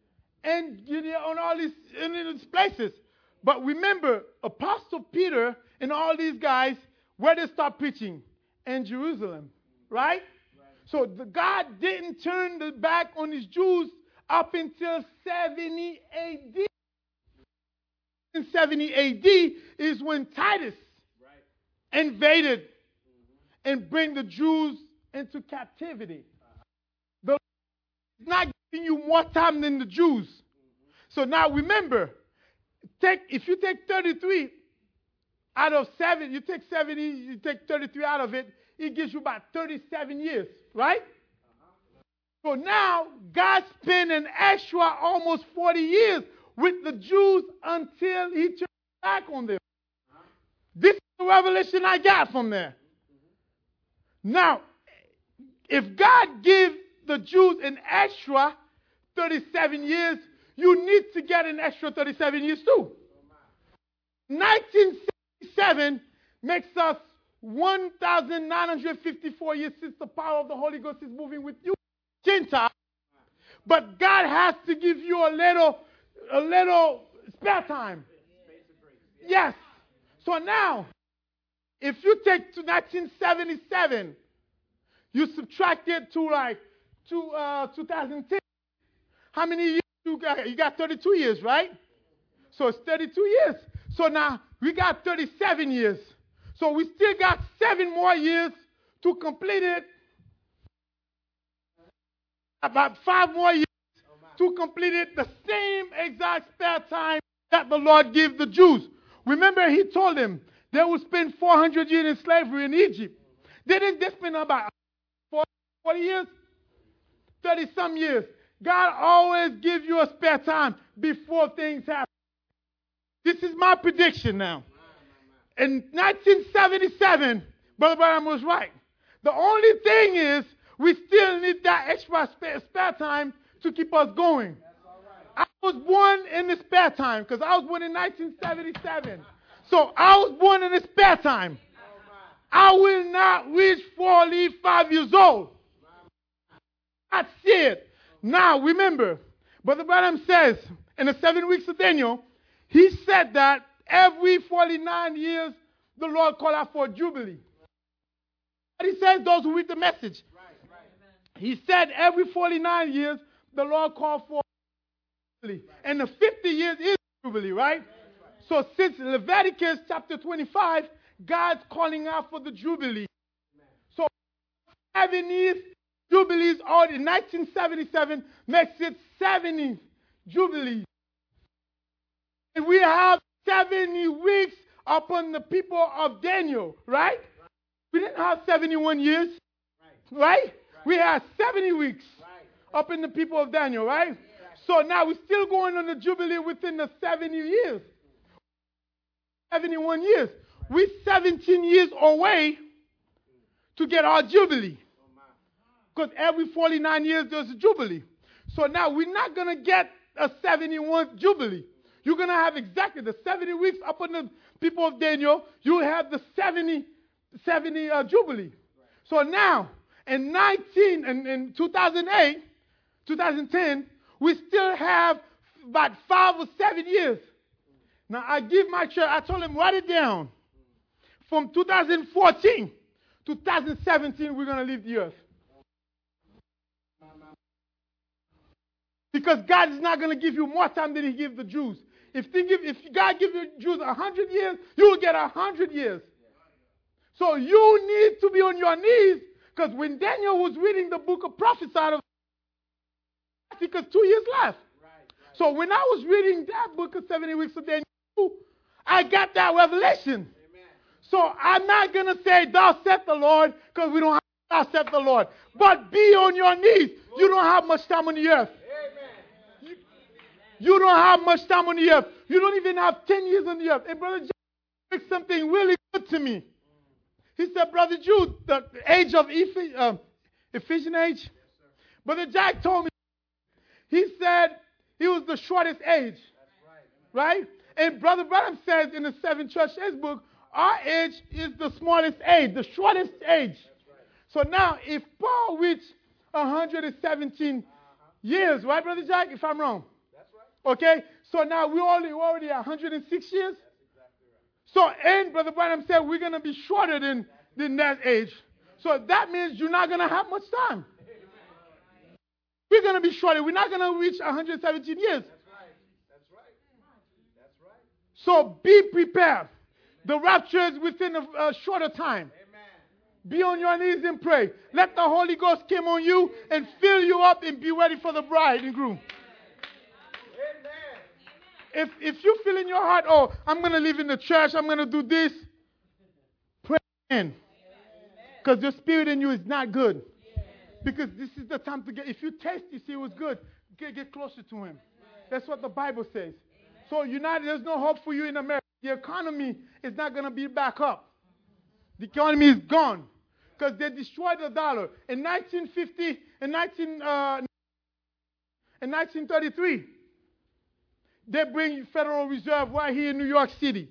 and you know, on all these, in these places. But remember, Apostle Peter and all these guys, where they start preaching? In Jerusalem, right? So the God didn't turn the back on his Jews up until seventy A D. In seventy A D is when Titus right. invaded mm-hmm. and bring the Jews into captivity. The Lord is not giving you more time than the Jews. Mm-hmm. So now remember, take if you take thirty-three out of seven, you take seventy, you take thirty-three out of it, it gives you about thirty-seven years, right? Uh-huh. So now God spent an extra almost forty years with the Jews until he turned back on them. Uh-huh. This is the revelation I got from there. Mm-hmm. Now, if God gives the Jews an extra thirty-seven years, you need to get an extra thirty-seven years too. nineteen seventy-seven makes us one thousand nine hundred fifty-four years since the power of the Holy Ghost is moving with you, Gentile. But God has to give you a little, a little spare time. Yes. So now, if you take to nineteen seventy-seven, you subtract it to like to uh, two thousand ten. How many years you got? You got thirty-two years, right? So it's thirty-two years. So now we got thirty-seven years. So we still got seven more years to complete it. About five more years to complete it. The same exact spare time that the Lord gave the Jews. Remember, he told them they would spend four hundred years in slavery in Egypt. Didn't they spend about forty years? thirty-some years. God always gives you a spare time before things happen. This is my prediction now. In nineteen seventy-seven, Brother Branham was right. The only thing is we still need that extra spare, spare time to keep us going. I was born in the spare time because I was born in nineteen seventy-seven. So I was born in the spare time. I will not reach forty-five years old. That's it. Now, remember, Brother Branham says in the seven weeks of Daniel, he said that every forty-nine years, the Lord called out for a jubilee. But he says those who read the message. Right, right. He said every forty-nine years, the Lord called for a jubilee. And the fifty years is jubilee, right? So since Leviticus chapter twenty-five, God's calling out for the jubilee. So seven years, jubilees, all in nineteen seventy-seven makes it seventy jubilees. And we have seventy weeks upon the people of Daniel, right? right? We didn't have seventy-one years, right? right? right. We had seventy weeks right. up in the people of Daniel, right? right? So now we're still going on the Jubilee within the seventy years. seventy-one years. Right. We're seventeen years away to get our Jubilee. Because every forty-nine years there's a Jubilee. So now we're not going to get a seventy-one Jubilee. You're going to have exactly the seventy weeks up on the people of Daniel. You have the seventy, seventy uh, Jubilee. Right. So now, in nineteen and in two thousand eight, two thousand ten, we still have about five or seven years. Now, I give my church, I told them, write it down. From two thousand fourteen to two thousand seventeen, we're going to leave the earth. Because God is not going to give you more time than he gave the Jews. If, they give, if God gives the Jews one hundred years, you will get one hundred years. So you need to be on your knees, because when Daniel was reading the book of prophets out of, because two years left. Right, right. So when I was reading that book of seventy weeks of Daniel, I got that revelation. Amen. So I'm not going to say, thou saith the Lord, because we don't have thou saith the Lord. But be on your knees. You don't have much time on the earth. You, you don't have much time on the earth. You don't even have ten years on the earth. And Brother John said something really good to me. He said, Brother Jude, the age of Ephes- uh, Ephesian age. Yes, Brother Jack told me, he said he was the shortest age. Right. right? And Brother Branham says in the Seven Church Age book, our age is the smallest age, the shortest age. Right. So now, if Paul reached one hundred seventeen uh-huh. years, right, Brother Jack, if I'm wrong? That's right. Okay? So now we're already, we're already one hundred six years. That's exactly right. So, and Brother Branham said we're going to be shorter than, than that age. So that means you're not going to have much time. We're going to be shorter. We're not going to reach one hundred seventeen years. That's right. That's right. That's right. So be prepared. The rapture is within a, a shorter time. Be on your knees and pray. Let the Holy Ghost come on you and fill you up and be ready for the bride and groom. If if you feel in your heart, oh, I'm going to live in the church, I'm going to do this, pray in. Because the spirit in you is not good. Because this is the time to get, if you taste, you see it was good, get, get closer to him. That's what the Bible says. So United, there's no hope for you in America. The economy is not going to be back up. The economy is gone. Because they destroyed the dollar. In nineteen fifty, in, nineteen, uh, in nineteen thirty-three, they bring Federal Reserve right here in New York City.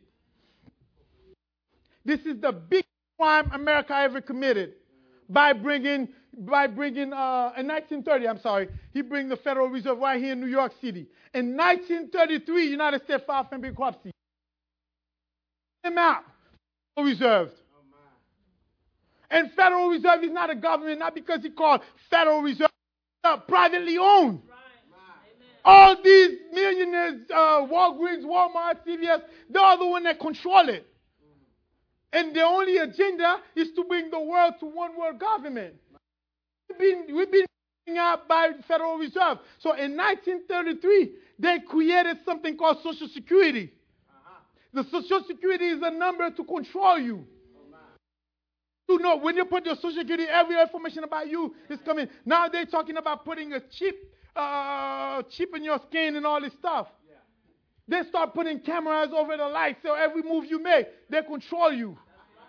This is the biggest crime America ever committed by bringing, by bringing uh, in nineteen thirty, I'm sorry, he bring the Federal Reserve right here in New York City. In nineteen thirty-three, United States filed for bankruptcy. Him out. Federal Reserve. And Federal Reserve is not a government, not because he called Federal Reserve, uh, privately owned. Right. All these millionaires, uh, Walgreens, Walmart, C V S, they're the one that control it. And their only agenda is to bring the world to one world government. We've been, we've been out by Federal Reserve. So in nineteen thirty-three, they created something called Social Security. Uh-huh. The Social Security is a number to control you. You know, when you put your Social Security, every information about you is coming. Now they're talking about putting a chip, uh, chip in your skin and all this stuff. Yeah. They start putting cameras over the lights, so every move you make, they control you.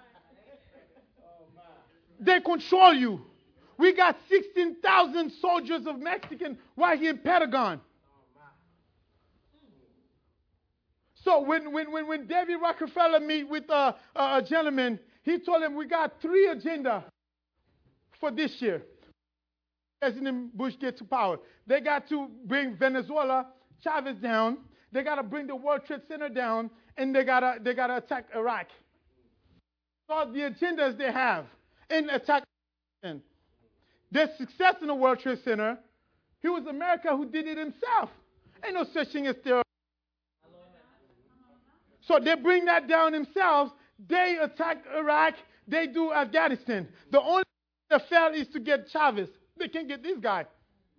They control you. We got sixteen thousand soldiers of Mexican right here in Pentagon. So when when when, when David Rockefeller meet with uh, a gentleman, he told him we got three agenda for this year. President Bush get to power. They got to bring Venezuela, Chavez down. They got to bring the World Trade Center down, and they got to they got to attack Iraq. All the agendas they have in attack. Their success in the World Trade Center, it was America who did it himself. Ain't no such thing as terror. So they bring that down themselves. They attack Iraq. They do Afghanistan. The only thing that failed is to get Chavez. They can't get this guy.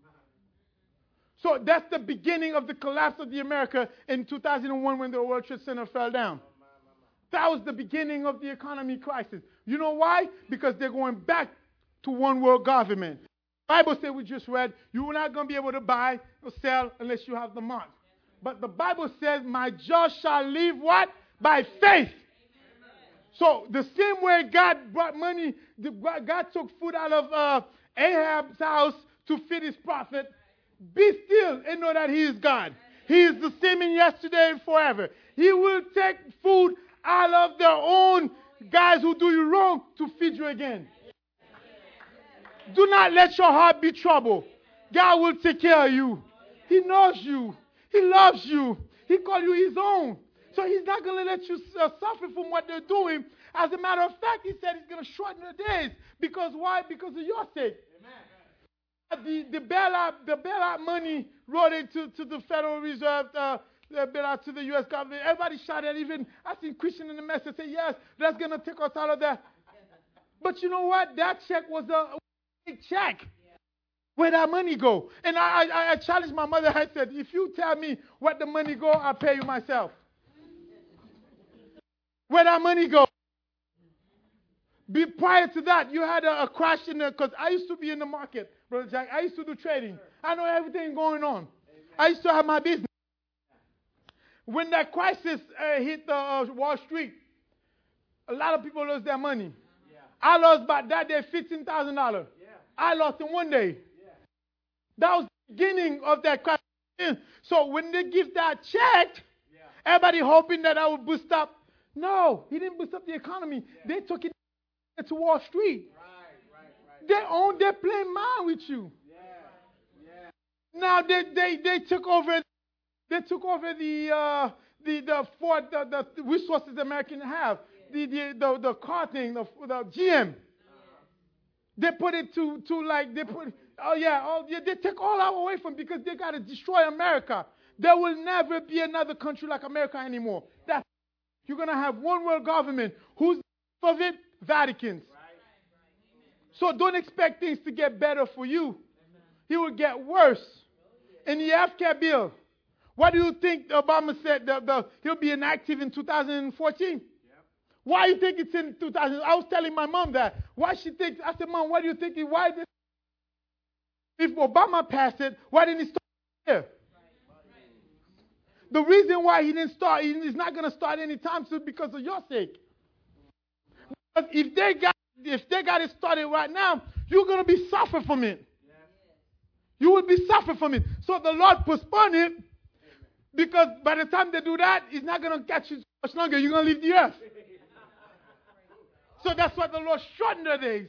So that's the beginning of the collapse of the America in two thousand one when the World Trade Center fell down. That was the beginning of the economy crisis. You know why? Because they're going back to one world government. The Bible said we just read, you're not going to be able to buy or sell unless you have the mark. But the Bible says, my just shall live what? By faith. So the same way God brought money, God took food out of uh, Ahab's house to feed his prophet. Be still and know that he is God. He is the same in yesterday and forever. He will take food out of their own guys who do you wrong to feed you again. Do not let your heart be troubled. God will take care of you. He knows you. He loves you. He called you his own. So he's not going to let you uh, suffer from what they're doing. As a matter of fact, he said he's going to shorten the days. Because why? Because of your sake. Amen. The, the bailout, the bailout money rolled into to the Federal Reserve, uh, the bailout to the U S government. Everybody shouted. Even I seen Christian in the message say, yes, that's going to take us out of that. But you know what? That check was a big check. Where that money go? And I, I, I challenged my mother. I said, if you tell me where the money go, I'll pay you myself. Where that money go? Be, prior to that, you had a, a crash in there, because I used to be in the market, Brother Jack. I used to do trading. I know everything going on. Amen. I used to have my business. When that crisis uh, hit the, uh, Wall Street, a lot of people lost their money. Yeah. I lost by that day fifteen thousand dollars. Yeah. I lost in one day. Yeah. That was the beginning of that crisis. So when they give that check, yeah. everybody hoping that I would boost up. No, he didn't boost up the economy. Yeah. They took it to Wall Street. Right, right, right. They own, they're playing mind with you. Yeah, yeah. Now they, they, they took over they took over the uh, the the Ford, the, the resources Americans have, the the the, the car thing, the, the G M. They put it to to like they put oh yeah, oh yeah, they take all our away from because they got to destroy America. There will never be another country like America anymore. That's you're gonna have one world government. Who's of it? Vaticans. So don't expect things to get better for you. It will get worse. In the healthcare bill, what do you think Obama said the, the, he'll be inactive in two thousand fourteen? Yep. Why do you think it's in two thousand? I was telling my mom that. Why she thinks? I said, Mom, why do you think? It, why this? If Obama passed it, why didn't he start here? The reason why he didn't start, he's not going to start anytime soon because of your sake. But if they got, if they got it started right now, you're going to be suffering from it. You will be suffering from it. So the Lord postponed it because by the time they do that, it's not going to catch you so much longer. You're going to leave the earth. So that's why the Lord shortened the days.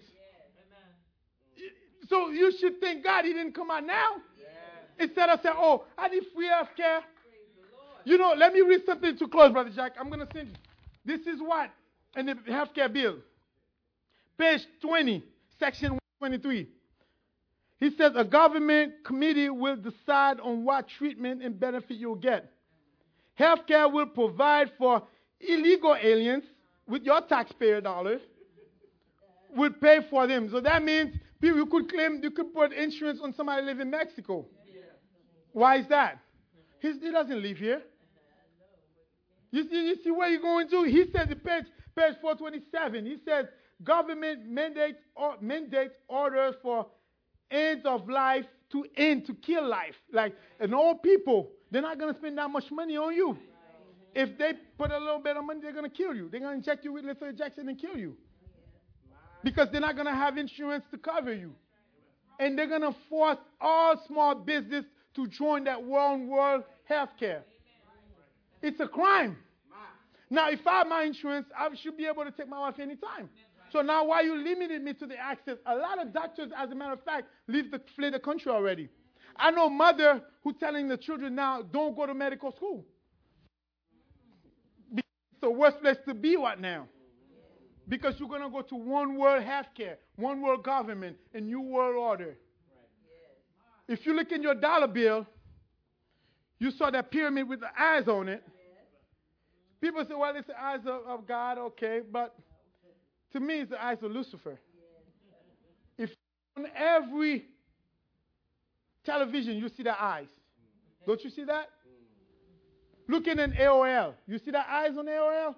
So you should thank God he didn't come out now. Instead of saying, oh, I need free health care. You know, let me read something to close, Brother Jack. I'm going to send you. This is what in the healthcare bill. Page twenty, section one twenty-three. He says a government committee will decide on what treatment and benefit you'll get. Healthcare will provide for illegal aliens with your taxpayer dollars. Will pay for them. So that means people you could claim, you could put insurance on somebody living in Mexico. Why is that? He's, he doesn't live here. You see, you see where you're going to? He says in page, page four twenty-seven, he says government mandate or mandate orders for end of life to end, to kill life. Like, and all people, they're not going to spend that much money on you. If they put a little bit of money, they're going to kill you. They're going to inject you with lethal injection and kill you. Because they're not going to have insurance to cover you. And they're going to force all small business to join that one world health care. It's a crime. Now, if I have my insurance, I should be able to take my wife anytime. So now why you limited me to the access? A lot of doctors, as a matter of fact, leave the, flee the country already. I know mother who telling the children now, don't go to medical school. It's the worst place to be right now. Because you're going to go to one world healthcare, one world government, a new world order. If you look in your dollar bill, you saw that pyramid with the eyes on it. People say, well, it's the eyes of, of God, okay, but to me, it's the eyes of Lucifer. If on every television, you see the eyes. Don't you see that? Looking at A O L, you see the eyes on A O L?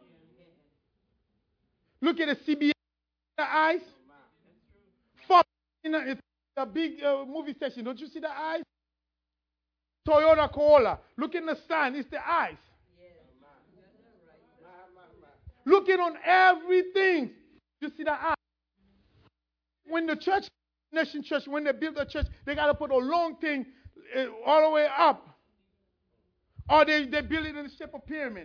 Look at the C B S, the eyes. Fox, it's a big uh, movie station. Don't you see the eyes? Toyota Corolla. Look in the sign. It's the eyes. Looking on everything. You see the eyes. When the church, Nation Church, when they build the church, they got to put a long thing uh, all the way up. Or they, they build it in the shape of pyramid.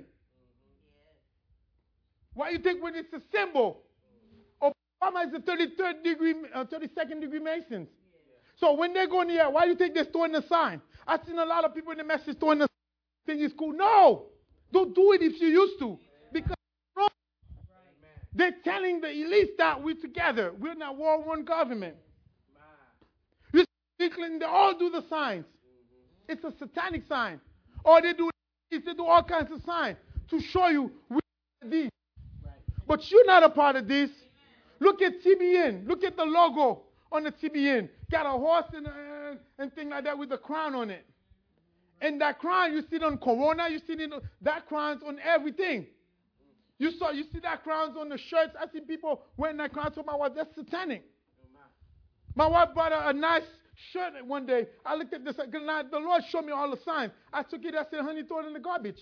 Why you think when it's a symbol? Obama is a thirty-third degree, uh, thirty-second degree Masons. So when they go in the air, why do you think they're throwing the sign? I've seen a lot of people in the message throwing the thing is cool. No, don't do it if you used to, because wrong. They're telling the elites that we're together. We're not war one government. You see, they all do the signs. It's a satanic sign. Or they do they do all kinds of signs to show you we're these. But you're not a part of this. Look at T B N. Look at the logo on the T B N. Got a horse and, uh, and thing like that with a crown on it. And that crown, you see it on Corona. You see it on, that crown's on everything. You saw, you see that crown's on the shirts. I see people wearing that crown. I told my wife, that's satanic. My wife bought a, a nice shirt one day. I looked at this. The Lord showed me all the signs. I took it. I said, honey, throw it in the garbage.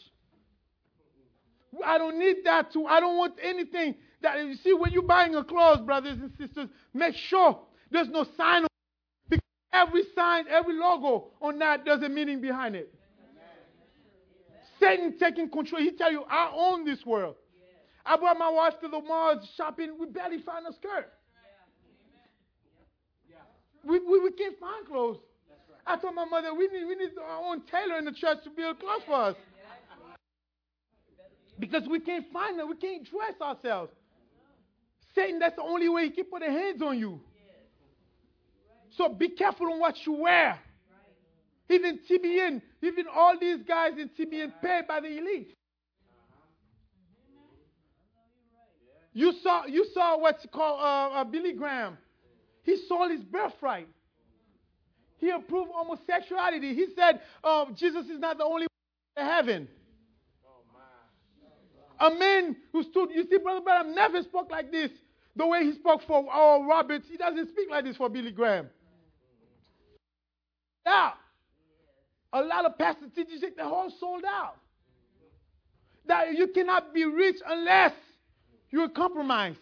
I don't need that too. I don't want anything that, you see, when you're buying a clothes, brothers and sisters, make sure there's no sign on it. Because every sign, every logo on that, there's a meaning behind it. Satan taking control. He tell you, I own this world. I brought my wife to the mall shopping. We barely found a skirt. We, we, we can't find clothes. I told my mother, we need, we need our own tailor in the church to build clothes for us. Because we can't find them. We can't dress ourselves. Satan, that's the only way he can put his hands on you. So be careful on what you wear. Even T B N, even all these guys in T B N paid by the elite. You saw, you saw what's called uh, uh, Billy Graham. He sold his birthright. He approved homosexuality. He said uh, Jesus is not the only way to heaven. A man who stood, you see, Brother Branham never spoke like this. The way he spoke for Oral Roberts, he doesn't speak like this for Billy Graham. Now, a lot of pastors teachers, they're all sold out. That you cannot be rich unless you compromise.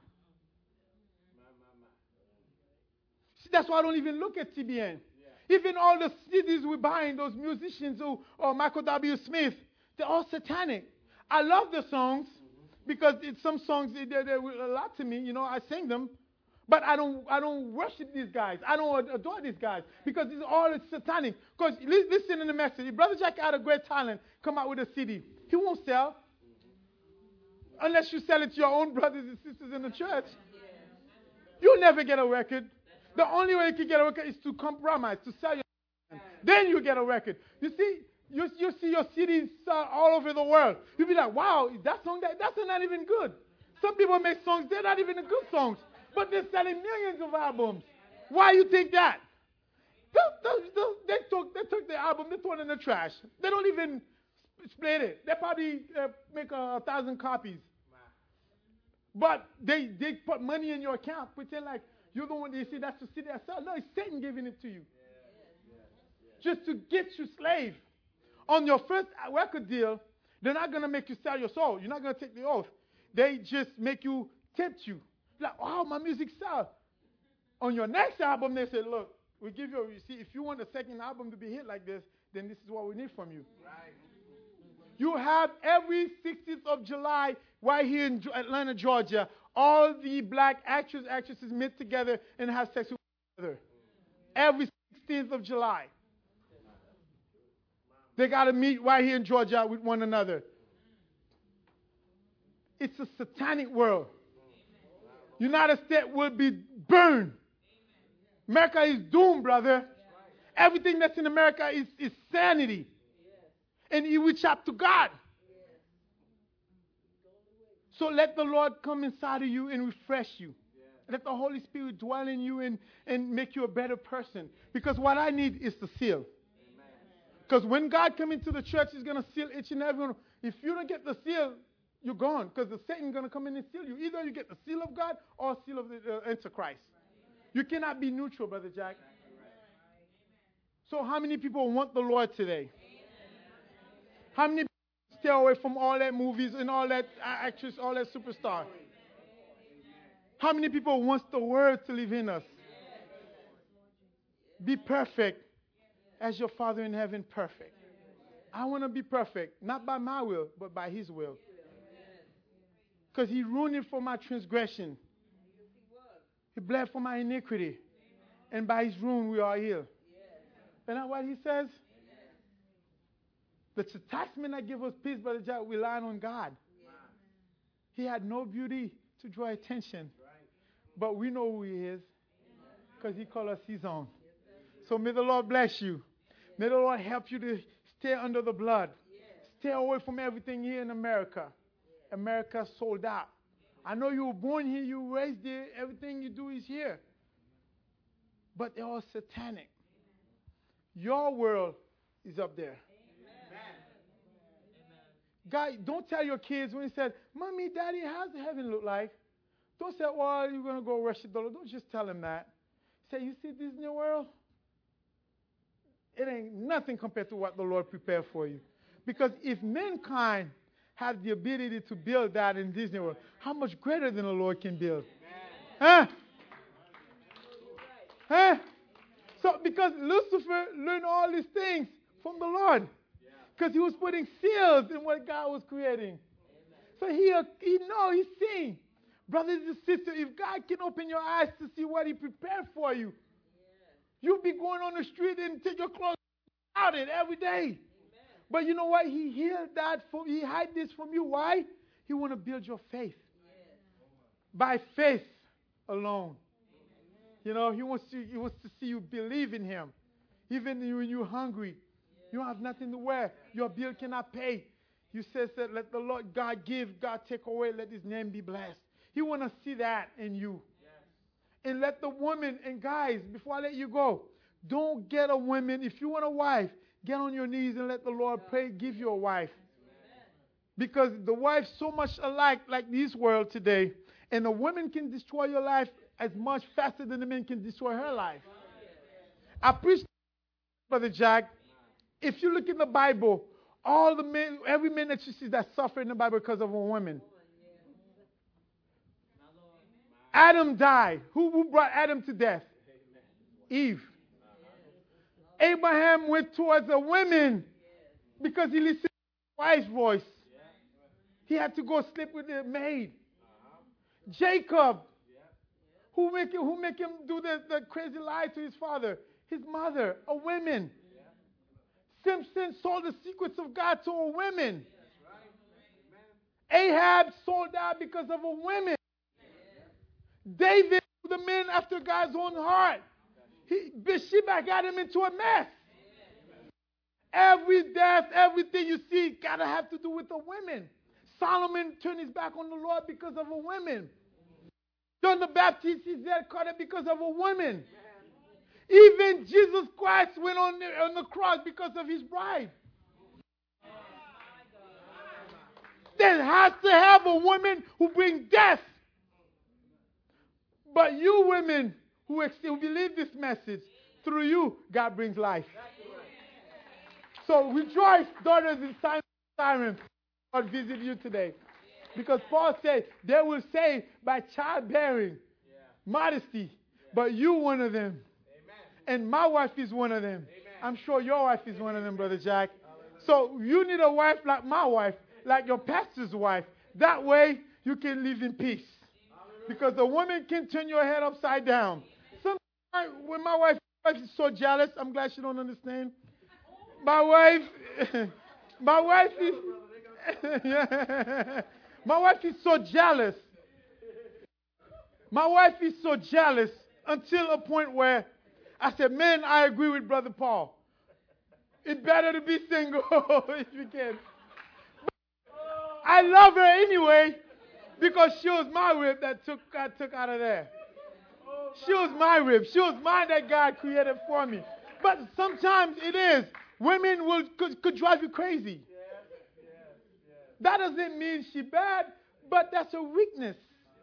See, that's why I don't even look at T B N. Yeah. Even all the C Ds we're buying, those musicians who, or Michael W. Smith, they're all satanic. I love the songs because it's some songs they're, they're a lot to me. You know, I sing them, but I don't I don't worship these guys. I don't adore these guys because it's all it's satanic. Because listen in the message. If Brother Jack had a great talent, come out with a C D, he won't sell unless you sell it to your own brothers and sisters in the church. You'll never get a record. The only way you can get a record is to compromise, to sell your. Then you get a record. You see. You, you see your C Ds uh, all over the world. You'll be like, wow, that song, that, that's not even good. Some people make songs, they're not even good songs, but they're selling millions of albums. Why you think that? They, they, they, took, they took the album, they threw it in the trash. They don't even split it. They probably uh, make a, a thousand copies. But they, they put money in your account, pretend like you're the one they see that's the C D that sells. No, it's Satan giving it to you. Just to get you slave. On your first record deal, they're not going to make you sell your soul. You're not going to take the oath. They just make you tempt you. Like, oh, my music sells. On your next album, they say, look, we give you, you see, if you want the second album to be hit like this, then this is what we need from you. Right. You have every sixteenth of July right here in Atlanta, Georgia, all the black actors, actresses meet together and have sex with each other. Every sixteenth of July. They got to meet right here in Georgia with one another. It's a satanic world. United States will be burned. America is doomed, brother. Everything that's in America is, is sanity. And you reach out to God. So let the Lord come inside of you and refresh you. Let the Holy Spirit dwell in you and, and make you a better person. Because what I need is the seal. Because when God comes into the church, he's going to seal each and every one. If you don't get the seal, you're gone. Because the Satan is going to come in and seal you. Either you get the seal of God or seal of the uh, Antichrist. You cannot be neutral, Brother Jack. So how many people want the Lord today? How many people stay away from all that movies and all that actress, all that superstar? How many people want the Word to live in us? Be perfect. As your Father in heaven, perfect. I want to be perfect, not by my will, but by His will. Because He ruined it for my transgression. He bled for my iniquity. And by His ruin, we are healed. Isn't that what He says? The chastisement that gives us peace, Brother Jack, we rely on God. He had no beauty to draw attention. But we know who He is. Because He called us His own. So may the Lord bless you. May the Lord help you to stay under the blood. Stay away from everything here in America. America sold out. I know you were born here, you were raised here, everything you do is here. But they're all satanic. Your world is up there. God, don't tell your kids when he said, Mommy, Daddy, how's heaven look like? Don't say, well, you're going to go worship the Lord. Don't just tell them that. Say, you see Disney World? It ain't nothing compared to what the Lord prepared for you. Because if mankind had the ability to build that in Disney World, how much greater than the Lord can build? Huh? Huh? So, because Lucifer learned all these things from the Lord. Because he was putting seals in what God was creating. So he, he know, he's seeing. Brothers and sisters, if God can open your eyes to see what He prepared for you, you'll be going on the street and take your clothes out it every day. But you know what? He hid that from, he hide this from you. Why? He want to build your faith. By faith alone. You know, he wants to, he wants to see you believe in him. Even when you're hungry, you don't have nothing to wear. Your bill cannot pay. You says that let the Lord God give, God take away, let his name be blessed. He want to see that in you. And let the woman and guys, before I let you go, don't get a woman. If you want a wife, get on your knees and let the Lord pray, give you a wife. Because the wife's so much alike like this world today. And a woman can destroy your life as much faster than the man can destroy her life. I preach, Brother Jack, if you look in the Bible, all the men, every man that you see that suffered in the Bible because of a woman. Adam died. Who, who brought Adam to death? Eve. Abraham went towards a woman because he listened to his wife's voice. He had to go sleep with the maid. Jacob, who make him, who make him do the, the crazy lie to his father? His mother, a woman. Simpson sold the secrets of God to a woman. Ahab sold out because of a woman. David, the man after God's own heart. He, Bathsheba got him into a mess. Every death, everything you see, gotta have to do with the women. Solomon turned his back on the Lord because of a woman. John the Baptist is dead caught it because of a woman. Even Jesus Christ went on the, on the cross because of his bride. There has to have a woman who brings death. But you women who, ex- who believe this message, through you, God brings life. So rejoice, daughters in Simon, God visit you today. Because Paul said, they will say by childbearing, yeah. modesty, yeah. But you one of them. Amen. And my wife is one of them. Amen. I'm sure your wife is one of them, Brother Jack. Hallelujah. So you need a wife like my wife, like your pastor's wife. That way you can live in peace. Hallelujah. Because a woman can turn your head upside down. Sometimes when my wife, wife is so jealous, I'm glad she don't understand. My wife, my wife is... My wife is so jealous. My wife is so jealous until a point where I said, man, I agree with Brother Paul. It's better to be single if you can. But I love her anyway because she was my rib that took God took out of there. She was my rib. She was mine that God created for me. But sometimes it is. Women will could, could drive you crazy. That doesn't mean she's bad, but that's a weakness.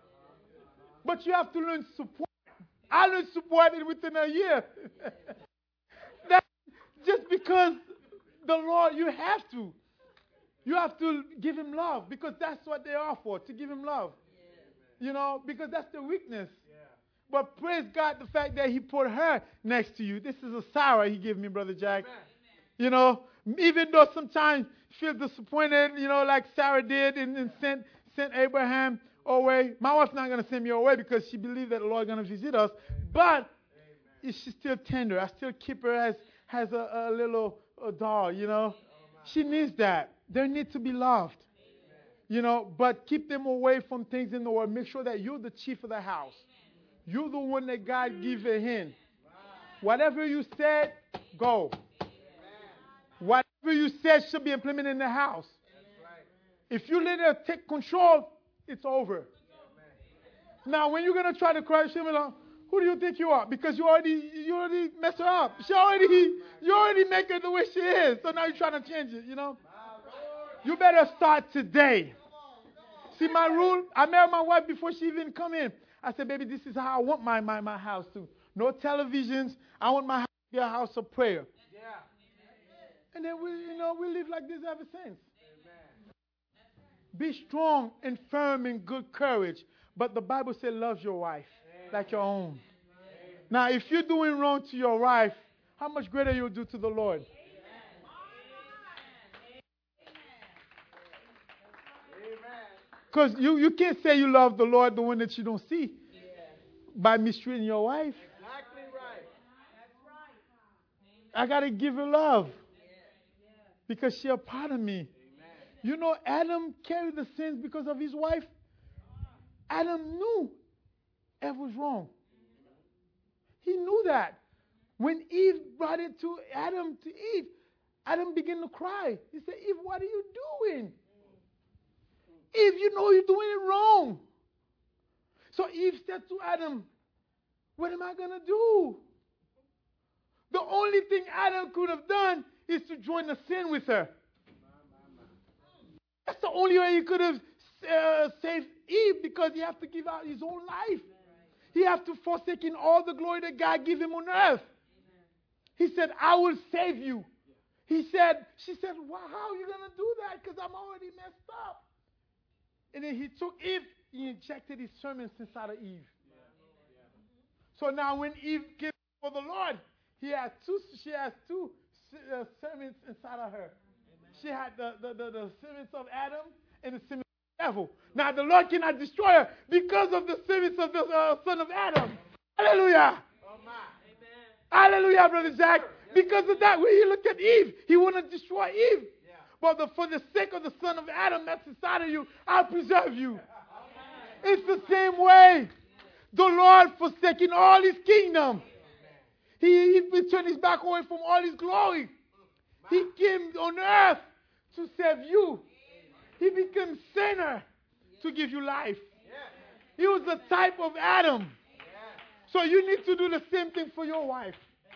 But you have to learn support. I learned support within a year. That's just because the Lord, you have to. You have to give him love because that's what they are for, to give him love. Yeah. You know, because that's the weakness. Yeah. But praise God, the fact that he put her next to you. This is a Sarah he gave me, Brother Jack. Amen. You know, even though sometimes feel disappointed, you know, like Sarah did and, and sent sent Abraham away. My wife's not going to send me away because she believes that the Lord is going to visit us. But she's still tender. I still keep her as, as a, a little a doll, you know. She needs that. They need to be loved, you know. But keep them away from things in the world. Make sure that you're the chief of the house. You're the one that God gives a hand. Whatever you said, go. Whatever you said should be implemented in the house. If you let her take control, it's over. Now, when you're going to try to cry, she'll be like, who do you think you are? Because you already you already messed her up. She already you already make her the way she is. So now you're trying to change it, you know? You better start today. See my rule? I married my wife before she even come in. I said, baby, this is how I want my, my, my house to. No televisions. I want my house to be a house of prayer. Yeah. And then we, you know, we live like this ever since. Amen. Be strong and firm and good courage. But the Bible says love your wife. Amen. Like your own. Amen. Now, if you're doing wrong to your wife, how much greater you'll do to the Lord? Because you, you can't say you love the Lord, the one that you don't see, yeah. by mistreating your wife. Exactly right. That's right. I got to give her love. Yeah. because she's a part of me. You know, Adam carried the sins because of his wife. Adam knew Eve was wrong. He knew that. When Eve brought it to Adam to eat, Adam began to cry. He said, Eve, what are you doing? Eve, you know you're doing it wrong. So Eve said to Adam, what am I going to do? The only thing Adam could have done is to join the sin with her. That's the only way he could have uh, saved Eve, because he had to give out his own life. He had to forsake all the glory that God gave him on earth. He said, I will save you. He said, she said, well, how are you going to do that? Because I'm already messed up. And then he took Eve, he injected his sermons inside of Eve. So now when Eve came for the Lord, he has two, she has two uh, sermons inside of her. She had the, the, the, the sermons of Adam and the sermons of the devil. Now the Lord cannot destroy her because of the sermons of the uh, son of Adam. Hallelujah. Hallelujah, Brother Jack. Because of that, when you look at Eve, he want to destroy Eve. Yeah. But the, for the sake of the son of Adam that's inside of you, I'll preserve you. Amen. It's the same way. The Lord forsaking all his kingdom. He, he turned his back away from all his glory. He came on earth to save you. He became sinner to give you life. He was the type of Adam. So you need to do the same thing for your wife.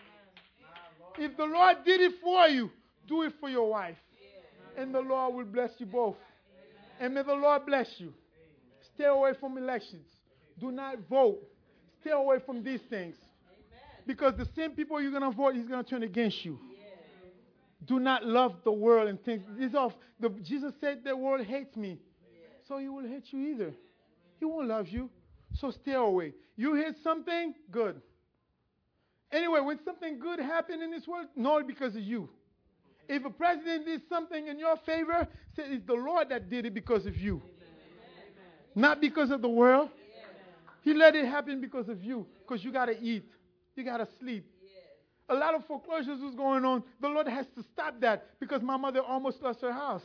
If the Lord did it for you, do it for your wife. And the Lord will bless you both. And may the Lord bless you. Stay away from elections. Do not vote. Stay away from these things. Because the same people you're going to vote, he's going to turn against you. Do not love the world and things. These are, the, Jesus said the world hates me. So he will hate you either. He won't love you. So stay away. You hate something? Good. Anyway, when something good happened in this world, know it because of you. If a president did something in your favor, say it's the Lord that did it because of you. Amen. Not because of the world. Yes. He let it happen because of you. Because you got to eat. You got to sleep. Yes. A lot of foreclosures was going on. The Lord has to stop that because my mother almost lost her house.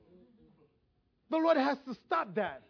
The Lord has to stop that.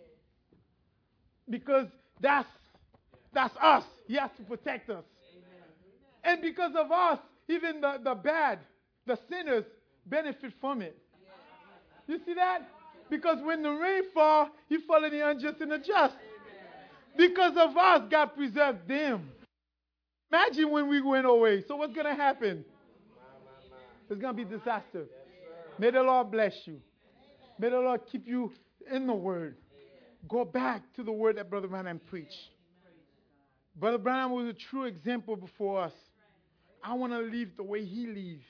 Because that's, that's us. He has to protect us. And because of us, even the, the bad, the sinners, benefit from it. You see that? Because when the rain falls, he fall in the unjust and the just. Because of us, God preserved them. Imagine when we went away. So what's going to happen? It's going to be disaster. May the Lord bless you. May the Lord keep you in the Word. Go back to the Word that Brother Branham preached. Brother Branham was a true example before us. I want to live the way he lived.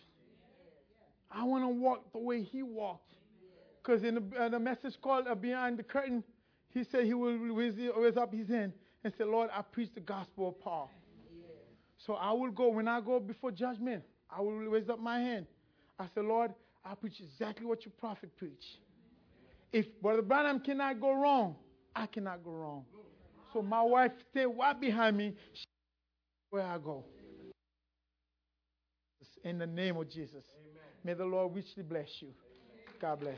I want to walk the way he walked. Because in the, uh, the message called uh, Behind the Curtain, he said he will raise, raise up his hand and say, Lord, I preach the gospel of Paul. So I will go, when I go before judgment, I will raise up my hand. I say, Lord, I preach exactly what your prophet preached. If Brother Branham cannot go wrong, I cannot go wrong. So my wife stay right behind me. She where I go. In the name of Jesus. Amen. May the Lord richly bless you. God bless.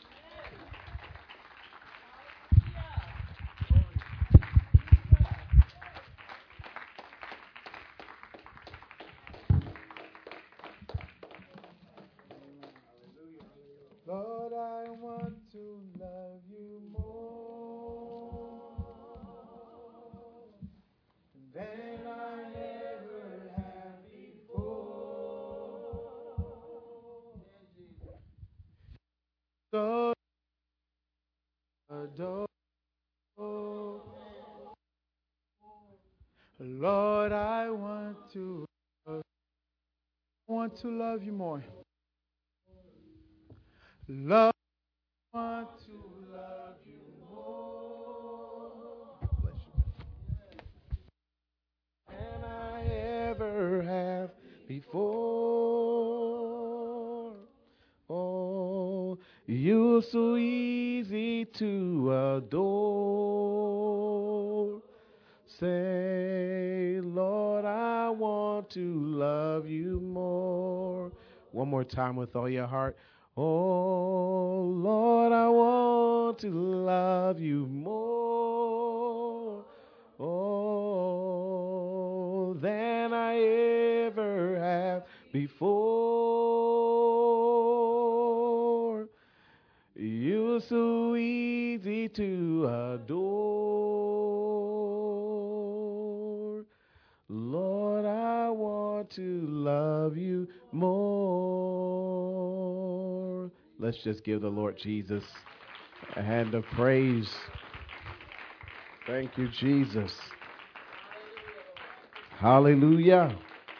Lord, I want to love you more than I ever have before. So adore. Lord, I want to love, want to love you more. Love, I want to love you more. Bless you. Than I ever have before. Oh, you're so easy to adore. Say, Lord, I want to love you more. One more time with all your heart. Oh, Lord, I want to love you more. Oh, than I ever have before. You're so easy to adore. Lord, I want to love you more. Let's just give the Lord Jesus a hand of praise. Thank you, Jesus. Hallelujah.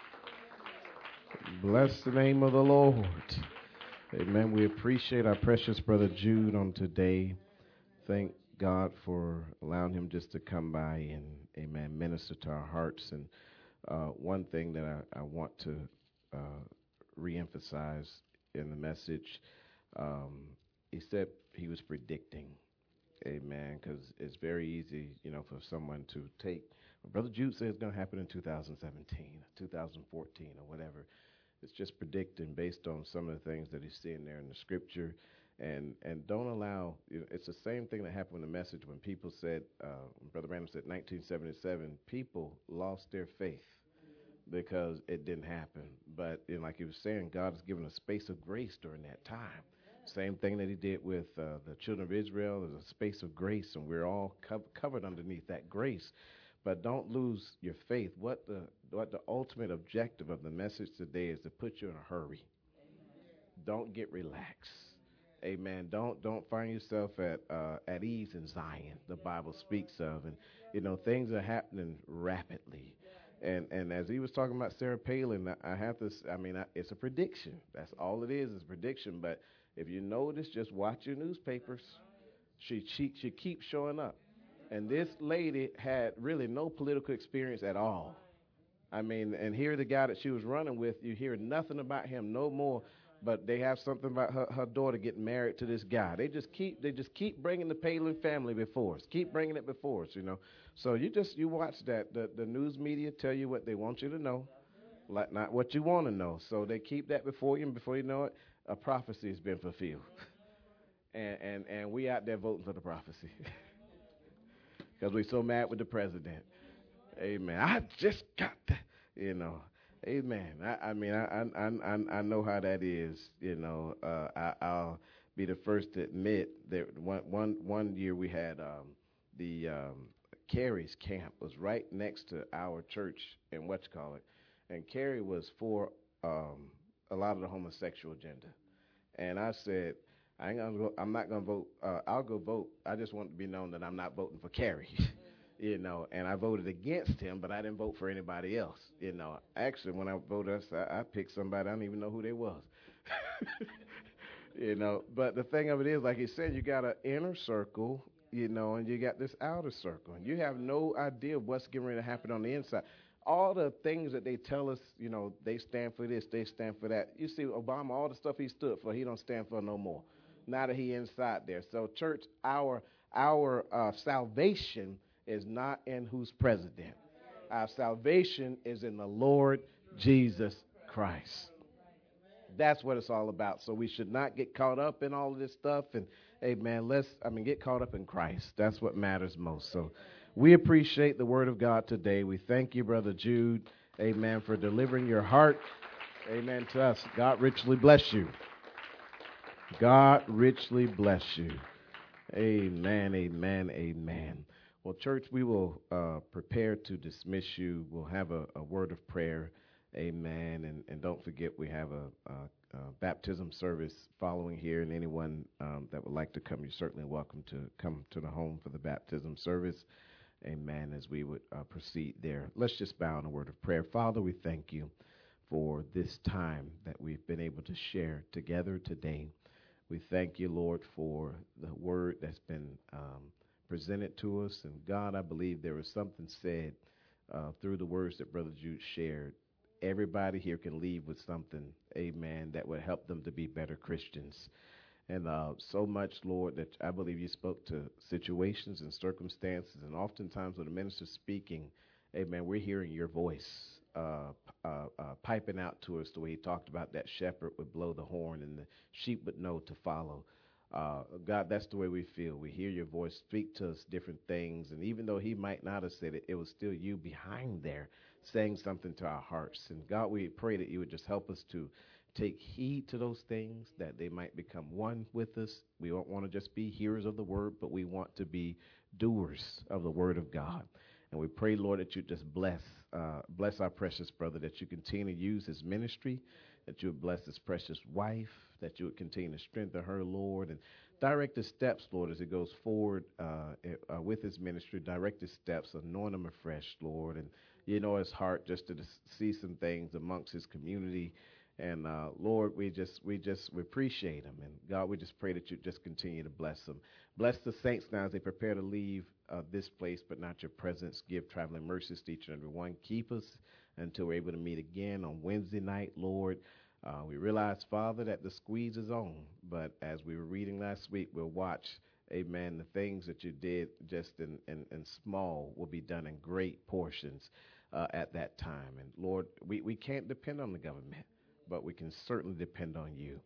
Bless the name of the Lord. Amen. We appreciate our precious brother Jude on today. Thank God for allowing him just to come by and, amen, minister to our hearts. And uh, one thing that I, I want to uh, reemphasize in the message, um, he said he was predicting, amen, because it's very easy, you know, for someone to take, well, Brother Jude said it's going to happen in two thousand seventeen, two thousand fourteen, or whatever. It's just predicting based on some of the things that he's seeing there in the scripture. And and don't allow, you know, it's the same thing that happened in the message when people said, uh, when Brother Branham said nineteen seventy-seven, people lost their faith because it didn't happen. But you know, like he was saying, God has given a space of grace during that time. Same thing that he did with uh, the children of Israel. There's a space of grace, and we're all co- covered underneath that grace. But don't lose your faith. What the what the ultimate objective of the message today is to put you in a hurry. Amen. Don't get relaxed. Amen. Don't don't find yourself at uh, at ease in Zion. The Bible speaks of, and you know things are happening rapidly. And and as he was talking about Sarah Palin, I, I have to. I mean, I, it's a prediction. That's all it is. Is a prediction. But if you notice, just watch your newspapers. She she she keeps showing up. And this lady had really no political experience at all. I mean, and here the guy that she was running with, you hear nothing about him, no more. But they have something about her, her daughter getting married to this guy. They just keep they just keep bringing the Palin family before us, keep bringing it before us, you know. So you just you watch that. The the news media tell you what they want you to know, like not what you want to know. So they keep that before you, and before you know it, a prophecy has been fulfilled. and and and we out there voting for the prophecy. Because we're so mad with the president. Amen. I just got that, you know. Amen. I, I mean, I, I I I know how that is. You know, uh, I, I'll be the first to admit that one one one year we had um, the um, Carrie's camp was right next to our church in whatchamacallit, and Carrie was for um, a lot of the homosexual agenda, and I said, I ain't gonna go, I'm not going to vote. Uh, I'll go vote. I just want to be known that I'm not voting for Kerry, you know, and I voted against him, but I didn't vote for anybody else. You know, actually, when I voted, I, I picked somebody. I don't even know who they was, you know, but the thing of it is, like you said, you got an inner circle, you know, and you got this outer circle, and you have no idea what's getting ready to happen on the inside. All the things that they tell us, you know, they stand for this, they stand for that. You see, Obama, all the stuff he stood for, he don't stand for no more. Now that he inside there. So, church, our our uh, salvation is not in who's president. Our salvation is in the Lord Jesus Christ. That's what it's all about. So we should not get caught up in all of this stuff. And, amen, let's, I mean, get caught up in Christ. That's what matters most. So we appreciate the word of God today. We thank you, Brother Jude, amen, for delivering your heart, amen, to us. God richly bless you. God richly bless you. Amen, amen, amen. Well, church, we will uh, prepare to dismiss you. We'll have a, a word of prayer. Amen. And, and don't forget, we have a, a, a baptism service following here. And anyone um, that would like to come, you're certainly welcome to come to the home for the baptism service. Amen, as we would uh, proceed there. Let's just bow in a word of prayer. Father, we thank you for this time that we've been able to share together today. We thank you, Lord, for the word that's been um, presented to us. And God, I believe there was something said uh, through the words that Brother Jude shared. Everybody here can leave with something, amen, that would help them to be better Christians. And uh, so much, Lord, that I believe you spoke to situations and circumstances. And oftentimes when the minister's speaking, amen, we're hearing your voice. uh, uh, uh, piping out to us the way he talked about that shepherd would blow the horn and the sheep would know to follow. Uh, God, that's the way we feel. We hear your voice speak to us different things. And even though he might not have said it, it was still you behind there saying something to our hearts. And God, we pray that you would just help us to take heed to those things, that they might become one with us. We don't want to just be hearers of the word, but we want to be doers of the word of God. And we pray, Lord, that you just bless, uh, bless our precious brother, that you continue to use his ministry, that you would bless his precious wife, that you would continue to strengthen her, Lord, and direct his steps, Lord, as he goes forward uh, uh, with his ministry. Direct his steps, anoint him afresh, Lord, and you know his heart just to see some things amongst his community. And uh, Lord, we just we just we appreciate him, and God, we just pray that you just continue to bless him. Bless the saints now as they prepare to leave uh, this place, but not your presence. Give traveling mercies to each and every one. Keep us until we're able to meet again on Wednesday night, Lord. Uh, we realize, Father, that the squeeze is on, but as we were reading last week, we'll watch, amen, the things that you did just in, in, in small will be done in great portions uh, at that time. And Lord, we, we can't depend on the government, but we can certainly depend on you.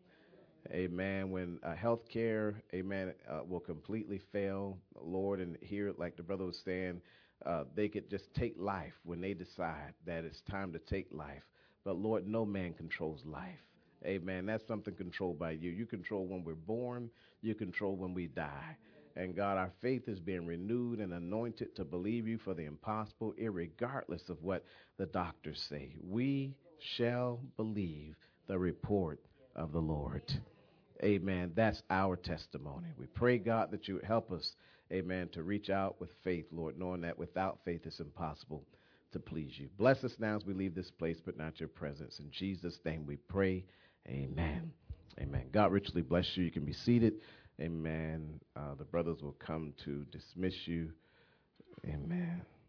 Amen. When uh, health care, amen, uh, will completely fail, Lord, and here, like the brother was saying, uh, they could just take life when they decide that it's time to take life. But, Lord, no man controls life. Amen. That's something controlled by you. You control when we're born. You control when we die. And, God, our faith is being renewed and anointed to believe you for the impossible, irregardless of what the doctors say. We shall believe the report of the Lord. Amen. That's our testimony. We pray, God, that you would help us, amen, to reach out with faith, Lord, knowing that without faith it's impossible to please you. Bless us now as we leave this place, but not your presence. In Jesus' name we pray. Amen. Amen. God richly bless you. You can be seated. Amen. Uh, the brothers will come to dismiss you. Amen.